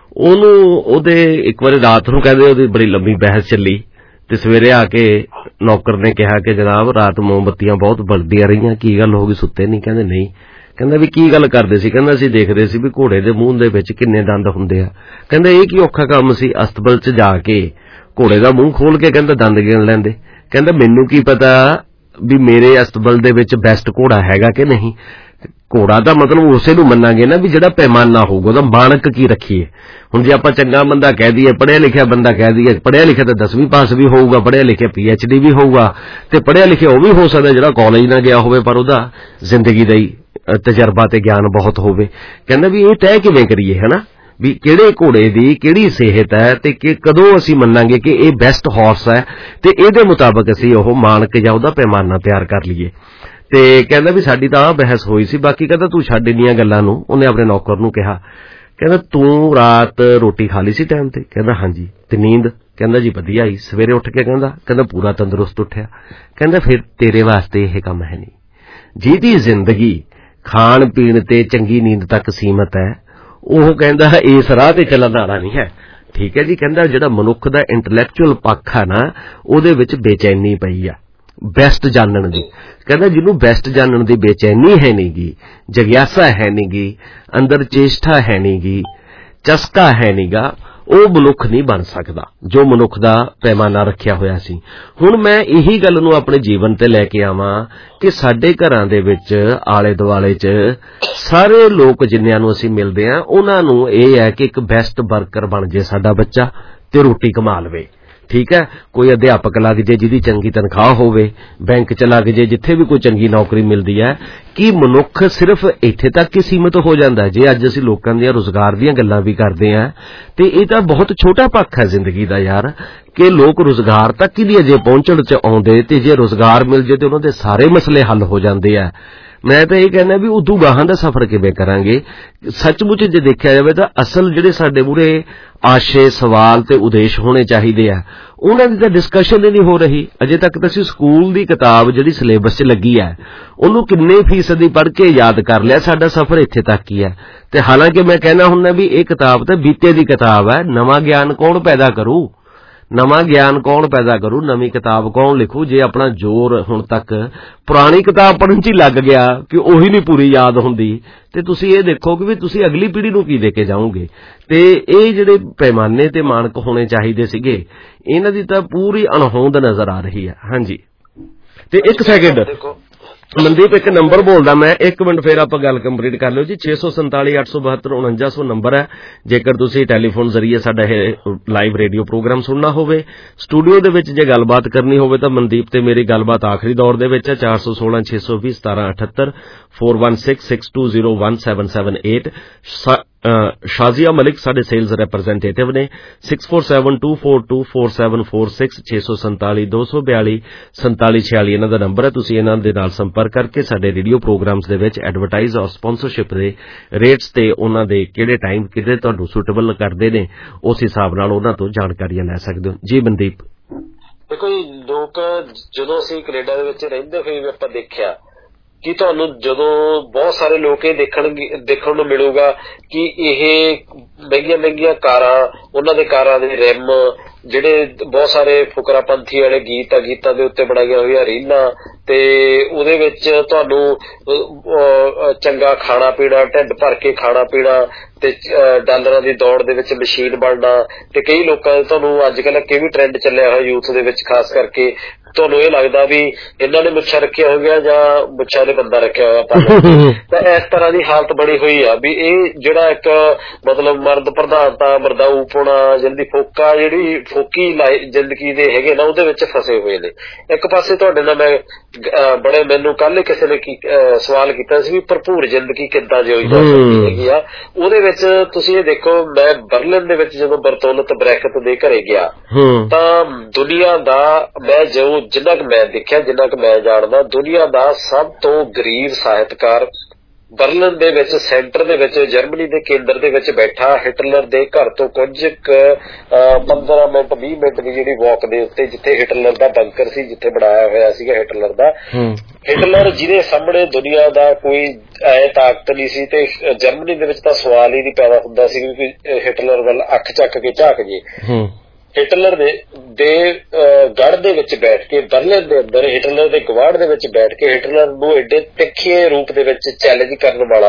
ਉਹਨੂੰ ਉਹਦੇ ਇੱਕ ਵਾਰੀ ਰਾਤ ਨੂੰ ਕਹਿੰਦੇ ਉਹਦੀ ਬੜੀ ਲੰਬੀ ਬਹਿਸ ਚੱਲੀ ਤੇ ਸਵੇਰੇ ਆ ਕੇ ਨੌਕਰ ਨੇ ਕਿਹਾ ਕਿ ਜਨਾਬ ਰਾਤ ਮੋਮਬੱਤੀਆਂ ਬਹੁਤ ਬਲਦੀਆਂ ਰਹੀਆਂ, ਕੀ ਗੱਲ ਹੋ ਗਈ, ਸੁੱਤੇ ਨਹੀਂ? ਕਹਿੰਦੇ ਨਹੀਂ। ਕਹਿੰਦਾ ਵੀ ਕੀ ਗੱਲ ਕਰਦੇ ਸੀ? ਕਹਿੰਦਾ ਅਸੀਂ ਦੇਖਦੇ ਸੀ ਵੀ ਘੋੜੇ ਦੇ ਮੂੰਹ ਦੇ ਵਿੱਚ ਕਿੰਨੇ ਦੰਦ ਹੁੰਦੇ ਆ। ਕਹਿੰਦਾ ਇਹ ਕੀ ਔਖਾ ਕੰਮ ਸੀ, ਅਸਤਬਲ 'ਚ ਜਾ ਕੇ ਘੋੜੇ ਦਾ ਮੂੰਹ ਖੋਲ ਕੇ ਕਹਿੰਦਾ ਦੰਦ ਗਿਣ ਲੈਂਦੇ। ਕਹਿੰਦਾ ਮੈਨੂੰ ਕੀ ਪਤਾ ਵੀ ਮੇਰੇ ਅਸਤਬਲ ਦੇ ਵਿੱਚ ਬੈਸਟ ਘੋੜਾ ਹੈਗਾ ਕਿ ਨਹੀਂ। ਘੋੜਾ ਦਾ ਮਤਲਬ ਉਸੇ ਨੂੰ ਮੰਨਾਂਗੇ ਨਾ ਵੀ ਜਿਹੜਾ ਪੈਮਾਨਾ ਹੋਊਗਾ, ਉਹਦਾ ਮਾਨਕ ਕੀ ਰੱਖੀਏ। ਹੁਣ ਜੇ ਆਪਾਂ ਚੰਗਾ ਬੰਦਾ ਕਹਿ ਦਈਏ, ਪੜ੍ਹਿਆ ਲਿਖਿਆ ਬੰਦਾ ਕਹਿ ਦਈਏ, ਪੜ੍ਹਿਆ ਲਿਖਿਆ ਤਾਂ ਦਸਵੀਂ ਪਾਸ ਵੀ ਹੋਊਗਾ, ਪੜ੍ਹਿਆ ਲਿਖਿਆ ਪੀ ਐਚ ਡੀ ਵੀ ਹੋਊਗਾ, ਤੇ ਪੜ੍ਹਿਆ ਲਿਖਿਆ ਉਹ ਵੀ ਹੋ ਸਕਦਾ ਜਿਹੜਾ ਕਾਲਜ ਨਾ ਗਿਆ ਹੋਵੇ ਪਰ ਉਹਦਾ ਜ਼ਿੰਦਗੀ ਦਾ ਹੀ ਤਜਰਬਾ ਤੇ ਗਿਆਨ ਬਹੁਤ ਹੋਵੇ। ਕਹਿੰਦਾ ਵੀ ਇਹ ਤੈਅ ਕਿਵੇਂ ਕਰੀਏ ਹਨਾ ਵੀ ਕਿਹੜੇ ਘੋੜੇ ਦੀ ਕਿਹੜੀ ਸਿਹਤ ਹੈ ਤੇ ਕਿ ਕਦੋਂ ਅਸੀਂ ਮੰਨਾਂਗੇ ਕਿ ਇਹ ਬੈਸਟ ਹਾਰਸ ਹੈ ਤੇ ਇਹਦੇ ਮੁਤਾਬਕ ਅਸੀਂ ਉਹ ਮਾਨਕ ਜਾਂ ਉਹਦਾ ਪੈਮਾਨਾ ਤਿਆਰ ਕਰ ਲਈਏ। ਤੇ ਕਹਿੰਦਾ ਵੀ ਸਾਡੀ ਤਾਂ ਆਹ ਬਹਿਸ ਹੋਈ ਸੀ, ਬਾਕੀ ਕਹਿੰਦਾ ਤੂੰ ਛੱਡ ਇੰਨੀਆਂ ਗੱਲਾਂ ਨੂੰ। ਉਹਨੇ ਆਪਣੇ ਨੌਕਰ ਨੂੰ ਕਿਹਾ, ਕਹਿੰਦਾ ਤੂੰ ਰਾਤ ਰੋਟੀ ਖਾ ਲਈ ਸੀ ਟਾਈਮ ਤੇ? ਕਹਿੰਦਾ ਹਾਂਜੀ। ਤੇ ਨੀਂਦ? ਕਹਿੰਦਾ ਜੀ ਵਧੀਆ ਆਈ। ਸਵੇਰੇ ਉੱਠ ਕੇ ਕਹਿੰਦਾ ਕਹਿੰਦਾ ਪੂਰਾ ਤੰਦਰੁਸਤ ਉੱਠਿਆ। ਕਹਿੰਦਾ ਫਿਰ ਤੇਰੇ ਵਾਸਤੇ ਇਹ ਕੰਮ ਹੈ ਨਹੀਂ। ਜਿਹਦੀ ਜ਼ਿੰਦਗੀ ਖਾਣ ਪੀਣ ਤੇ ਚੰਗੀ ਨੀਂਦ ਤੱਕ ਸੀਮਤ ਹੈ ਉਹ ਕਹਿੰਦਾ ਇਸ ਰਾਹ ਤੇ ਚੱਲਣ ਵਾਲਾ ਨਹੀਂ ਹੈ। ਠੀਕ ਹੈ ਜੀ। ਕਹਿੰਦਾ ਜਿਹੜਾ ਮਨੁੱਖ ਦਾ ਇੰਟੈਲੈਕਚੁਅਲ ਪੱਖ ਆ ਨਾ ਉਹਦੇ ਵਿੱਚ ਬੇਚੈਨੀ ਪਈ ਆ ਬੈਸਟ ਜਾਣਨ ਦੀ। ਕਹਿੰਦਾ ਜਿਹਨੂੰ ਬੈਸਟ ਜਾਣਨ ਦੀ ਬੇਚੈਨੀ ਹੈ ਨੀ ਗੀ, ਜਗਿਆਸਾ ਹੈ ਨੀ ਗੀ, ਅੰਦਰ ਚੇਸ਼ਟਾ ਹੈ ਨੀ ਗੀ, ਚਸਕਾ ਹੈ ਨੀ ਗਾ, ਉਹ ਮਨੁੱਖ ਨਹੀਂ ਬਣ ਸਕਦਾ ਜੋ ਮਨੁੱਖ ਦਾ ਪੈਮਾਨਾ ਰੱਖਿਆ ਹੋਇਆ ਸੀ। ਹੁਣ ਮੈਂ ਇਹੀ ਗੱਲ ਨੂੰ ਆਪਣੇ ਜੀਵਨ ਤੇ ਲੈ ਕੇ ਆਵਾਂ ਕਿ ਸਾਡੇ ਘਰਾਂ ਦੇ ਵਿੱਚ ਆਲੇ ਦੁਆਲੇ 'ਚ ਸਾਰੇ ਲੋਕ ਜਿੰਨਿਆਂ ਨੂੰ ਅਸੀਂ ਮਿਲਦੇ ਹਾਂ ਉਹਨਾਂ ਨੂੰ ਇਹ ਹੈ ਕਿ ਇੱਕ ਬੈਸਟ ਵਰਕਰ ਬਣ ਜੇ ਸਾਡਾ ਬੱਚਾ ਤੇ ਰੋਟੀ ਕਮਾ ਲਵੇ। ਠੀਕ ਹੈ। ਕੋਈ ਅਧਿਆਪਕ ਲੱਗ ਜੇ ਜਿਹਦੀ ਚੰਗੀ ਤਨਖਾਹ ਹੋਵੇ, ਬੈਂਕ 'ਚ ਲੱਗ ਜੇ, ਜਿੱਥੇ ਵੀ ਕੋਈ ਚੰਗੀ ਨੌਕਰੀ ਮਿਲਦੀ ਹੈ। ਕਿ ਮਨੁੱਖ ਸਿਰਫ ਇੱਥੇ ਤੱਕ ਹੀ ਸੀਮਿਤ ਹੋ ਜਾਂਦਾ? ਜੇ ਅੱਜ ਅਸੀਂ ਲੋਕਾਂ ਦੀਆਂ ਰੁਜ਼ਗਾਰ ਦੀਆਂ ਗੱਲਾਂ ਵੀ ਕਰਦੇ ਹਾਂ ਤੇ ਇਹ ਤਾਂ ਬਹੁਤ ਛੋਟਾ ਪੱਖ ਹੈ ਜ਼ਿੰਦਗੀ ਦਾ ਯਾਰ, ਕਿ ਲੋਕ ਰੁਜ਼ਗਾਰ ਤੱਕ ਹੀ ਨਹੀਂ ਅਜੇ ਪਹੁੰਚਣ 'ਚ ਆਉਂਦੇ ਤੇ ਜੇ ਰੁਜ਼ਗਾਰ ਮਿਲ ਜੇ ਤੇ ਉਹਨਾਂ ਦੇ ਸਾਰੇ ਮਸਲੇ ਹੱਲ ਹੋ ਜਾਂਦੇ ਆ। ਮੈਂ ਤਾਂ ਇਹ ਕਹਿੰਦਾ ਵੀ ਉਦੋਂ ਗਾਹਾਂ ਦਾ ਸਫ਼ਰ ਕਿਵੇਂ ਕਰਾਂਗੇ? ਸੱਚਮੁੱਚ ਜੇ ਦੇਖਿਆ ਜਾਵੇ ਤਾਂ ਅਸਲ ਜਿਹੜੇ ਸਾਡੇ ਮੂਹਰੇ ਆਸ਼ੇ ਸਵਾਲ ਤੇ ਉਦੇਸ਼ ਹੋਣੇ ਚਾਹੀਦੇ ਆ ਉਹਨਾਂ ਦੀ ਤਾਂ ਡਿਸਕਸ਼ਨ ਹੀ ਨਹੀਂ ਹੋ ਰਹੀ। ਅਜੇ ਤੱਕ ਤਾਂ ਅਸੀਂ ਸਕੂਲ ਦੀ ਕਿਤਾਬ ਜਿਹੜੀ ਸਿਲੇਬਸ 'ਚ ਲੱਗੀ ਹੈ ਉਹਨੂੰ ਕਿੰਨੇ ਫੀਸਦੀ ਪੜ੍ਹ ਕੇ ਯਾਦ ਕਰ ਲਿਆ, ਸਾਡਾ ਸਫ਼ਰ ਇੱਥੇ ਤੱਕ ਹੀ ਹੈ। ਤੇ ਹਾਲਾਂਕਿ ਮੈਂ ਕਹਿੰਦਾ ਹੁੰਦਾ ਵੀ ਇਹ ਕਿਤਾਬ ਤਾਂ ਬੀਤੇ ਦੀ ਕਿਤਾਬ ਹੈ, ਨਵਾਂ ਗਿਆਨ ਕੌਣ ਪੈਦਾ ਕਰੂ? ਨਵਾਂ ਗਿਆਨ ਕੌਣ ਪੈਦਾ ਕਰੂ? ਨਵੀਂ ਕਿਤਾਬ ਕੌਣ ਲਿਖੂ? ਜੇ ਆਪਣਾ ਜ਼ੋਰ ਹੁਣ ਤੱਕ ਪੁਰਾਣੀ ਕਿਤਾਬ ਪੜ੍ਹਨ 'ਚ ਹੀ ਲੱਗ ਗਿਆ ਕਿ ਉਹੀ ਨਹੀਂ ਪੂਰੀ ਯਾਦ ਹੁੰਦੀ ਤੇ ਤੁਸੀਂ ਇਹ ਦੇਖੋ ਕਿ ਵੀ ਤੁਸੀਂ ਅਗਲੀ ਪੀੜ੍ਹੀ ਨੂੰ ਕੀ ਦੇ ਕੇ ਜਾਓਗੇ। ਤੇ ਇਹ ਜਿਹੜੇ ਪੈਮਾਨੇ ਤੇ ਮਾਨਕ ਹੋਣੇ ਚਾਹੀਦੇ ਸੀਗੇ ਇਹਨਾਂ ਦੀ ਤਾਂ ਪੂਰੀ ਅਣਹੋਂਦ ਨਜ਼ਰ ਆ ਰਹੀ ਹੈ। ਹਾਂਜੀ। ਤੇ ਇੱਕ ਸੈਕਿੰਡ ਮਨਦੀਪ, ਇੱਕ ਨੰਬਰ ਬੋਲਦਾ ਮੈਂ, ਇੱਕ ਮਿੰਟ ਫੇਰ ਆਪਾਂ ਗੱਲ ਕੰਪਲੀਟ ਕਰ ਲਿਓ ਜੀ। ਛੇ ਸੌ ਸੰਤਾਲੀ ਅੱਠ ਸੌ ਬਹੱਤਰ ਉਣੰਜਾ ਸੌ ਨੰਬਰ ਹੈ ਜੇਕਰ ਤੁਸੀਂ ਟੈਲੀਫੋਨ ਜ਼ਰੀਏ ਸਾਡਾ ਇਹ ਲਾਈਵ ਰੇਡੀਓ ਪ੍ਰੋਗਰਾਮ ਸੁਣਨਾ ਹੋਵੇ। ਸਟੂਡੀਓ ਦੇ ਵਿੱਚ ਜੇ ਗੱਲਬਾਤ ਕਰਨੀ ਹੋਵੇ ਤਾਂ ਮਨਦੀਪ ਤੇ ਮੇਰੀ ਗੱਲਬਾਤ ਆਖਰੀ ਦੌਰ ਦੇ ਵਿੱਚ ਹੈ। ਚਾਰ ਸੌ ਸੋਲਾਂ ਛੇ ਸੌ ਵੀਹ ਸਤਾਰਾਂ ਅਠੱਤਰ ਚਾਰ ਇੱਕ ਛੇ ਛੇ ਦੋ ਜ਼ੀਰੋ ਇੱਕ ਸੱਤ ਸੱਤ ਅੱਠ ਸ਼ਾਜ਼ੀਆ ਮਲਿਕ ਸਾਡੇ ਸੇਲਜ਼ ਰੈਪਰੈਜ਼ੈਂਟੇਟਿਵ ਨੇ। Six four seven two four two four seven four six ਛੇ ਸੌ ਸੰਤਾਲੀ ਦੋ ਸੌ ਬਿਆਲੀ ਸੰਤਾਲੀ ਛਿਆਲੀ ਇਹਨਾਂ ਦਾ ਨੰਬਰ ਹੈ। ਤੁਸੀਂ ਇਹਨਾਂ ਦੇ ਨਾਲ ਸੰਪਰਕ ਕਰਕੇ ਸਾਡੇ ਰੇਡੀਓ ਪ੍ਰੋਗਰਾਮਸ ਦੇ ਵਿੱਚ ਐਡਵਰਟਾਈਜ਼ ਔਰ ਸਪਾਂਸਰਸ਼ਿਪ ਦੇ ਰੇਟਸ ਤੇ ਉਹਨਾਂ ਦੇ ਕਿਹੜੇ ਟਾਈਮ ਕਿਹੜੇ ਤੁਹਾਨੂੰ ਸੁਟੇਬਲ ਕਰਦੇ ਨੇ ਉਸ ਹਿਸਾਬ ਨਾਲ ਉਹਨਾਂ ਤੋਂ ਜਾਣਕਾਰੀਆਂ ਲੈ ਸਕਦੇ ਹੋ। ਜੀ ਮਨਦੀਪ। ਦੇਖੋ ਜੀ, ਲੋਕ ਜਦੋਂ ਅਸੀਂ ਕੈਨੇਡਾ ਦੇ ਵਿੱਚ ਰਹਿੰਦੇ ਹੋਏ ਵੀ ਆਪਾਂ ਦੇਖਿਆ ਕਿ ਤੁਹਾਨੂੰ ਜਦੋਂ ਬਹੁਤ ਸਾਰੇ ਲੋਕ ਇਹ ਦੇਖਣ ਦੇਖਣ ਨੂੰ ਮਿਲੂਗਾ ਕਿ ਇਹ ਮਹਿੰਗੀਆਂ ਮਹਿੰਗੀਆਂ ਕਾਰਾਂ, ਉਹਨਾਂ ਦੇ ਕਾਰਾਂ ਦੇ ਰਿਮ, ਜਿਹੜੇ ਬਹੁਤ ਸਾਰੇ ਫੁਕਰਾਪੰਥੀ ਵਾਲੇ ਗੀਤ ਆ, ਗੀਤਾਂ ਦੇ ਉੱਤੇ ਬਣਾਈਆਂ ਹੋਈਆਂ ਰੀਲਾਂ, ਤੇ ਉਹਦੇ ਵਿੱਚ ਤੁਹਾਨੂੰ ਚੰਗਾ ਖਾਣਾ ਪੀਣਾ, ਢਿੱਡ ਭਰ ਕੇ ਖਾਣਾ ਪੀਣਾ, ਤੇ ਡਾਲਰਾਂ ਦੀ ਦੌੜ ਦੇ ਵਿੱਚ ਮਸ਼ੀਨ ਬਣਨਾ। ਤੇ ਕਈ ਲੋਕਾਂ ਦੇ ਤੁਹਾਨੂੰ ਅੱਜ ਕੱਲ੍ਹ ਕਿ ਵੀ ਟਰੈਂਡ ਚੱਲਿਆ ਹੋਇਆ ਯੂਥ ਦੇ ਵਿੱਚ, ਖਾਸ ਕਰਕੇ ਤੁਹਾਨੂੰ ਇਹ ਲੱਗਦਾ ਵੀ ਇਹਨਾਂ ਨੇ ਮੁੱਛਾਂ ਰੱਖਿਆ ਹੋਇਆ ਜਾਂ ਮੁੱਛਾਂ ਨੇ ਬੰਦਾ ਰੱਖਿਆ ਹੋਇਆ ਤਾਂ ਇਸ ਤਰ੍ਹਾਂ ਦੀ ਹਾਲਤ ਬਣੀ ਹੋਈ ਆ ਵੀ ਇਹ ਜਿਹੜਾ ਇੱਕ ਮਤਲਬ ਮਰਦ ਪ੍ਰਧਾਨਤਾ, ਮਰਦਾਊਪੁਣਾ, ਜਿੰਦੀ ਫੋਕਾ, ਜਿਹੜੀ ਫੋਕੀ ਜ਼ਿੰਦਗੀ ਦੇ ਹੈਗੇ ਨਾ ਉਹਦੇ ਵਿੱਚ ਫਸੇ ਹੋਏ ਨੇ। ਇੱਕ ਪਾਸੇ ਤੁਹਾਡੇ ਨਾਲ ਮੈਂ ਬੜੇ ਮੈਨੂੰ ਕੱਲ ਕਿਸੇ ਨੇ ਸਵਾਲ ਕੀਤਾ ਸੀ ਵੀ ਭਰਪੂਰ ਜ਼ਿੰਦਗੀ ਕਿੱਦਾਂ ਜਿਉਈ ਜਾ ਸਕਦੀ ਹੈਗੀ ਆ। ਉਹਦੇ ਵਿੱਚ ਤੁਸੀਂ ਇਹ ਦੇਖੋ, ਮੈਂ ਬਰਲਿਨ ਦੇ ਵਿੱਚ ਜਦੋਂ ਬਰਤੋਲਤ ਬ੍ਰੈਕਟ ਦੇ ਘਰੇ ਗਿਆ ਤਾਂ ਦੁਨੀਆ ਦਾ ਮੈਂ ਜੋ ਜਿੰਨਾ ਕੁ ਮੈਂ ਦੇਖਿਆ, ਜਿੰਨਾ ਕੁ ਮੈਂ ਜਾਣਦਾ, ਦੁਨੀਆ ਦਾ ਸਭ ਤੋਂ ਗਰੀਬ ਸਾਹਿਤਕਾਰ ਬਰਲਿਨ ਦੇ ਵਿੱਚ ਸੈਂਟਰ ਦੇ ਵਿੱਚ, ਜਰਮਨੀ ਦੇ ਕੇਂਦਰ ਦੇ ਵਿੱਚ ਬੈਠਾ, ਹਿਟਲਰ ਦੇ ਘਰ ਤੋਂ ਕੁਝ ਪੰਦਰਾਂ ਮਿੰਟ ਵੀਹ ਮਿੰਟ ਦੀ ਜਿਹੜੀ ਵਾਕ ਦੇ ਉੱਤੇ, ਜਿੱਥੇ ਹਿਟਲਰ ਦਾ ਬੰਕਰ ਸੀ, ਜਿੱਥੇ ਬਣਾਇਆ ਹੋਇਆ ਸੀਗਾ ਹਿਟਲਰ ਦਾ, ਹਿਟਲਰ ਜਿਹਦੇ ਸਾਹਮਣੇ ਦੁਨੀਆ ਦਾ ਕੋਈ ਐ ਤਾਕਤ ਨਹੀਂ ਸੀ। ਤੇ ਜਰਮਨੀ ਦੇ ਵਿੱਚ ਤਾਂ ਸਵਾਲ ਹੀ ਨਹੀਂ ਪੈਦਾ ਹੁੰਦਾ ਸੀ ਕਿ ਹਿਟਲਰ ਵੱਲ ਅੱਖ ਚੱਕ ਕੇ ਝਾਕ ਜੇ। ਹਿਟਲਰ ਦੇ ਦੇ ਗੜ੍ਹ ਦੇ ਵਿੱਚ ਬੈਠ ਕੇ, ਬਰਲਿਨ ਦੇ ਅੰਦਰ ਹਿਟਲਰ ਦੇ ਗਵਾੜ ਦੇ ਵਿੱਚ ਬੈਠ ਕੇ ਹਿਟਲਰ ਨੂੰ ਏਡੇ ਤਿੱਖੇ ਰੂਪ ਦੇ ਵਿੱਚ ਚੈਲੰਜ ਕਰਨ ਵਾਲਾ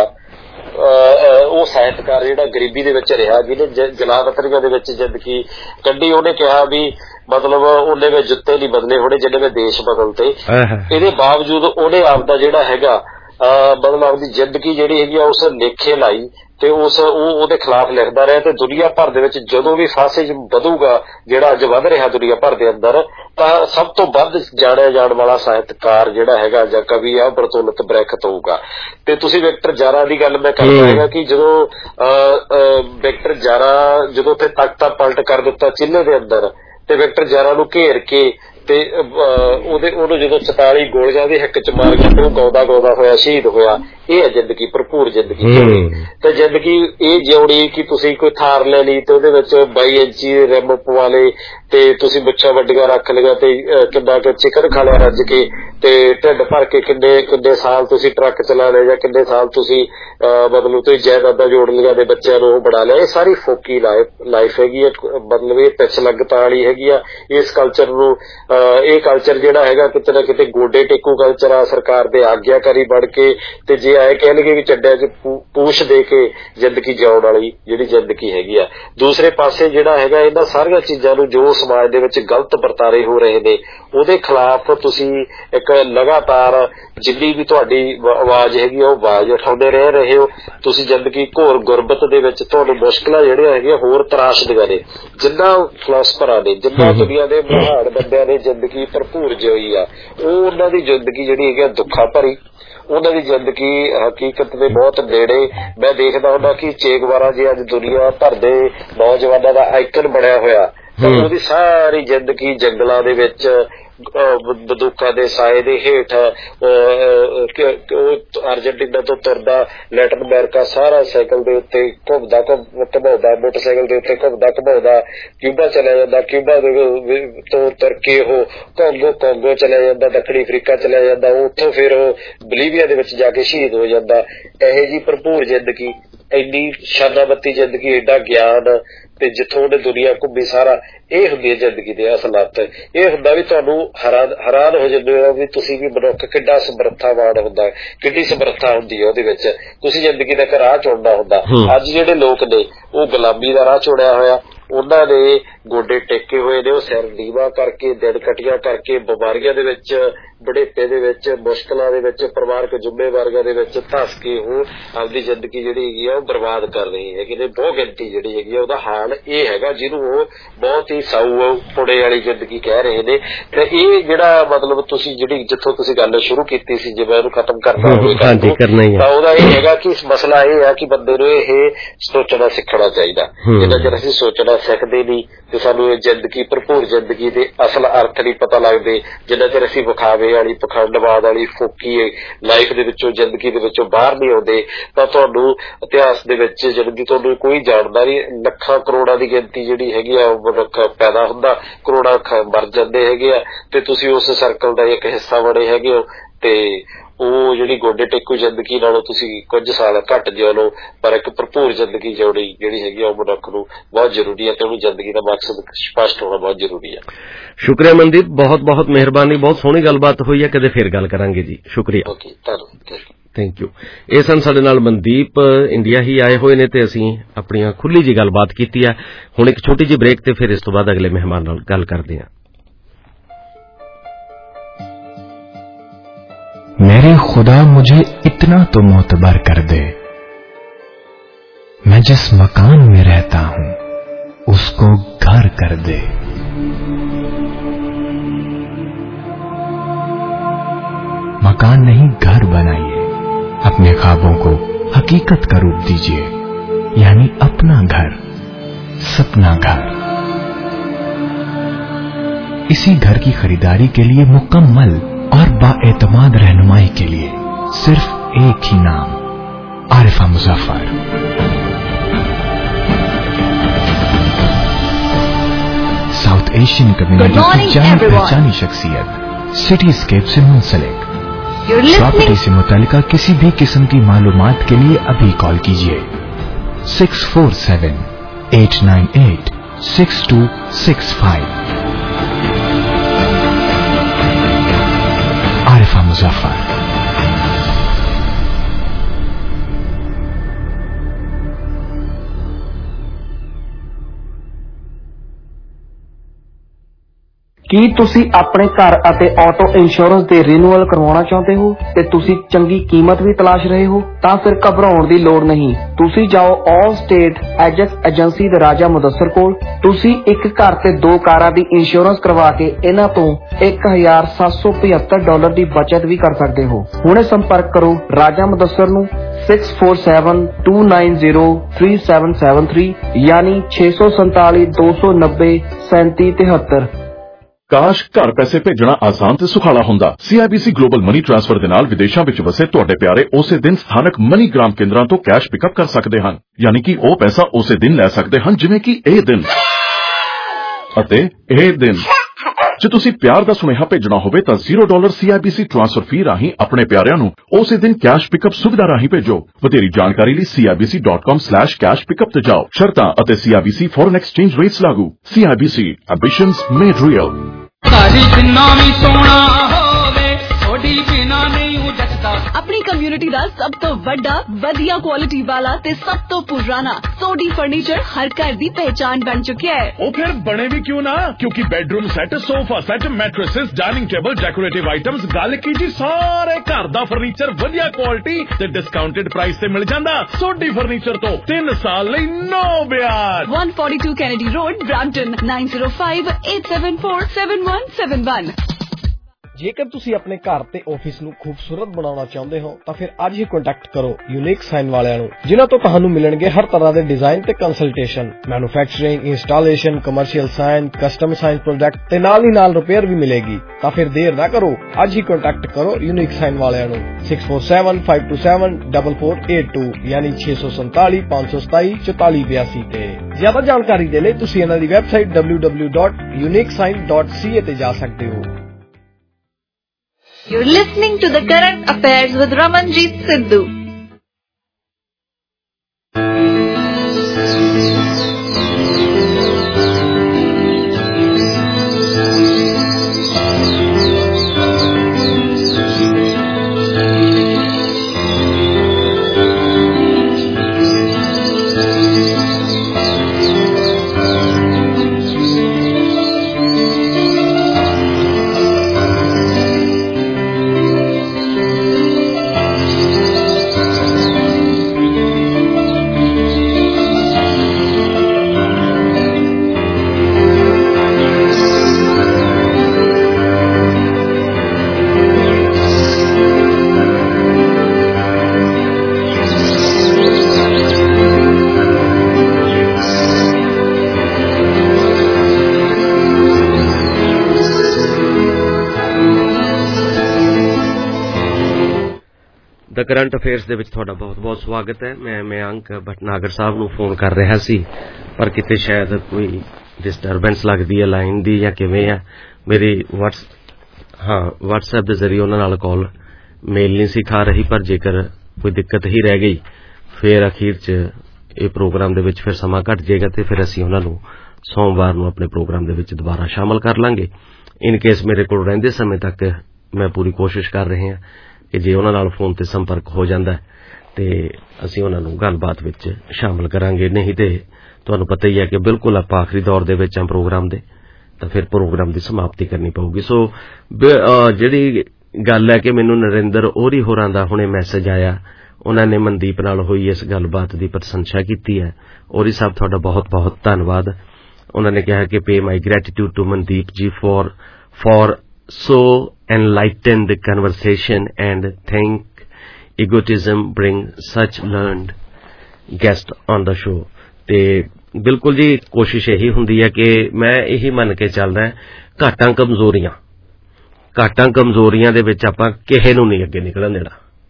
ਉਹ ਸਾਹਿਤਕਾਰ ਜਿਹੜਾ ਗਰੀਬੀ ਦੇ ਵਿੱਚ ਰਿਹਾ, ਜਿਹਨੇ ਜਲਾਵਤਰੀਆਂ ਦੇ ਵਿੱਚ ਜ਼ਿੰਦਗੀ ਕੱਢੀ, ਉਹਨੇ ਕਿਹਾ ਵੀ ਮਤਲਬ ਉਹਨੇ ਮੈਂ ਜੁੱਤੇ ਨਹੀਂ ਬਦਲੇ ਹੋਣੇ ਜਿਹਨੇ ਮੈਂ ਦੇਸ਼ ਬਦਲਤੇ। ਇਹਦੇ ਬਾਵਜੂਦ ਉਹਨੇ ਆਪਦਾ ਜਿਹੜਾ ਹੈਗਾ ਮਤਲਬ ਆਪਦੀ ਜ਼ਿੰਦਗੀ ਜਿਹੜੀ ਹੈਗੀ ਆ ਉਸ ਲੇਖੇ ਲਾਈ ਤੇ ਉਸ ਉਹ ਉਹਦੇ ਖਿਲਾਫ ਲਿਖਦਾ ਰਿਹਾ। ਤੇ ਦੁਨੀਆ ਭਰ ਦੇ ਵਿੱਚ ਜਦੋਂ ਵੀ ਫਾਸੇ ਵਧੂਗਾ, ਜਿਹੜਾ ਅੱਜ ਵੱਧ ਰਿਹਾ ਦੁਨੀਆ ਭਰ ਦੇ ਅੰਦਰ, ਤਾਂ ਸਭ ਤੋਂ ਵੱਧ ਜਾਣਿਆ ਜਾਣ ਵਾਲਾ ਸਾਹਿਤਕਾਰ ਜਿਹੜਾ ਹੈਗਾ ਜਾਂ ਕਵੀ ਆ ਬਰਤੋਲਤ ਬ੍ਰੈਖਟ ਹੋਊਗਾ। ਤੇ ਤੁਸੀਂ ਵਿਕਟਰ ਜਾਰਾ ਦੀ ਗੱਲ ਮੈਂ ਕਰਦਾ ਹੈਗਾ ਕਿ ਜਦੋਂ ਵਿਕਟਰ ਜਾਰਾ ਜਦੋਂ ਉੱਥੇ ਤਖਤਾ ਪਲਟ ਕਰ ਦਿੱਤਾ ਚਿੱਲੇ ਦੇ ਅੰਦਰ, ਤੇ ਵਿਕਟਰ ਜਾਰਾ ਨੂੰ ਘੇਰ ਕੇ ਤੇ ਉਹਦੇ ਉਹਨੂੰ ਜਦੋਂ ਚਤਾਲੀ ਗੋਲੀਆਂ ਦੇ ਹਿੱਕ ਚ ਮਾਰ ਕੇ ਉਹ ਗਾਉਂਦਾ ਗਾਉਂਦਾ ਹੋਇਆ ਸ਼ਹੀਦ ਹੋਇਆ। ਇਹ ਹੈ ਜ਼ਿੰਦਗੀ, ਭਰਪੂਰ ਜ਼ਿੰਦਗੀ ਤੇ ਜ਼ਿੰਦਗੀ ਇਹ ਜਿਉਣੀ ਕਿ ਤੁਸੀਂ ਕੋਈ ਥਾਰ ਲੈ ਲਈ ਤੇ ਉਹਦੇ ਵਿੱਚ ਬਾਈ ਇੰਚੀ ਰਿਮ ਪਵਾ ਲਏ ਤੇ ਤੁਸੀਂ ਮੁੱਛਾਂ ਵੱਡੀਆਂ ਰੱਖ ਲਈਆਂ ਤੇ ਕਿੰਨਾ ਕੁ ਚਿਕਨ ਖਾ ਲਿਆ ਰੱਜ ਕੇ, ਤੇ ਢਿੱਡ ਭਰ ਕੇ ਕਿੰਨੇ ਕਿੰਨੇ ਸਾਲ ਤੁਸੀਂ ਟਰੱਕ ਚਲਾ ਲਏ ਜਾਂ ਕਿੰਨੇ ਸਾਲ ਤੁਸੀਂ ਮਤਲਬ ਤੁਸੀਂ ਜਾਇਦਾਦਾਂ ਜੋੜ ਲਈਆਂ ਦੇ ਬੱਚਿਆਂ ਨੂੰ ਉਹ ਬਣਾ ਲਿਆ। ਇਹ ਸਾਰੀ ਫੋਕੀ ਲਾਈਫ ਹੈਗੀ ਹੈ, ਮਤਲਬ ਇਹ ਪਿੱਛ ਲੱਗਤਾ ਵਾਲੀ ਹੈਗੀ ਆ। ਇਸ ਕਲਚਰ ਨੂੰ ਇਹ ਕਲਚਰ ਜਿਹੜਾ ਹੈਗਾ ਕਿਤੇ ਨਾ ਕਿਤੇ ਗੋਡੇ ਟੇਕੂ ਕਲਚਰ ਆ, ਸਰਕਾਰ ਦੇ ਆਗਿਆਕਾਰੀ ਬਣ ਕੇ, ਤੇ ਜੇ ਆਏ ਕਹਿ ਲਈਏ ਵੀ ਚੱਡਿਆਂ ਚ ਪੂਛ ਦੇ ਕੇ ਜ਼ਿੰਦਗੀ ਜਿਉਣ ਵਾਲੀ ਜਿਹੜੀ ਜ਼ਿੰਦਗੀ ਹੈਗੀ ਆ। ਦੂਸਰੇ ਪਾਸੇ ਜਿਹੜਾ ਹੈਗਾ ਇਹਨਾਂ ਸਾਰੀਆਂ ਚੀਜ਼ਾਂ ਨੂੰ ਜੋ ਸਮਾਜ ਦੇ ਵਿੱਚ ਗਲਤ ਵਰਤਾਰੇ ਹੋ ਰਹੇ ਨੇ ਉਹਦੇ ਖਿਲਾਫ ਤੁਸੀਂ ਇੱਕ ਲਗਾਤਾਰ ਜਿੰਨੀ ਵੀ ਤੁਹਾਡੀ ਆਵਾਜ਼ ਹੈਗੀ ਉਹ ਆਵਾਜ਼ ਉਠਾਉਂਦੇ ਰਹਿ ਰਹੇ ਹੋ। ਤੁਸੀਂ ਜ਼ਿੰਦਗੀ ਘੋਰ ਗੁਰਬਤ ਦੇ ਵਿੱਚ ਤੁਹਾਨੂੰ ਮੁਸ਼ਕਿਲਾਂ ਜਿਹੜੀਆਂ ਹੈਗੀਆਂ ਹੋਰ ਤਰਾਸ਼ਦੀਆਂ ਨੇ। ਜਿੰਨਾ ਫਿਲਾਸਫਰਾਂ ਨੇ, ਜਿੰਨਾ ਦੁਨੀਆ ਦੇ ਮਹਾਨ ਬੰਦਿਆਂ ਨੇ ਜ਼ਿੰਦਗੀ ਭਰਪੂਰ ਜਿਉਈ ਆ, ਉਹ ਉਹਨਾਂ ਦੀ ਜ਼ਿੰਦਗੀ ਜਿਹੜੀ ਹੈਗੀ ਦੁੱਖਾਂ ਭਰੀ, ਉਹਨਾਂ ਦੀ ਜ਼ਿੰਦਗੀ ਹਕੀਕਤ ਦੇ ਬਹੁਤ ਨੇੜੇ। ਮੈਂ ਦੇਖਦਾ ਹੁੰਦਾ ਕਿ ਚੇ ਗੁਵਾਰਾ ਜੀ ਅੱਜ ਦੁਨੀਆ ਭਰ ਦੇ ਨੌਜਵਾਨਾਂ ਦਾ ਆਈਕਨ ਬਣਿਆ ਹੋਇਆ, ਤਾਂ ਉਹਦੀ ਸਾਰੀ ਜ਼ਿੰਦਗੀ ਜੰਗਲਾਂ ਦੇ ਵਿੱਚ ਬੰਦੂਕਾਂ ਦੇ ਸਾਏ ਦੇ ਹੇਠ ਅਰਜਨਟੀਨਾ ਤੋਂ ਤੁਰਦਾ ਲੈਟਨ ਅਮਰੀਕਾ ਸਾਰਾ ਸਾਈਕਲ ਦੇ ਉੱਤੇ ਘੁੰਮਦਾ ਘੁੰਮਾਉਂਦਾ, ਮੋਟਰਸਾਈਕਲ ਦੇ ਉੱਤੇ ਘੁੰਮਦਾ ਘੁਮਾਉਂਦਾ ਕਿਊਬਾ ਚਲਿਆ ਜਾਂਦਾ, ਕਿਊਬਾ ਤੋਂ ਤੁਰ ਕੇ ਉਹ ਕੋਂਗੋ ਕੋਂਗੋ ਚਲਿਆ ਜਾਂਦਾ, ਦੱਖਣੀ ਅਫਰੀਕਾ ਚਲਿਆ ਜਾਂਦਾ, ਉੱਥੋਂ ਫਿਰ ਉਹ ਬਲੀਵੀਆ ਦੇ ਵਿੱਚ ਜਾ ਕੇ ਸ਼ਹੀਦ ਹੋ ਜਾਂਦਾ। ਇਹੋ ਜਿਹੀ ਭਰਪੂਰ ਜ਼ਿੰਦਗੀ, ਇੰਨੀ ਸ਼ਾਨਾਬੱਤੀ ਜ਼ਿੰਦਗੀ, ਏਡਾ ਗਿਆਨ, ਤੇ ਜਿੱਥੋਂ ਉਹਨੇ ਦੁਨੀਆ ਘੁੰਮੀ ਸਾਰਾ, ਇਹ ਹੁੰਦੀ ਹੈ ਜ਼ਿੰਦਗੀ ਦੇ ਅਸਲਾਤ। ਇਹ ਹੁੰਦਾ ਵੀ ਤੁਹਾਨੂੰ ਹੈਰਾਨ ਹੈਰਾਨ ਹੋ ਜਾਂਦੇ ਹੋ ਵੀ ਤੁਸੀਂ ਵੀ ਮਨੁੱਖ ਕਿੱਡਾ ਸਮਰੱਥਾਵਾਨ ਹੁੰਦਾ, ਕਿੱਡੀ ਸਮਰੱਥਾ ਹੁੰਦੀ ਹੈ ਉਹਦੇ ਵਿੱਚ। ਤੁਸੀਂ ਜ਼ਿੰਦਗੀ ਦਾ ਇੱਕ ਰਾਹ ਚੁਣਨਾ ਹੁੰਦਾ। ਅੱਜ ਜਿਹੜੇ ਲੋਕ ਨੇ ਉਹ ਗੁਲਾਮੀ ਦਾ ਰਾਹ ਚੁਣਿਆ ਹੋਇਆ, ਉਹਨਾਂ ਦੇ ਗੋਡੇ ਟੇਕੇ ਹੋਏ ਨੇ, ਉਹ ਸਿਰ ਨੀਵਾਂ ਕਰਕੇ, ਦਿਨ ਕਟੀਆਂ ਕਰਕੇ, ਬਿਮਾਰੀਆਂ ਦੇ ਵਿੱਚ, ਬੁਢੇਪੇ ਦੇ ਵਿੱਚ, ਮੁਸ਼ਕਲਾਂ ਦੇ ਵਿੱਚ, ਪਰਿਵਾਰਕ ਜ਼ਿੰਮੇਵਾਰੀਆਂ ਦੇ ਵਿੱਚ ਧੱਸ ਕੇ ਉਹ ਆਪਦੀ ਜ਼ਿੰਦਗੀ ਜਿਹੜੀ ਹੈਗੀ ਆ ਉਹ ਬਰਬਾਦ ਕਰ ਰਹੇ ਹੈਗੇ ਨੇ। ਬਹੁਤ ਗਿਣਤੀ ਜਿਹੜੀ ਹੈਗੀ ਆ ਉਹਦਾ ਹਾਲ ਇਹ ਹੈਗਾ ਜਿਹਨੂੰ ਉਹ ਬਹੁਤ ਹੀ ਸਾਊ ਪੁੜੇ ਵਾਲੀ ਜ਼ਿੰਦਗੀ ਕਹਿ ਰਹੇ ਨੇ। ਤੇ ਇਹ ਜਿਹੜਾ ਮਤਲਬ ਤੁਸੀਂ ਜਿਹੜੀ ਜਿੱਥੋਂ ਤੁਸੀਂ ਗੱਲ ਸ਼ੁਰੂ ਕੀਤੀ ਸੀ, ਜੇ ਮੈਂ ਇਹਨੂੰ ਖਤਮ ਕਰਨਾ ਹੋਵੇ ਤਾਂ ਉਹਦਾ ਇਹ ਹੈਗਾ ਕਿ ਮਸਲਾ ਇਹ ਹੈ ਕਿ ਬੰਦੇ ਨੂੰ ਇਹ ਸੋਚਣਾ ਸਿੱਖਣਾ ਚਾਹੀਦਾ। ਜਿੰਨਾ ਚਿਰ ਅਸੀਂ ਸੋਚਣਾ ਸਿੱਖਦੇ ਨਹੀਂ ਤੇ ਸਾਨੂੰ ਇਹ ਜ਼ਿੰਦਗੀ, ਭਰਪੂਰ ਜ਼ਿੰਦਗੀ ਦੇ ਅਸਲ ਅਰਥ ਨਹੀਂ ਪਤਾ ਲੱਗਦੇ, ਜਿੰਨਾ ਚਿਰ ਅਸੀਂ ਵਿਖਾਵੇ ਵਾਲੀ, ਪਖੰਡਵਾਦ ਵਾਲੀ, ਫੋਕੀ ਲਾਈਫ ਦੇ ਵਿੱਚੋਂ, ਜ਼ਿੰਦਗੀ ਦੇ ਵਿੱਚੋਂ ਬਾਹਰ ਨਹੀਂ ਆਉਂਦੇ, ਤਾਂ ਤੁਹਾਨੂੰ ਇਤਿਹਾਸ ਦੇ ਵਿੱਚ ਜ਼ਿੰਦਗੀ ਤੁਹਾਨੂੰ ਕੋਈ ਜਾਣਦਾ ਨਹੀਂ। ਲੱਖਾਂ ਕਰੋੜਾਂ ਦੀ ਗਿਣਤੀ ਜਿਹੜੀ ਹੈਗੀ ਆ ਉਹ ਮਨੁੱਖ ਪੈਦਾ ਹੁੰਦਾ, ਕਰੋੜਾਂ ਮਰ ਜਾਂਦੇ ਹੈਗੇ ਆ, ਤੇ ਤੁਸੀਂ ਉਸ ਸਰਕਲ ਦਾ ਇੱਕ ਹਿੱਸਾ ਬਣੇ ਹੈਗੇ ਹੋ। ਤੇ ਉਹ ਜਿਹੜੀ ਗੋਡੇ ਟੇਕੂ ਜ਼ਿੰਦਗੀ ਨਾਲੋਂ ਤੁਸੀਂ ਕੁਝ ਸਾਲ ਘੱਟ ਜਿਉ ਲਓ, ਪਰ ਇੱਕ ਭਰਪੂਰ ਜ਼ਿੰਦਗੀ ਜਿਉਣੀ ਜਿਹੜੀ ਹੈਗੀ ਆ ਉਹ ਮਨੁੱਖ ਨੂੰ ਬਹੁਤ ਜ਼ਰੂਰੀ ਹੈ, ਤੇ ਉਹਨੂੰ ਜ਼ਿੰਦਗੀ ਦਾ ਮਕਸਦ ਸਪਸ਼ਟ ਹੋਣਾ ਬਹੁਤ ਜ਼ਰੂਰੀ ਹੈ। ਸ਼ੁਕਰੀਆ ਮਨਦੀਪ, ਬਹੁਤ ਬਹੁਤ ਮਿਹਰਬਾਨੀ, ਬਹੁਤ ਸੋਹਣੀ ਗੱਲਬਾਤ ਹੋਈ ਹੈ। ਕਦੇ ਫਿਰ ਗੱਲ ਕਰਾਂਗੇ ਜੀ। ਸ਼ੁਕਰੀਆ। ਓਕੇ, ਧੰਨਵਾਦ। Thank you. ਇਹ ਸਨ ਸਾਡੇ ਨਾਲ ਮਨਦੀਪ, ਇੰਡੀਆ ਹੀ ਆਏ ਹੋਏ ਨੇ ਤੇ ਅਸੀਂ ਆਪਣੀਆਂ ਖੁੱਲੀ ਜੀ ਗੱਲਬਾਤ ਕੀਤੀ ਹੈ। ਹੁਣ ਇੱਕ ਛੋਟੀ ਜਿਹੀ ਬ੍ਰੇਕ ਤੇ ਫਿਰ ਇਸ ਤੋਂ ਬਾਅਦ ਅਗਲੇ ਮਹਿਮਾਨ ਨਾਲ ਗੱਲ ਕਰਦੇ ਹਾਂ। मेरे खुदा मुझे इतना तो मोतबर कर दे, मैं जिस मकान में रहता हूं उसको घर कर दे। मकान नहीं, घर बनाइए, अपने ख्वाबों को हकीकत का रूप दीजिए, यानी अपना घर, सपना घर। इसी घर की खरीदारी के लिए मुकम्मल और बाएतमाद रहनुमाई के लिए सिर्फ एक ही नाम, Arifa Muzaffar. South Asian community की जानी पहचानी शख्सियत, सिटीस्केप से मुंसलिक, प्रॉपर्टी से मुतालिका किसी भी किस्म की मालूमात के लिए अभी कॉल कीजिए six four seven eight nine eight six two six five. Arifa Muzaffar. ਕੀ ਤੁਸੀਂ ਆਪਣੇ ਘਰ ਅਤੇ ਆਟੋ ਇੰਸ਼ੋਰੈਂਸ ਦੇ ਰੀਨਿਊਅਲ ਕਰਵਾਉਣਾ ਚਾਹੁੰਦੇ ਹੋ ਤੇ ਤੁਸੀਂ ਚੰਗੀ ਕੀਮਤ ਵੀ ਤਲਾਸ਼ ਰਹੇ ਹੋ? ਤਾਂ ਫਿਰ ਘਬਰਾਉਣ ਦੀ ਲੋੜ ਨਹੀਂ। ਤੁਸੀਂ ਜਾਓ ਆਲ ਸਟੇਟ ਐਜੈਕਸ ਏਜੰਸੀ ਦੇ ਰਾਜਾ ਮੁਦੱਸਰ ਕੋਲ। ਤੁਸੀਂ ਇੱਕ ਘਰ ਤੇ ਦੋ ਕਾਰਾਂ ਦੀ ਇੰਸ਼ੋਰੈਂਸ ਕਰਵਾ ਕੇ ਇਹਨਾਂ ਤੋਂ ਇੱਕ ਹਜ਼ਾਰ ਸੱਤ ਸੌ ਪਝੱਤਰ ਡਾਲਰ ਦੀ ਬਚਤ ਵੀ ਕਰ ਸਕਦੇ ਹੋ। ਹੁਣੇ ਸੰਪਰਕ ਕਰੋ ਰਾਜਾ ਮੁਦੱਸਰ ਨੂੰ six four seven two nine zero three seven seven three यानी छे सौ संताली दो सौ नब्बे सैंती तिहत्तर। ਕਾਸ਼ ਘਰ ਪੈਸੇ ਭੇਜਣਾ ਆਸਾਨ ਤੇ ਸੁਖਾਲਾ ਹੁੰਦਾ। ਸੀਆਈਬੀਸੀ ਗਲੋਬਲ ਮਨੀ ਟ੍ਰਾਂਸਫਰ ਦੇ ਨਾਲ ਵਿਦੇਸ਼ਾਂ ਵਿੱਚ ਵਸੇ ਤੁਹਾਡੇ ਪਿਆਰੇ ਉਸੇ ਦਿਨ ਸਥਾਨਕ ਮਨੀ ਗ੍ਰਾਮ ਕੇਂਦਰਾਂ ਤੋਂ ਕੈਸ਼ ਪਿਕਅਪ ਕਰ ਸਕਦੇ ਹਨ, ਯਾਨੀ ਕਿ ਉਹ ਪੈਸਾ ਉਸੇ ਦਿਨ ਲੈ ਸਕਦੇ ਹਨ ਜਿਵੇਂ ਕਿ ਇਹ ਦਿਨ ਅਤੇ ਇਹ ਦਿਨ। ਜੇ ਤੁਸੀਂ ਪਿਆਰ ਦਾ ਸੁਨੇਹਾ ਭੇਜਣਾ ਹੋਵੇ ਤਾਂ zero dollar CIBC transfer fee ਰਾਹੀਂ ਆਪਣੇ ਪਿਆਰਿਆਂ ਨੂੰ ਉਸੇ ਦਿਨ ਕੈਸ਼ ਪਿਕਅਪ ਸੁਵਿਧਾ ਰਾਹੀਂ ਭੇਜੋ। ਵਧੇਰੀ ਜਾਣਕਾਰੀ ਲਈ C I B C dot com slash cash pickup ਤੇ ਜਾਓ। ਸ਼ਰਤਾਂ ਅਤੇ ਸੀਆਈਬੀਸੀ ਫੋਰਨ ਐਕਸਚੇਂਜ ਰੇਟਸ ਲਾਗੂ। CIBC ambitions made real. ਸਾਰੀ ਜਿੰਨਾ ਵੀ ਸੋਹਣਾ ਹੋਵੇ ਥੋੜੀ ਬਿਨਾ ਨਹੀਂ ਉਹ ਜੱਟਦਾ। ਆਪਣੀ ਕਮਿਊਨਿਟੀ ਦਾ ਸਭ ਤੋਂ ਵੱਡਾ ਵਧੀਆ ਕੁਆਲਿਟੀ ਵਾਲਾ ਤੇ ਸਭ ਤੋਂ ਪੁਰਾਣਾ ਸੋਡੀ ਫਰਨੀਚਰ ਹਰ ਘਰ ਦੀ ਪਹਿਚਾਨ ਬਣ ਚੁੱਕਿਆ ਹੈ। ਉਹ ਫਿਰ ਬਣੇ ਵੀ ਕਿਉਂ ਨਾ, ਕਿਉਂਕਿ bedroom set, sofa set, mattresses, dining table, decorative items, ਗੱਲ ਕੀ ਜੀ ਸਾਰੇ ਘਰ ਦਾ ਫਰਨੀਚਰ ਵਧੀਆ ਕੁਆਲਿਟੀ ਤੇ ਡਿਸਕਾਊਂਟਡ ਪ੍ਰਾਈਸ ਤੇ ਮਿਲ ਜਾਂਦਾ। ਸੋਡੀ ਫਰਨੀਚਰ ਤੋਂ ਤਿੰਨ ਸਾਲ ਲਈ ਨੋ ਵਿਆਜ। one forty-two Kennedy Road, Brampton nine zero five eight seven four seven one seven one। ਜੇਕਰ ਤੁਸੀਂ ਆਪਣੇ ਘਰ ਤੇ ਆਫਿਸ ਨੂੰ ਖੂਬਸੂਰਤ ਬਣਾਉਣਾ ਚਾਹੁੰਦੇ ਹੋ ਤਾਂ ਫਿਰ ਅੱਜ ਹੀ ਕੰਟੈਕਟ ਕਰੋ ਯੂਨੀਕ ਸਾਈਨ ਵਾਲਿਆਂ ਨੂੰ, ਜਿਨ੍ਹਾਂ ਤੋਂ ਤੁਹਾਨੂੰ ਮਿਲਣਗੇ ਹਰ ਤਰ੍ਹਾਂ ਦੇ ਡਿਜ਼ਾਈਨ ਤੇ consultation, manufacturing, installation, commercial sign, custom sign product ਤੇ ਨਾਲ ਹੀ ਨਾਲ ਰਿਪੇਅਰ ਵੀ ਮਿਲੇਗੀ। ਤਾਂ ਫਿਰ ਦੇਰ ਨਾ ਕਰੋ, ਅੱਜ ਹੀ ਕੰਟੈਕਟ ਕਰੋ ਯੂਨੀਕ ਸਾਈਨ ਵਾਲਿਆਂ ਨੂੰ six four seven five two seven four four eight two ਯਾਨੀ ਛੇ ਸੌ ਸੰਤਾਲੀ ਪੰਜ ਸੌ ਸਤਾਈ ਚੁਤਾਲੀ ਬਿਆਸੀ ਤੇ। ਜ਼ਿਆਦਾ ਜਾਣਕਾਰੀ ਦੇ ਲਈ ਤੁਸੀਂ ਇਹਨਾਂ ਦੀ website w w w dot unique sign dot c a ਤੇ ਜਾ ਸਕਦੇ ਹੋ। You're listening to the Current Affairs with Ramanjeet Sidhu. The current affairs ਦੇ ਵਿੱਚ ਤੁਹਾਡਾ ਬਹੁਤ ਬਹੁਤ ਸਵਾਗਤ ਹੈ। ਮੈਂ ਮਯੰਕ ਭਟਨਾਗਰ ਸਾਹਿਬ ਨੂੰ ਫੋਨ ਕਰ ਰਿਹਾ ਸੀ, ਪਰ ਕਿਤੇ ਸ਼ਾਇਦ ਕੋਈ ਡਿਸਟਰਬੈਂਸ ਲੱਗਦੀ ਹੈ ਲਾਈਨ ਦੀ ਜਾਂ ਕਿਵੇਂ ਆ। ਮੇਰੀ ਵਟਸ ਹਾਂ ਵਟਸਐਪ ਦੇ ਜ਼ਰੀਏ ਉਹਨਾਂ ਨਾਲ ਕਾਲ ਮੇਲ ਨਹੀਂ ਸੀ ਖਾ ਰਹੀ, ਪਰ ਜੇਕਰ ਕੋਈ ਦਿੱਕਤ ਹੀ ਰਹਿ ਗਈ ਫਿਰ ਅਖੀਰ 'ਚ ਇਹ ਪ੍ਰੋਗਰਾਮ ਦੇ ਵਿੱਚ ਫਿਰ ਸਮਾਂ ਘੱਟ ਜਾਏਗਾ ਤੇ ਫਿਰ ਅਸੀਂ ਉਹਨਾਂ ਨੂੰ ਸੋਮਵਾਰ ਨੂੰ ਆਪਣੇ ਪ੍ਰੋਗਰਾਮ ਦੇ ਵਿੱਚ ਦੁਬਾਰਾ ਸ਼ਾਮਲ ਕਰ ਲਾਂਗੇ। ਇਨ ਕੇਸ ਮੇਰੇ ਕੋਲ ਰਹਿੰਦੇ ਸਮੇਂ ਤੱਕ ਮੈਂ ਪੂਰੀ ਕੋਸ਼ਿਸ਼ ਕਰ ਰਹੇ ਹਾਂ ਕਿ ਜੇ ਉਹਨਾਂ ਨਾਲ ਫੋਨ ਤੇ ਸੰਪਰਕ ਹੋ ਜਾਂਦਾ ਤੇ ਅਸੀਂ ਉਹਨਾਂ ਨੂੰ ਗੱਲਬਾਤ ਵਿੱਚ ਸ਼ਾਮਲ ਕਰਾਂਗੇ। ਨਹੀਂ ਤੇ ਤੁਹਾਨੂੰ ਪਤਾ ਹੀ ਹੈ ਕਿ ਬਿਲਕੁਲ ਆਪਾਂ ਆਖਰੀ ਦੌਰ ਦੇ ਵਿੱਚ ਹਾਂ ਪ੍ਰੋਗਰਾਮ ਦੇ, ਤਾਂ ਫਿਰ ਪ੍ਰੋਗਰਾਮ ਦੀ ਸਮਾਪਤੀ ਕਰਨੀ ਪਊਗੀ। ਸੋ ਜਿਹੜੀ ਗੱਲ ਹੈ ਕਿ ਮੈਨੂੰ ਨਰਿੰਦਰ ਔਰੀ ਹੋਰਾਂ ਦਾ ਹੁਣੇ ਮੈਸੇਜ ਆਇਆ, ਉਹਨਾਂ ਨੇ ਮਨਦੀਪ ਨਾਲ ਹੋਈ ਇਸ ਗੱਲਬਾਤ ਦੀ ਪ੍ਰਸ਼ੰਸਾ ਕੀਤੀ ਹੈ। ਔਰੀ ਸਾਹਿਬ ਤੁਹਾਡਾ ਬਹੁਤ ਬਹੁਤ ਧੰਨਵਾਦ। ਉਹਨਾਂ ਨੇ ਕਿਹਾ ਕਿ pay my gratitude to Mandeep ji for for so enlightened conversation and think egotism bring such learned guest on the show। ਤੇ ਬਿਲਕੁਲ ਜੀ ਕੋਸ਼ਿਸ਼ ਇਹੀ ਹੁੰਦੀ ਹੈ ਕਿ ਮੈਂ ਇਹੀ ਮੰਨ ਕੇ ਚੱਲਦਾ, ਘਾਟਾਂ ਕਮਜ਼ੋਰੀਆਂ ਘਾਟਾਂ ਕਮਜ਼ੋਰੀਆਂ ਦੇ ਵਿੱਚ ਆਪਾਂ ਕਿਸੇ ਨੂੰ ਨਹੀਂ ਅੱਗੇ ਨਿਕਲਣ ਦੇਣਾ।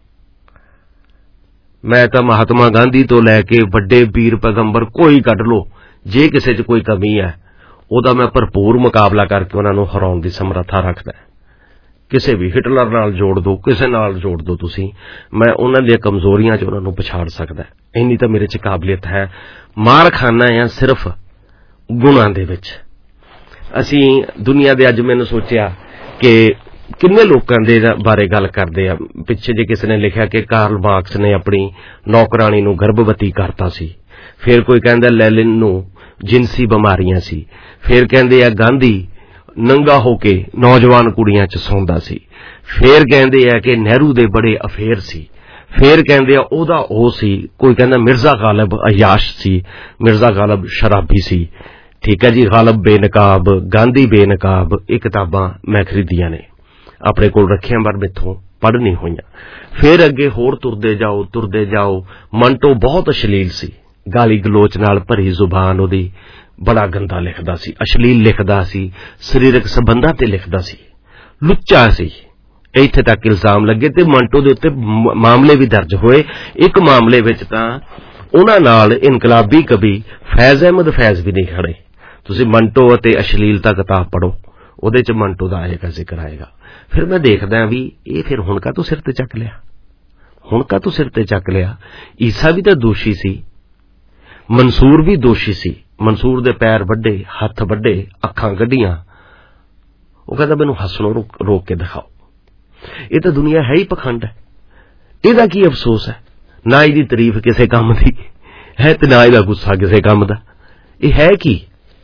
ਮੈਂ ਤਾਂ ਮਹਾਤਮਾ ਗਾਂਧੀ ਤੋਂ ਲੈ ਕੇ ਵੱਡੇ ਵੀਰ ਪੈਗੰਬਰ ਕੋਈ ਕੱਢ ਲਓ, ਜੇ ਕਿਸੇ 'ਚ ਕੋਈ ਕਮੀ ਹੈ ਉਹਦਾ ਮੈਂ ਭਰਪੂਰ ਮੁਕਾਬਲਾ ਕਰਕੇ ਉਹਨਾਂ ਨੂੰ ਹਰਾਉਣ ਦੀ ਸਮਰੱਥਾ ਰੱਖਦਾ। ਕਿਸੇ ਵੀ ਹਿਟਲਰ ਨਾਲ ਜੋੜ ਦੋ, ਕਿਸੇ ਨਾਲ ਜੋੜ ਦੋ ਤੁਸੀਂ, ਮੈਂ ਉਹਨਾਂ ਦੀਆਂ ਕਮਜ਼ੋਰੀਆਂ 'ਚ ਉਹਨਾਂ ਨੂੰ ਪਛਾੜ ਸਕਦਾ। ਇੰਨੀ ਤਾਂ ਮੇਰੇ 'ਚ ਕਾਬਲੀਅਤ ਹੈ। ਮਾਰ ਖਾਨਾ ਆ ਸਿਰਫ ਗੁਣਾਂ ਦੇ ਵਿੱਚ। ਅਸੀਂ ਦੁਨੀਆ ਦੇ ਅੱਜ ਮੈਨੂੰ ਸੋਚਿਆ ਕਿ ਕਿੰਨੇ ਲੋਕਾਂ ਦੇ ਬਾਰੇ ਗੱਲ ਕਰਦੇ ਆ। ਪਿੱਛੇ ਜੇ ਕਿਸੇ ਨੇ ਲਿਖਿਆ ਕਿ ਕਾਰਲ ਮਾਰਕਸ ਨੇ ਆਪਣੀ ਨੌਕਰਾਣੀ ਨੂੰ ਗਰਭਵਤੀ ਕਰਤਾ ਸੀ। ਫਿਰ ਕੋਈ ਕਹਿੰਦਾ ਲੈਲਿਨ ਨੂੰ ਜਿਨਸੀ ਬਿਮਾਰੀਆਂ ਸੀ। ਫਿਰ ਕਹਿੰਦੇ ਆ ਗਾਂਧੀ ਨੰਗਾ ਹੋ ਕੇ ਨੌਜਵਾਨ ਕੁੜੀਆਂ 'ਚ ਸੌਂਦਾ ਸੀ। ਫਿਰ ਕਹਿੰਦੇ ਆ ਕਿ ਨਹਿਰੂ ਦੇ ਬੜੇ ਅਫੇਅਰ ਸੀ। ਫਿਰ ਕਹਿੰਦੇ ਆ ਉਹਦਾ ਉਹ ਸੀ। ਕੋਈ ਕਹਿੰਦਾ ਮਿਰਜ਼ਾ ਗਾਲਬ ਅਯਾਸ਼ ਸੀ, ਮਿਰਜ਼ਾ ਗਾਲਬ ਸ਼ਰਾਬੀ ਸੀ। ਠੀਕ ਹੈ ਜੀ, ਗਾਲਬ ਬੇਨਕਾਬ, ਗਾਂਧੀ ਬੇਨਕਾਬ, ਇਹ ਕਿਤਾਬਾਂ ਮੈਂ ਖਰੀਦੀਆਂ ਨੇ, ਆਪਣੇ ਕੋਲ ਰੱਖੀਆਂ, ਪਰ ਮੈਥੋਂ ਪੜ੍ਹ ਨਹੀਂ ਹੋਈਆਂ। ਫਿਰ ਅੱਗੇ ਹੋਰ ਤੁਰਦੇ ਜਾਓ ਤੁਰਦੇ ਜਾਓ। ਮੰਟੋ ਬਹੁਤ ਅਸ਼ਲੀਲ ਸੀ, ਗਾਲੀ ਗਲੋਚ ਨਾਲ ਭਰੀ ਜ਼ੁਬਾਨ ਉਹਦੀ, ਬੜਾ ਗੰਦਾ ਲਿਖਦਾ ਸੀ, ਅਸ਼ਲੀਲ ਲਿਖਦਾ ਸੀ, ਸਰੀਰਕ ਸੰਬੰਧਾਂ ਤੇ ਲਿਖਦਾ ਸੀ, ਲੁੱਚਾ ਸੀ। ਇੱਥੇ ਤੱਕ ਇਲਜ਼ਾਮ ਲੱਗੇ ਤੇ ਮੰਟੋ ਦੇ ਉੱਤੇ ਮਾਮਲੇ ਵੀ ਦਰਜ ਹੋਏ। ਇੱਕ ਮਾਮਲੇ ਵਿੱਚ ਤਾਂ ਉਹਨਾਂ ਨਾਲ ਇਨਕਲਾਬੀ ਕਵੀ ਫੈਜ਼ ਅਹਿਮਦ ਫੈਜ਼ ਵੀ ਨਹੀਂ ਖੜੇ। ਤੁਸੀਂ ਮੰਟੋ ਅਤੇ ਅਸ਼ਲੀਲਤਾ ਕਿਤਾਬ ਪੜ੍ਹੋ, ਉਹਦੇ 'ਚ ਮੰਟੋ ਦਾ ਆਏਗਾ ਜ਼ਿਕਰ ਆਏਗਾ। ਫਿਰ ਮੈਂ ਦੇਖਦਾ ਵੀ ਇਹ ਫਿਰ ਹੁਣ ਕਾਹਤੋਂ ਸਿਰ ਤੇ ਚੱਕ ਲਿਆ, ਹੁਣ ਕਾਹਤੋਂ ਸਿਰ ਤੇ ਚੱਕ ਲਿਆ। ਈਸਾ ਵੀ ਤਾਂ ਦੋਸ਼ੀ ਸੀ, ਮਨਸੂਰ ਵੀ ਦੋਸ਼ੀ ਸੀ। ਮਨਸੂਰ ਦੇ ਪੈਰ ਵੱਡੇ, ਹੱਥ ਵੱਡੇ, ਅੱਖਾਂ ਕੱਢੀਆਂ। ਉਹ ਕਹਿੰਦਾ ਮੈਨੂੰ ਹੱਸਣੋਂ ਰੋਕ ਰੋਕ ਕੇ ਦਿਖਾਓ। ਇਹ ਤਾਂ ਦੁਨੀਆ ਹੈ ਹੀ ਪਖੰਡ ਹੈ। ਇਹਦਾ ਕੀ ਅਫਸੋਸ ਹੈ? ਨਾ ਇਹਦੀ ਤਾਰੀਫ ਕਿਸੇ ਕੰਮ ਦੀ ਹੈ ਤੇ ਨਾ ਇਹਦਾ ਗੁੱਸਾ ਕਿਸੇ ਕੰਮ ਦਾ। ਇਹ ਹੈ ਕੀ?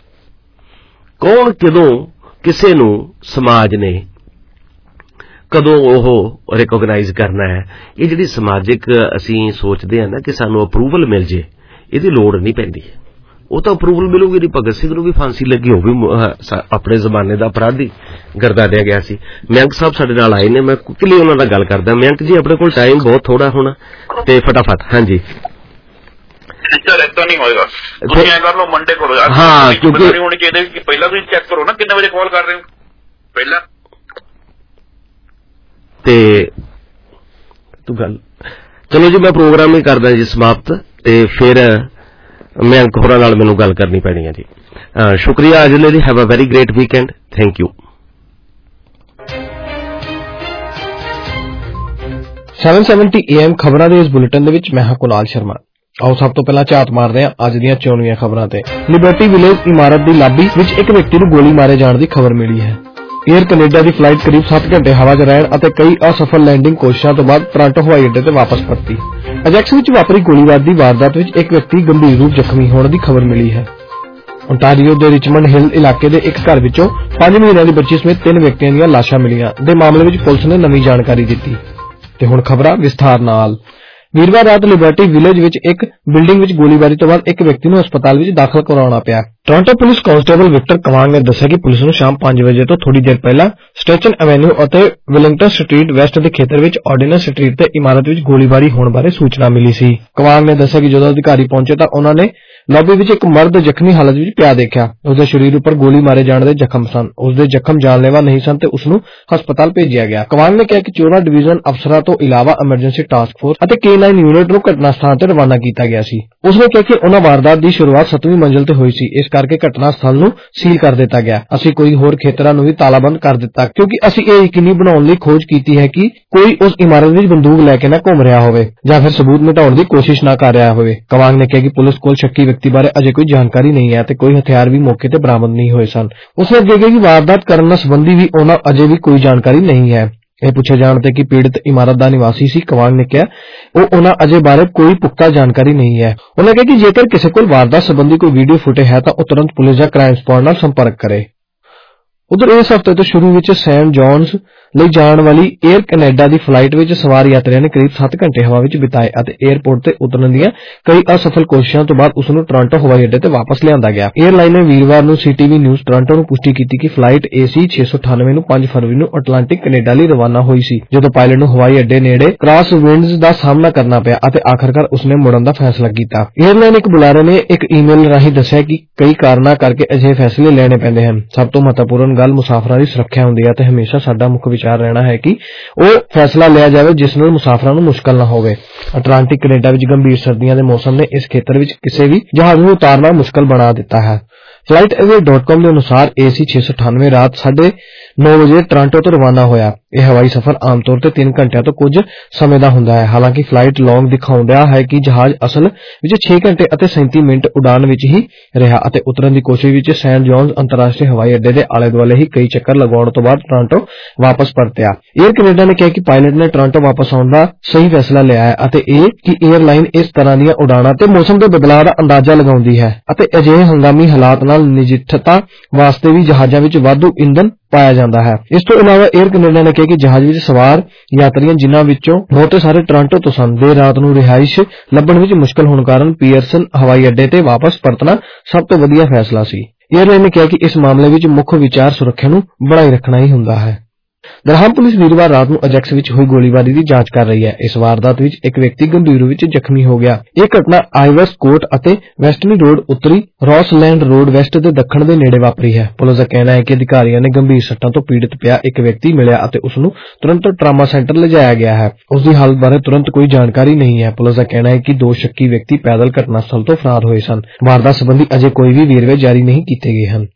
ਕੌਣ ਕਦੋਂ ਕਿਸੇ ਨੂੰ ਸਮਾਜ ਨੇ ਕਦੋਂ ਉਹ ਰਿਕੋਗਨਾਈਜ਼ ਕਰਨਾ ਹੈ? ਇਹ ਜਿਹੜੀ ਸਮਾਜਿਕ ਅਸੀਂ ਸੋਚਦੇ ਹਾਂ ਨਾ ਕਿ ਸਾਨੂੰ ਅਪਰੂਵਲ ਮਿਲ ਜੇ, ਇਹਦੀ ਲੋੜ ਨਹੀਂ ਪੈਂਦੀ। ਉਹ ਤਾਂ ਅਪਰੂਵਲ ਮਿਲੂਗੀ ਨਹੀਂ। ਭਗਤ ਸਿੰਘ ਨੂੰ ਵੀ ਫਾਂਸੀ ਲੱਗੀ, ਉਹ ਵੀ ਆਪਣੇ ਜ਼ਮਾਨੇ ਦਾ ਅਪਰਾਧੀ ਗਰਦਾਨਿਆ ਗਿਆ ਸੀ। ਮਯੰਕ ਸਾਹਿਬ ਸਾਡੇ ਨਾਲ ਆਏ ਨੇ, ਮੈਂ ਕੁਕਲੀ ਉਹਨਾਂ ਨਾਲ ਗੱਲ ਕਰਦਾ। ਮਯੰਕ ਜੀ ਆਪਣੇ ਕੋਲ ਟਾਈਮ ਬਹੁਤ ਥੋੜਾ ਹੋਣਾ ਤੇ ਫਟਾਫਟ। ਹਾਂਜੀ ਚੱਲ ਏਦਾਂ ਨਹੀਂ ਹੋਏਗਾ, ਤੁਸੀਂ ਐਂ ਕਰ ਲਓ ਮੰਡੇ ਕੋਲ। ਹਾਂ, ਕਿਉਂਕਿ ਹੋਣੀ ਚਾਹੀਦੀ ਕਿ ਪਹਿਲਾਂ ਤੁਸੀਂ ਚੈੱਕ ਕਰੋ ਨਾ ਕਿੰਨੇ ਵਜੇ ਕਾਲ ਕਰ ਰਹੇ ਹੋ ਪਹਿਲਾਂ। ਤੇ ਤੂੰ ਗੱਲ ਚਲੋ ਜੀ, ਮੈਂ ਪ੍ਰੋਗਰਾਮ ਹੀ ਕਰਦਾ ਜੀ ਸਮਾਪਤ, ਤੇ ਫਿਰ ਮਯੰਕ ਹੋਰਾਂ ਨਾਲ ਮੈਨੂੰ ਗੱਲ ਕਰਨੀ ਪੈਣੀ ਹੈ ਜੀ। ਸ਼ੁਕਰੀਆ ਅੱਜ ਲਈ। Have a very great weekend. Thank you. ਸੱਤ ਸੌ ਸੱਤਰ ਏ ਐਮ ਖਬਰਾਂ ਦੇ ਇਸ ਬੁਲੇਟਿਨ ਦੇ ਵਿੱਚ ਮੈਂ ਹਾਂ ਕੁਨਾਲ ਸ਼ਰਮਾ। ਆਓ ਸਭ ਤੋਂ ਪਹਿਲਾਂ ਝਾਤ ਮਾਰਦੇ ਹਾਂ ਅੱਜ ਦੀਆਂ ਚੋਣਵੀਆਂ ਖਬਰਾਂ ਤੇ। ਲਿਬਰਟੀ ਵਿਲੇਜ ਇਮਾਰਤ ਦੀ ਲਾਬੀ ਵਿੱਚ ਇੱਕ ਵਿਅਕਤੀ ਨੂੰ ਗੋਲੀ ਮਾਰੇ ਜਾਣ ਦੀ ਖਬਰ ਮਿਲੀ ਹੈ। ਏਅਰ ਕੈਨੇਡਾ ਦੀ ਫਲਾਈਟ ਕਰੀਬ ਸੱਤ ਘੰਟੇ ਹਵਾ 'ਚ ਰਹਿਣ ਅਤੇ ਕਈ ਅਸਫਲ ਲੈਂਡਿੰਗ ਕੋਸ਼ਿਸ਼ਾਂ ਤੋਂ ਬਾਅਦ ਟੋਰਾਂਟੋ ਹਵਾਈ ਅੱਡੇ ਤੇ ਵਾਪਸ ਪਰਤੀ। ਅਜੈਕਸ ਵਿੱਚ ਵਾਪਰੀ ਗੋਲੀਬਾਰੀ ਦੀ ਵਾਰਦਾਤ ਵਿੱਚ ਇੱਕ ਵਿਅਕਤੀ ਗੰਭੀਰ ਰੂਪ ਜ਼ਖਮੀ ਹੋਣ ਦੀ ਖਬਰ ਮਿਲੀ ਹੈ। ਓਨਟਾਰੀਓ ਦੇ ਰਿਚਮੰਡ ਹਿੱਲ ਇਲਾਕੇ ਦੇ ਇੱਕ ਘਰ ਵਿੱਚੋਂ ਪੰਜ ਮਹੀਨਿਆਂ ਦੀ ਬੱਚੀ ਸਮੇਤ ਤਿੰਨ ਵਿਅਕਤੀਆਂ ਦੀਆਂ ਲਾਸ਼ਾਂ ਮਿਲੀਆਂ ਦੇ ਮਾਮਲੇ ਵਿੱਚ ਪੁਲਿਸ ਨੇ ਨਵੀਂ ਜਾਣਕਾਰੀ ਦਿੱਤੀ। ਤੇ ਹੁਣ ਖਬਰਾਂ ਵਿਸਥਾਰ ਨਾਲ। ਵੀਰਵਾਰ ਰਾਤ ਲਿਬਰਟੀ ਵਿਲੇਜ ਵਿੱਚ ਇੱਕ ਬਿਲਡਿੰਗ ਵਿੱਚ ਗੋਲੀਬਾਰੀ ਤੋਂ ਬਾਅਦ ਇੱਕ ਵਿਅਕਤੀ ਨੂੰ ਹਸਪਤਾਲ ਵਿੱਚ ਦਾਖਲ ਕਰਵਾਉਣਾ ਪਿਆ। Toronto police constable Victor Kwong ਨੇ ਦੱਸਿਆ ਕਿ ਪੁਲਿਸ ਨੂੰ ਸ਼ਾਮ ਪੰਜ ਵਜੇ ਤੋਂ ਥੋੜੀ ਦੇਰ ਪਹਿਲਾਂ ਸਟੈਚਨ ਐਵੇਨਿਊ ਅਤੇ ਵਿਲਿੰਗਟਨ ਸਟਰੀਟ ਵੈਸਟ ਦੇ ਖੇਤਰ ਵਿੱਚ ਆਰਡੀਨੈਂਸ ਸਟਰੀਟ ਤੇ ਇਮਾਰਤ ਵਿੱਚ ਗੋਲੀਬਾਰੀ ਹੋਣ ਬਾਰੇ ਸੂਚਨਾ ਮਿਲੀ ਸੀ। ਕਵਾਂਗ ਨੇ ਦੱਸਿਆ ਕਿ ਜਦੋਂ ਅਧਿਕਾਰੀ ਪਹੁੰਚੇ ਤਾਂ ਉਹਨਾਂ ਨੇ ਲੌਬੀ ਵਿੱਚ ਇੱਕ ਮਰਦ ਜ਼ਖਮੀ ਹਾਲਤ ਵਿੱਚ ਪਿਆ ਦੇਖਿਆ। ਉਸਦੇ ਸਰੀਰ ਉੱਪਰ ਗੋਲੀ ਮਾਰੇ ਜਾਣ ਦੇ ਜ਼ਖਮ ਸਨ। ਉਸਦੇ ਜ਼ਖਮ ਜਾਨਲੇਵਾ ਨਹੀਂ ਸਨ ਤੇ ਉਸ ਨੂੰ ਹਸਪਤਾਲ ਭੇਜਿਆ ਗਿਆ। ਕਵਾਂਗ ਨੇ ਕਿਹਾ ਕਿ ਚੋਰਾਂ ਡਿਵੀਜ਼ਨ ਅਫਸਰਾਂ ਤੋਂ ਇਲਾਵਾ ਐਮਰਜੈਂਸੀ ਟਾਸਕ ਫੋਰਸ ਅਤੇ ਕੇ ਨਾਈਨ ਯੂਨਿਟ ਨੂੰ ਘਟਨਾ ਸਥਾਨ ਤੇ ਰਵਾਨਾ ਕੀਤਾ ਗਿਆ ਸੀ। ਉਸਨੇ ਕਿਹਾ ਕਿ ਉਹਨਾਂ ਵਾਰਦਾਤ ਦੀ ਸ਼ੁਰੂਆਤ ਸੱਤਵੀਂ ਮੰਜ਼ਿਲ ਤੇ ਹੋਈ ਸੀ, ਇਸ ਕਰਕੇ ਘਟਨਾ ਸਥਲ ਨੂੰ ਸੀਲ ਕਰ ਦਿੱਤਾ ਗਿਆ। ਅਸੀਂ ਕੋਈ ਹੋਰ ਖੇਤਰਾਂ ਨੂੰ ਵੀ ਤਾਲਾਬੰਦ ਕਰ ਦਿੱਤਾ ਕਿਉਂਕਿ ਅਸੀਂ ਇਹ ਯਕੀਨੀ ਬਣਾਉਣ ਲਈ ਖੋਜ ਕੀਤੀ ਹੈ ਕਿ ਕੋਈ ਉਸ ਇਮਾਰਤ ਵਿੱਚ ਬੰਦੂਕ ਲੈ ਕੇ ਨਾ ਘੁੰਮ ਰਿਹਾ ਹੋਵੇ ਜਾਂ ਫਿਰ ਸਬੂਤ ਮਿਟਾਉਣ ਦੀ ਕੋਸ਼ਿਸ਼ ਨਾ ਕਰ ਰਿਹਾ ਹੋਵੇ। ਕਵਾਂਗ ਨੇ ਕਿਹਾ ਕਿ ਪੁਲਿਸ ਕੋਲ ਸ਼ੱਕੀ ਵਿਅਕਤੀ ਬਾਰੇ ਅਜੇ ਕੋਈ ਜਾਣਕਾਰੀ ਨਹੀਂ ਹੈ ਤੇ ਕੋਈ ਹਥਿਆਰ ਵੀ ਮੌਕੇ ਤੇ ਬਰਾਮਦ ਨਹੀਂ ਹੋਏ ਸਨ। ਉਸਨੇ ਅੱਗੇ ਕਿਹਾ ਕਿ ਵਾਰਦਾਤ ਕਰਨ ਨਾਲ ਸੰਬੰਧੀ ਵੀ ਉਹਨਾਂ ਅਜੇ ਵੀ ਕੋਈ ਜਾਣਕਾਰੀ ਨਹੀਂ ਹੈ। ਇਹ ਪੁੱਛੇ ਜਾਣ ਤੇ ਕਿ ਪੀੜਤ ਇਮਾਰਤ ਦਾ ਨਿਵਾਸੀ ਸੀ, ਕਵਾਂਗ ਨੇ ਕਿਹਾ ਉਹ ਉਹਨਾਂ ਅਜੇ ਬਾਰੇ ਕੋਈ ਪੁਖਤਾ ਜਾਣਕਾਰੀ ਨਹੀਂ ਹੈ। ਉਹਨਾਂ ਕਿਹਾ ਕਿ ਜੇਕਰ ਕਿਸੇ ਕੋਲ ਵਾਰਦਾਤ ਸੰਬੰਧੀ ਕੋਈ ਵੀਡੀਓ ਫੁਟੇਜ ਹੈ ਤਾਂ ਉਹ ਤੁਰੰਤ ਪੁਲਿਸ ਜਾਂ ਕ੍ਰਾਈਮ ਸਪੌਟ ਨਾਲ ਸੰਪਰਕ ਕਰੇ। ਉਧਰ ਇਸ ਹਫ਼ਤੇ ਤੋਂ ਸ਼ੁਰੂ ਵਿੱਚ ਸੈਂਟ ਜੌਨਸ ਲਈ ਜਾਣ ਵਾਲੀ 에ਅਰ ਕੈਨੇਡਾ ਦੀ ਫਲਾਈਟ ਵਿੱਚ ਸਵਾਰ ਯਾਤਰੀਆਂ ਨੇ ਕਰੀਬ ਸੱਤ ਘੰਟੇ ਹਵਾ ਵਿੱਚ ਬਿਤਾਏ ਅਤੇ 에ਅਰਪੋਰਟ ਤੇ ਉਤਰਨ ਦੀਆਂ ਕਈ ਅਸਫਲ ਕੋਸ਼ਿਸ਼ਾਂ ਤੋਂ ਬਾਅਦ ਉਸ ਨੂੰ ਟੋਰਾਂਟੋ ਹਵਾਈ ਅੱਡੇ ਤੇ ਵਾਪਸ ਲਿਆਂਦਾ ਗਿਆ। 에ਅਰਲਾਈਨ ਨੇ ਵੀਰਵਾਰ ਨੂੰ ਸੀਟੀਵੀ ਨਿਊਜ਼ ਟੋਰਾਂਟੋ ਨੂੰ ਪੁਸ਼ਟੀ ਕੀਤੀ ਕਿ ਫਲਾਈਟ ਏ ਸੀ ਛੇ ਸੌ ਅਠਾਨਵੇਂ ਨੂੰ ਪੰਜ ਫਰਵਰੀ ਨੂੰ ਅਟਲਾਂਟਿਕ ਕੈਨੇਡਾ ਲਈ ਰਵਾਨਾ ਹੋਈ ਸੀ, ਜਦੋਂ ਪਾਇਲਟ ਨੂੰ ਹਵਾਈ ਅੱਡੇ ਨੇੜੇ ਕ੍ਰਾਸ ਵਿੰਡਸ ਦਾ ਸਾਹਮਣਾ ਕਰਨਾ ਪਿਆ ਅਤੇ ਆਖਰਕਾਰ ਉਸਨੇ ਮੁੜਨ ਦਾ ਫੈਸਲਾ ਕੀਤਾ। 에ਅਰਲਾਈਨ ਇੱਕ ਬੁਲਾਰੇ ਨੇ ਇੱਕ ਈਮੇਲ ਰਾਹੀਂ ਦੱਸਿਆ ਕਿ ਕਈ ਕਾਰਨਾਂ ਕਰਕੇ ਅਜਿਹੇ ਫੈਸਲੇ ਲੈਣੇ ਪੈਂਦੇ ਹਨ। ਸਭ ਤੋਂ ਮਹੱਤਵਪੂਰਨ ਗੱਲ ਮੁਸਾਫਰਾਂ ਦੀ ਸੁਰੱਖਿਆ ਹੁੰਦੀ ਹੈ ਤੇ ਹਮੇਸ਼ਾ ਸਾਡਾ ਮੁੱਖ ਵਿਚਾਰ ਰਹਿਣਾ ਹੈ ਕਿ ਉਹ ਫੈਸਲਾ ਲਿਆ ਜਾਵੇ ਜਿਸ ਨਾਲ ਮੁਸਾਫਰਾਂ ਨੂੰ ਮੁਸ਼ਕਲ ਨਾ ਹੋਵੇ। ਅਟਲਾਂਟਿਕ ਕੈਨੇਡਾ ਵਿੱਚ ਗੰਭੀਰ ਸਰਦੀਆਂ ਦੇ ਮੌਸਮ ਨੇ ਇਸ ਖੇਤਰ ਵਿੱਚ ਕਿਸੇ ਵੀ ਜਹਾਜ਼ ਨੂੰ ਉਤਾਰਨਾ ਮੁਸ਼ਕਲ ਬਣਾ ਦਿੱਤਾ ਹੈ। ਫਲਾਈਟ ਅਵੇ ਡਾਟ ਕਾਮ ਦੇ ਅਨੁਸਾਰ ਏ ਸੀ ਛੇ ਸੌ ਅਠਾਨਵੇਂ ਰਾਤ ਸਾਢੇ ਨੌ ਵਜੇ ਟੋਰਾਂਟੋ ਤੋਂ ਰਵਾਨਾ ਹੋਇਆ। ਇਹ ਹਵਾਈ ਸਫ਼ਰ ਆਮ ਤੌਰ ਤੇ ਤਿੰਨ ਘੰਟਿਆਂ ਤੋਂ ਕੁਝ ਸਮੇਂ ਦਾ ਹੁੰਦਾ ਹੈ। ਹਾਲਾਂਕਿ ਫਲਾਈਟ ਲੌਂਗ ਦਿਖਾਉਂਦਾ ਹੈ ਕਿ ਜਹਾਜ਼ ਅਸਲ ਵਿੱਚ ਛੇ ਘੰਟੇ ਅਤੇ ਸੈਂਤੀ ਮਿੰਟ ਉਡਾਨ ਵਿੱਚ ਹੀ ਰਿਹਾ ਅਤੇ ਉਤਰਨ ਦੀ ਕੋਸ਼ਿਸ਼ ਵਿੱਚ ਸੈਂਟ ਜੌਨਸ ਅੰਤਰਰਾਸ਼ਟਰੀ ਹਵਾਈ ਅੱਡੇ ਦੇ ਆਲੇ ਦੁਆਲੇ ਹੀ ਕਈ ਚੱਕਰ ਲਗਾਉਣ ਤੋਂ ਬਾਅਦ ਟੋਰਾਂਟੋ ਵਾਪਸ ਪਰਤਿਆ। 에ਅਰ ਕੈਨੇਡਾ ਨੇ ਕਿਹਾ ਕਿ ਪਾਇਲਟ ਨੇ ਟੋਰਾਂਟੋ ਵਾਪਸ ਆਉਣ ਦਾ ਸਹੀ ਫੈਸਲਾ ਲਿਆ ਹੈ ਅਤੇ ਇਹ ਕਿ 에ਅਰਲਾਈਨ ਇਸ ਤਰ੍ਹਾਂ ਦੀਆਂ ਉਡਾਣਾਂ ਤੇ ਮੌਸਮ ਦੇ ਬਦਲਾਅ ਦਾ ਅੰਦਾਜ਼ਾ ਲਗਾਉਂਦੀ ਹੈ ਅਤੇ ਅਜਿਹੇ ਹੰਗਾਮੀ ਹਾਲਾਤ ਨਾਲ ਨਜਿੱਠਤਾ ਵਾਸਤੇ ਵੀ ਜਹਾਜ਼ਾਂ ਵਿੱਚ ਵਾਧੂ ਇੰਧਨ ਪਾਇਆ ਜਾਂਦਾ ਹੈ। ਇਸ ਤੋਂ ਇਲਾਵਾ 에ਅਰ ਕੈਨੇਡਾ ਨੇ ਕਿਹਾ ਕਿ ਜਹਾਜ਼ ਵਿੱਚ ਸਵਾਰ ਯਾਤਰੀਆਂ ਜਿਨ੍ਹਾਂ ਵਿੱਚੋਂ ਬਹੁਤੇ ਸਾਰੇ ਟੋਰਾਂਟੋ ਤੋਂ ਸਨ, ਦੇਰ ਰਾਤ ਨੂੰ ਰਿਹਾਇਸ਼ ਲੱਭਣ ਵਿੱਚ ਮੁਸ਼ਕਲ ਹੋਣ ਕਾਰਨ ਪੀਅਰਸਨ ਹਵਾਈ ਅੱਡੇ ਤੇ ਵਾਪਸ ਪਰਤਣਾ ਸਭ ਤੋਂ ਵਧੀਆ ਫੈਸਲਾ ਸੀ। 에ਅਰਲਾਈਨ ਨੇ ਕਿਹਾ ਕਿ ਇਸ ਮਾਮਲੇ ਵਿੱਚ ਮੁੱਖ ਵਿਚਾਰ ਸੁਰੱਖਿਆ ਨੂੰ ਬਣਾਈ ਰੱਖਣਾ ਹੀ ਹੁੰਦਾ ਹੈ। ਦਰਹਾਮ ਪੁਲਿਸ ਵੀਰਵਾਰ ਰਾਤ ਨੂੰ ਅਜੈਕਸ ਵਿੱਚ ਹੋਈ ਗੋਲੀਬਾਰੀ ਦੀ ਜਾਂਚ ਕਰ ਰਹੀ ਹੈ। ਇਸ ਵਾਰਦਾਤ ਵਿੱਚ ਇੱਕ ਵਿਅਕਤੀ ਗੰਭੀਰ ਰੂਪ ਵਿੱਚ ਜ਼ਖਮੀ ਹੋ ਗਿਆ। ਇਹ ਘਟਨਾ ਆਈਵਰਸ ਕੋਰਟ ਅਤੇ ਵੈਸਟਨੀ ਰੋਡ ਉੱਤਰੀ ਰੌਸਲੈਂਡ ਰੋਡ ਵੈਸਟ ਦੇ ਦੱਖਣ ਦੇ ਨੇੜੇ ਵਾਪਰੀ ਹੈ। ਪੁਲਿਸ ਦਾ ਕਹਿਣਾ ਹੈ ਕਿ ਅਧਿਕਾਰੀਆਂ ਨੇ ਗੰਭੀਰ ਸੱਟਾਂ ਤੋਂ ਪੀੜਤ ਪਿਆ ਇੱਕ ਵਿਅਕਤੀ ਮਿਲਿਆ ਅਤੇ ਉਸ ਨੂੰ ਤੁਰੰਤ ਟਰਾਮਾ ਸੈਂਟਰ ਲਿਜਾਇਆ ਗਿਆ ਹੈ। ਉਸ ਦੀ ਹਾਲਤ ਬਾਰੇ ਤੁਰੰਤ ਕੋਈ ਜਾਣਕਾਰੀ ਨਹੀਂ ਹੈ। ਪੁਲਿਸ ਦਾ ਕਹਿਣਾ ਹੈ ਕਿ ਦੋ ਸ਼ੱਕੀ ਵਿਅਕਤੀ ਪੈਦਲ ਘਟਨਾ ਸਥਲ ਤੋਂ ਫਰਾਰ ਹੋਏ ਸਨ। ਵਾਰਦਾਤ ਸੰਬੰਧੀ ਅਜੇ ਕੋਈ ਵੀ ਵੇਰਵੇ ਜਾਰੀ ਨਹੀਂ ਕੀਤੇ ਗਏ ਹਨ।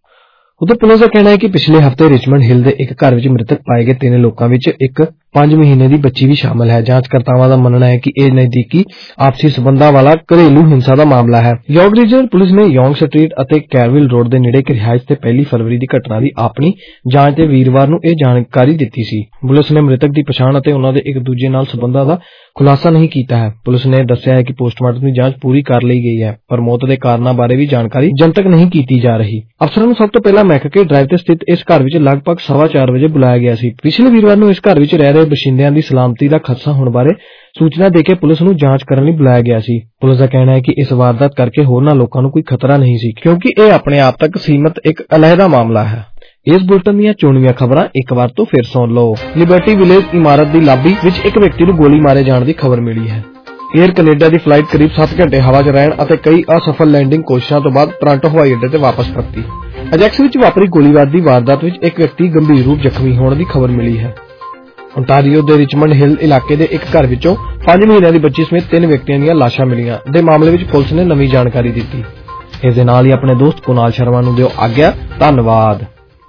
ਉਧਰ ਪੁਲਿਸ ਦਾ ਕਹਿਣਾ ਹੈ ਕਿ ਪਿਛਲੇ ਹਫ਼ਤੇ ਰਿਚਮੰਡ ਹਿੱਲ ਦੇ ਇੱਕ ਘਰ ਵਿੱਚ ਮ੍ਰਿਤਕ ਪਾਏ ਗਏ ਤਿੰਨ ਲੋਕਾਂ ਵਿੱਚ ਇੱਕ ਪੰਜ ਮਹੀਨੇ ਦੀ ਬੱਚੀ ਵੀ ਸ਼ਾਮਲ ਹੈ। ਜਾਂਚਕਰਤਾਵਾਂ ਦਾ ਮੰਨਣਾ ਹੈ ਕਿ ਇਹ ਨਜ਼ਦੀਕੀ ਆਪਸੀ ਸਬੰਧਾਂ ਵਾਲਾ ਘਰੇਲੂ ਹਿੰਸਾ ਦਾ ਮਾਮਲਾ ਹੈ। ਯਾਰਕ ਰੀਜਨਲ ਪੁਲਿਸ ਨੇ ਯੌਂਗ ਸਟਰੀਟ ਅਤੇ ਕੈਰਵਿਲ ਰੋਡ ਦੇ ਨੇੜੇ ਇੱਕ ਰਿਹਾਇਸ਼ ਤੇ ਪਹਿਲੀ ਫਰਵਰੀ ਦੀ ਘਟਨਾ ਦੀ ਆਪਣੀ ਜਾਂਚ ਤੇ ਵੀਰਵਾਰ ਨੂੰ ਇਹ ਜਾਣਕਾਰੀ ਦਿੱਤੀ ਸੀ। ਪੁਲਿਸ ਨੇ ਮ੍ਰਿਤਕ ਦੀ ਪਛਾਣ ਅਤੇ ਉਹਨਾਂ ਦੇ ਇੱਕ ਦੂਜੇ ਨਾਲ ਸਬੰਧਾਂ ਦਾ ਖੁਲਾਸਾ ਨਹੀਂ ਕੀਤਾ ਹੈ। ਪੁਲਿਸ ਨੇ ਦੱਸਿਆ ਹੈ ਕਿ ਪੋਸਟਮਾਰਟਮ ਦੀ ਜਾਂਚ ਪੂਰੀ ਕਰ ਲਈ ਗਈ ਹੈ, ਪਰ ਮੌਤ ਦੇ ਕਾਰਨਾਂ ਬਾਰੇ ਵੀ ਜਾਣਕਾਰੀ ਜਨਤਕ ਨਹੀਂ ਕੀਤੀ ਜਾ ਰਹੀ। ਅਫਸਰਾਂ ਨੂੰ ਸਭ ਤੋਂ ਪਹਿਲਾਂ ਮੈਕਕੇ ਡਰਾਈਵ ਤੇ ਸਥਿਤ ਇਸ ਘਰ ਵਿੱਚ ਲਗਭਗ ਸਵਾ ਚਾਰ ਵਜੇ ਬੁਲਾਇਆ ਗਿਆ ਸੀ। ਪਿਛਲੇ ਵੀਰਵਾਰ ਨੂੰ ਇਸ ਘਰ ਵਿੱਚ ਰਹਿ ਰਹੇ ਬਸ਼ਿੰਦਿਆਂ ਦੀ ਸਲਾਮਤੀ ਦਾ ਖਦਸ਼ਾ ਹੋਣ ਬਾਰੇ ਸੂਚਨਾ ਦੇ ਕੇ ਪੁਲਿਸ ਨੂੰ ਜਾਂਚ ਕਰਨ ਲਈ ਬੁਲਾਇਆ ਗਿਆ ਸੀ। ਪੁਲਿਸ ਦਾ ਕਹਿਣਾ ਹੈ ਕਿ ਇਸ ਵਾਰਦਾਤ ਕਰਕੇ ਹੋਰਨਾਂ ਲੋਕਾਂ ਨੂੰ ਕੋਈ ਖਤਰਾ ਨਹੀਂ ਸੀ ਕਿਉਂਕਿ ਇਹ ਆਪਣੇ ਆਪ ਤੱਕ ਸੀਮਤ ਇੱਕ ਅਲੱਹਦਾ ਮਾਮਲਾ ਹੈ। ਇਸ ਬੁਲਟਨ ਦੀਆਂ ਚੋਣਵੀਆਂ ਖਬਰਾਂ ਇੱਕ ਵਾਰ ਤੋਂ ਫਿਰ ਸੁਣ ਲਓ। ਲਿਬਰਟੀ ਵਿਲੇਜ ਇਮਾਰਤ ਦੀ ਲਾਬੀ ਵਿੱਚ ਇੱਕ ਵਿਅਕਤੀ ਨੂੰ ਗੋਲੀ ਮਾਰੇ ਜਾਣ ਦੀ ਖਬਰ ਮਿਲੀ ਹੈ। 에ਅਰ ਕੈਨੇਡਾ ਦੀ ਫਲਾਈਟ ਕਰੀਬ ਸੱਤ ਘੰਟੇ ਹਵਾ 'ਚ ਰਹਿਣ ਅਤੇ ਕਈ ਅਸਫਲ ਲੈਂਡਿੰਗ ਕੋਸ਼ਿਸ਼ਾਂ ਤੋਂ ਬਾਅਦ ਟੋਰਾਂਟੋ ਹਵਾਈ ਅੱਡੇ ਤੇ ਵਾਪਸ ਪਰਤੀ। ਅਜੈਕਸ ਵਿੱਚ ਵਾਪਰੀ ਗੋਲੀਬਾਰੀ ਦੀ ਵਾਰਦਾਤ ਵਿੱਚ ਇੱਕ ਵਿਅਕਤੀ ਗੰਭੀਰ ਰੂਪ ਜ਼ਖਮੀ ਹੋਣ ਦੀ ਖਬਰ ਮਿਲੀ ਹੈ। ਓਨਟਾਰੀਓ ਦੇ ਰਿਚਮੰਡ ਹਿੱਲ ਇਲਾਕੇ ਦੇ ਇੱਕ ਘਰ ਵਿੱਚੋਂ ਪੰਜ ਮਹੀਨਿਆਂ ਦੀ ਬੱਚੀ ਸਮੇਤ ਤਿੰਨ ਵਿਅਕਤੀਆਂ ਦੀਆਂ ਲਾਸ਼ਾਂ ਮਿਲੀਆਂ ਦੇ ਮਾਮਲੇ ਵਿੱਚ ਪੁਲਿਸ ਨੇ ਨਵੀਂ ਜਾਣਕਾਰੀ ਦਿੱਤੀ। ਇਸ ਦੇ ਨਾਲ ਹੀ ਆਪਣੇ ਦੋਸਤ ਕੁਨਾਲ ਸ਼ਰਮਾ ਨੂੰ ਦਿਓ ਆਗਿਆ। ਧੰਨਵਾਦ।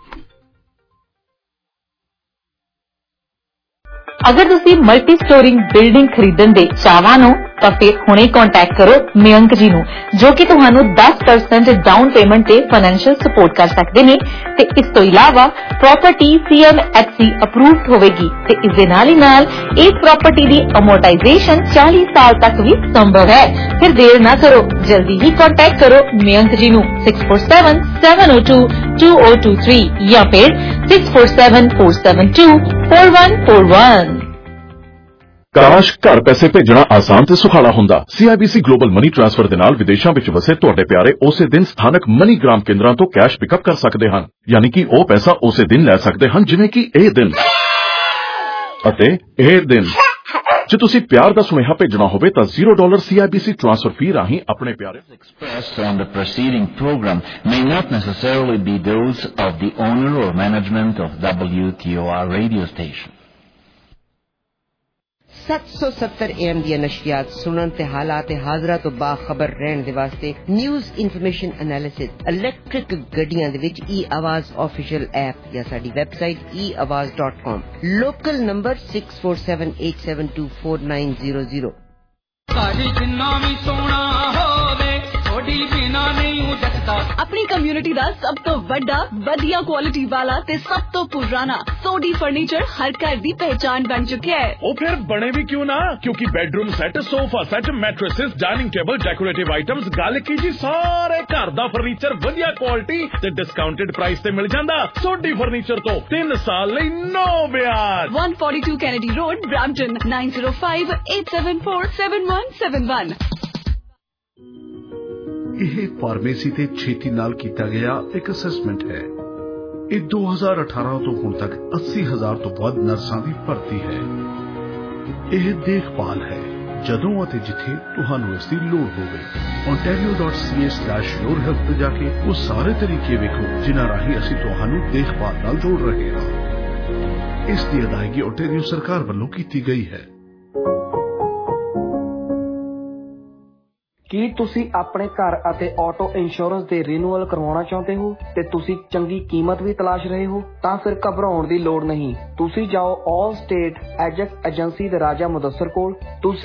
अगर तुसी मल्टी स्टोरिंग बिल्डिंग खरीदण दे चाहवान हो ਤਾਂ ਫਿਰ ਹੁਣੇ ਕੰਟੈਕਟ ਕਰੋ ਮਯੰਕ ਜੀ ਨੂੰ ਜੋ ਕਿ ਤੁਹਾਨੂੰ ਦਸ ਪਰਸੈਂਟ ਡਾਊਨ ਪੇਮੈਂਟ ਤੇ ਫਾਈਨੈਂਸ਼ੀਅਲ ਸਪੋਰਟ ਕਰ ਸਕਦੇ ਨੇ ਤੇ ਇਸ ਤੋਂ ਇਲਾਵਾ property C M H C approved ਹੋਵੇਗੀ ਤੇ ਇਸ ਦੇ ਨਾਲ ਹੀ ਨਾਲ ਇਸ ਪ੍ਰਾਪਰਟੀ ਦੀ ਅਮੋਰਟਾਈਜ਼ੇਸ਼ਨ ਚਾਲੀ ਸਾਲ ਤੱਕ ਵੀ ਸੰਭਵ ਹੈ। ਫਿਰ ਦੇਰ ਨਾ ਕਰੋ, ਜਲਦੀ ਹੀ ਕੰਟੈਕਟ ਕਰੋ ਮਯੰਕ ਜੀ ਨੂੰ six four seven seven zero two two zero two three ਜਾਂ ਫਿਰ six four seven four seven two four one four one। ਕਾਸ਼ ਘਰ ਪੈਸੇ ਭੇਜਣਾ ਆਸਾਨ ਤੇ ਸੁਖਾਲਾ ਹੁੰਦਾ। C I B C global money transfer ਦੇ ਨਾਲ ਵਿਦੇਸ਼ਾਂ ਵਿੱਚ ਵਸੇ ਤੁਹਾਡੇ ਪਿਆਰੇ ਉਸੇ ਦਿਨ ਸਥਾਨਕ ਮਨੀ ਗ੍ਰਾਮ ਕੇਂਦਰਾਂ ਤੋਂ ਕੈਸ਼ ਪਿਕਅਪ ਕਰ ਸਕਦੇ ਹਨ, ਯਾਨੀ ਕਿ ਉਹ ਪੈਸਾ ਉਸੇ ਦਿਨ ਲੈ ਸਕਦੇ ਹਨ ਜਿਵੇਂ ਕਿ ਇਹ ਦਿਨ ਅਤੇ ਇਹ ਦਿਨ। ਜੇ ਤੁਸੀਂ ਪਿਆਰ ਦਾ ਸੁਨੇਹਾ ਭੇਜਣਾ ਹੋਵੇ ਤਾਂ zero dollar CIBC transfer fee ਰਾਹੀਂ ਆਪਣੇ ਪਿਆਰੇ expressed on the preceding program may not necessarily be those of the owner or management of W T O R radio station. ਸੱਤ ਸੌ ਸੱਤਰ ए एम ਦੀਆਂ ਨਸ਼ਰੀਆਤ ਸੁਣਨ ਤੇ ਹਾਲਾਤ ਹਾਜ਼ਰਾ ਤੋਂ ਬਾਖਬਰ ਰਹਿਣ ਦੇ ਵਾਸਤੇ ਨਿਊਜ਼ ਇਨਫੋਰਮੇਸ਼ਨ ਐਨਾਲਿਸਿਸ ਇਲੈਕਟ੍ਰਿਕ ਗੱਡੀਆਂ ਦੇ ਵਿੱਚ ਈ ਆਵਾਜ਼ ਆਫੀਸ਼ੀਅਲ ਐਪ ਜਾਂ ਸਾਡੀ website e awaz dot com local number six four seven eight seven two four nine zero zero ਸਾਡੀ ਜਿੰਨਾ ਵੀ ਸੋਹਣਾ ਹੋਵੇ ਥੋੜੀ ਬਿਨਾ ਨਹੀਂ ਜੱਟਦਾ ਆਪਣੀ ਕਮਿਊਨਿਟੀ ਦਾ ਸਭ ਤੋਂ ਵੱਡਾ ਵਧੀਆ ਕੁਆਲਿਟੀ ਵਾਲਾ ਤੇ ਸਭ ਤੋਂ ਪੁਰਾਣਾ ਸੋਡੀ ਫਰਨੀਚਰ ਹਰ ਘਰ ਦੀ ਪਹਿਚਾਨ ਬਣ ਚੁੱਕਿਆ ਹੈ। ਉਹ ਫਿਰ ਬਣੇ ਵੀ ਕਿਉਂ ਨਾ, ਕਿਉਂਕਿ bedroom set, sofa set, mattresses, dining table, decorative items, ਗੱਲ ਕੀ ਜੀ ਸਾਰੇ ਘਰ ਦਾ ਫਰਨੀਚਰ ਵਧੀਆ ਕੁਆਲਿਟੀ ਤੇ ਡਿਸਕਾਊਂਟਡ ਪ੍ਰਾਈਸ ਤੇ ਮਿਲ ਜਾਂਦਾ। ਸੋਡੀ ਫਰਨੀਚਰ ਤੋਂ ਤਿੰਨ ਸਾਲ ਲਈ ਨੋ ਵਿਆਜ। one forty-two Kennedy Road, Brampton, nine zero five eight seven four seven one seven one। ਇਹ ਫਾਰਮੇਸੀ ਤੇ ਛੇਤੀ ਨਾਲ ਕੀਤਾ ਗਿਆ ਇੱਕ ਅਸੈਸਮੈਂਟ ਹੈ। ਇਹ ਦੋ ਹਜ਼ਾਰ ਅਠਾਰਾਂ ਤੋਂ ਹੁਣ ਤੱਕ ਅੱਸੀ ਹਜ਼ਾਰ ਤੋਂ ਵੱਧ ਨਰਸਾਂ ਦੀ ਭਰਤੀ ਹੈ। ਇਹ ਦੇਖਭਾਲ ਹੈ ਜਦੋਂ ਅਤੇ ਜਿੱਥੇ ਤੁਹਾਨੂੰ ਇਸ ਦੀ ਲੋੜ ਹੋਵੇ। ontario dot c a slash your health ਤੇ ਜਾ ਕੇ ਉਹ ਸਾਰੇ ਤਰੀਕੇ ਵੇਖੋ ਜਿਨ੍ਹਾਂ ਰਾਹੀਂ ਅਸੀਂ ਤੁਹਾਨੂੰ ਦੇਖਭਾਲ ਨਾਲ ਜੋੜ ਰਹੇ ਹਾਂ। ਇਸ ਦੀ ਅਦਾਇਗੀ ontario ਸਰਕਾਰ ਵੱਲੋਂ ਕੀਤੀ ਗਈ ਹੈ। ਕੀ ਤੁਸੀਂ ਆਪਣੇ ਘਰ ਅਤੇ ਆਟੋ ਇੰਸ਼ੋਰੈਂਸ ਦੇ ਰੀਨਿਊਅਲ ਕਰਵਾਉਣਾ ਚਾਹੁੰਦੇ ਹੋ ਤੇ ਤੁਸੀਂ ਚੰਗੀ ਕੀਮਤ ਵੀ ਤਲਾਸ਼ ਰਹੇ ਹੋ? ਤਾਂ ਫਿਰ ਘਬਰਾਉਣ ਦੀ ਲੋੜ ਨਹੀਂ। ਤੁਸੀਂ ਜਾਓ ਆਲ ਸਟੇਟ ਐਜੈਕਟ ਏਜੰਸੀ ਦੇ ਰਾਜਾ ਮੁਦੱਸਰ ਕੋਲ। ਤੁਸੀਂ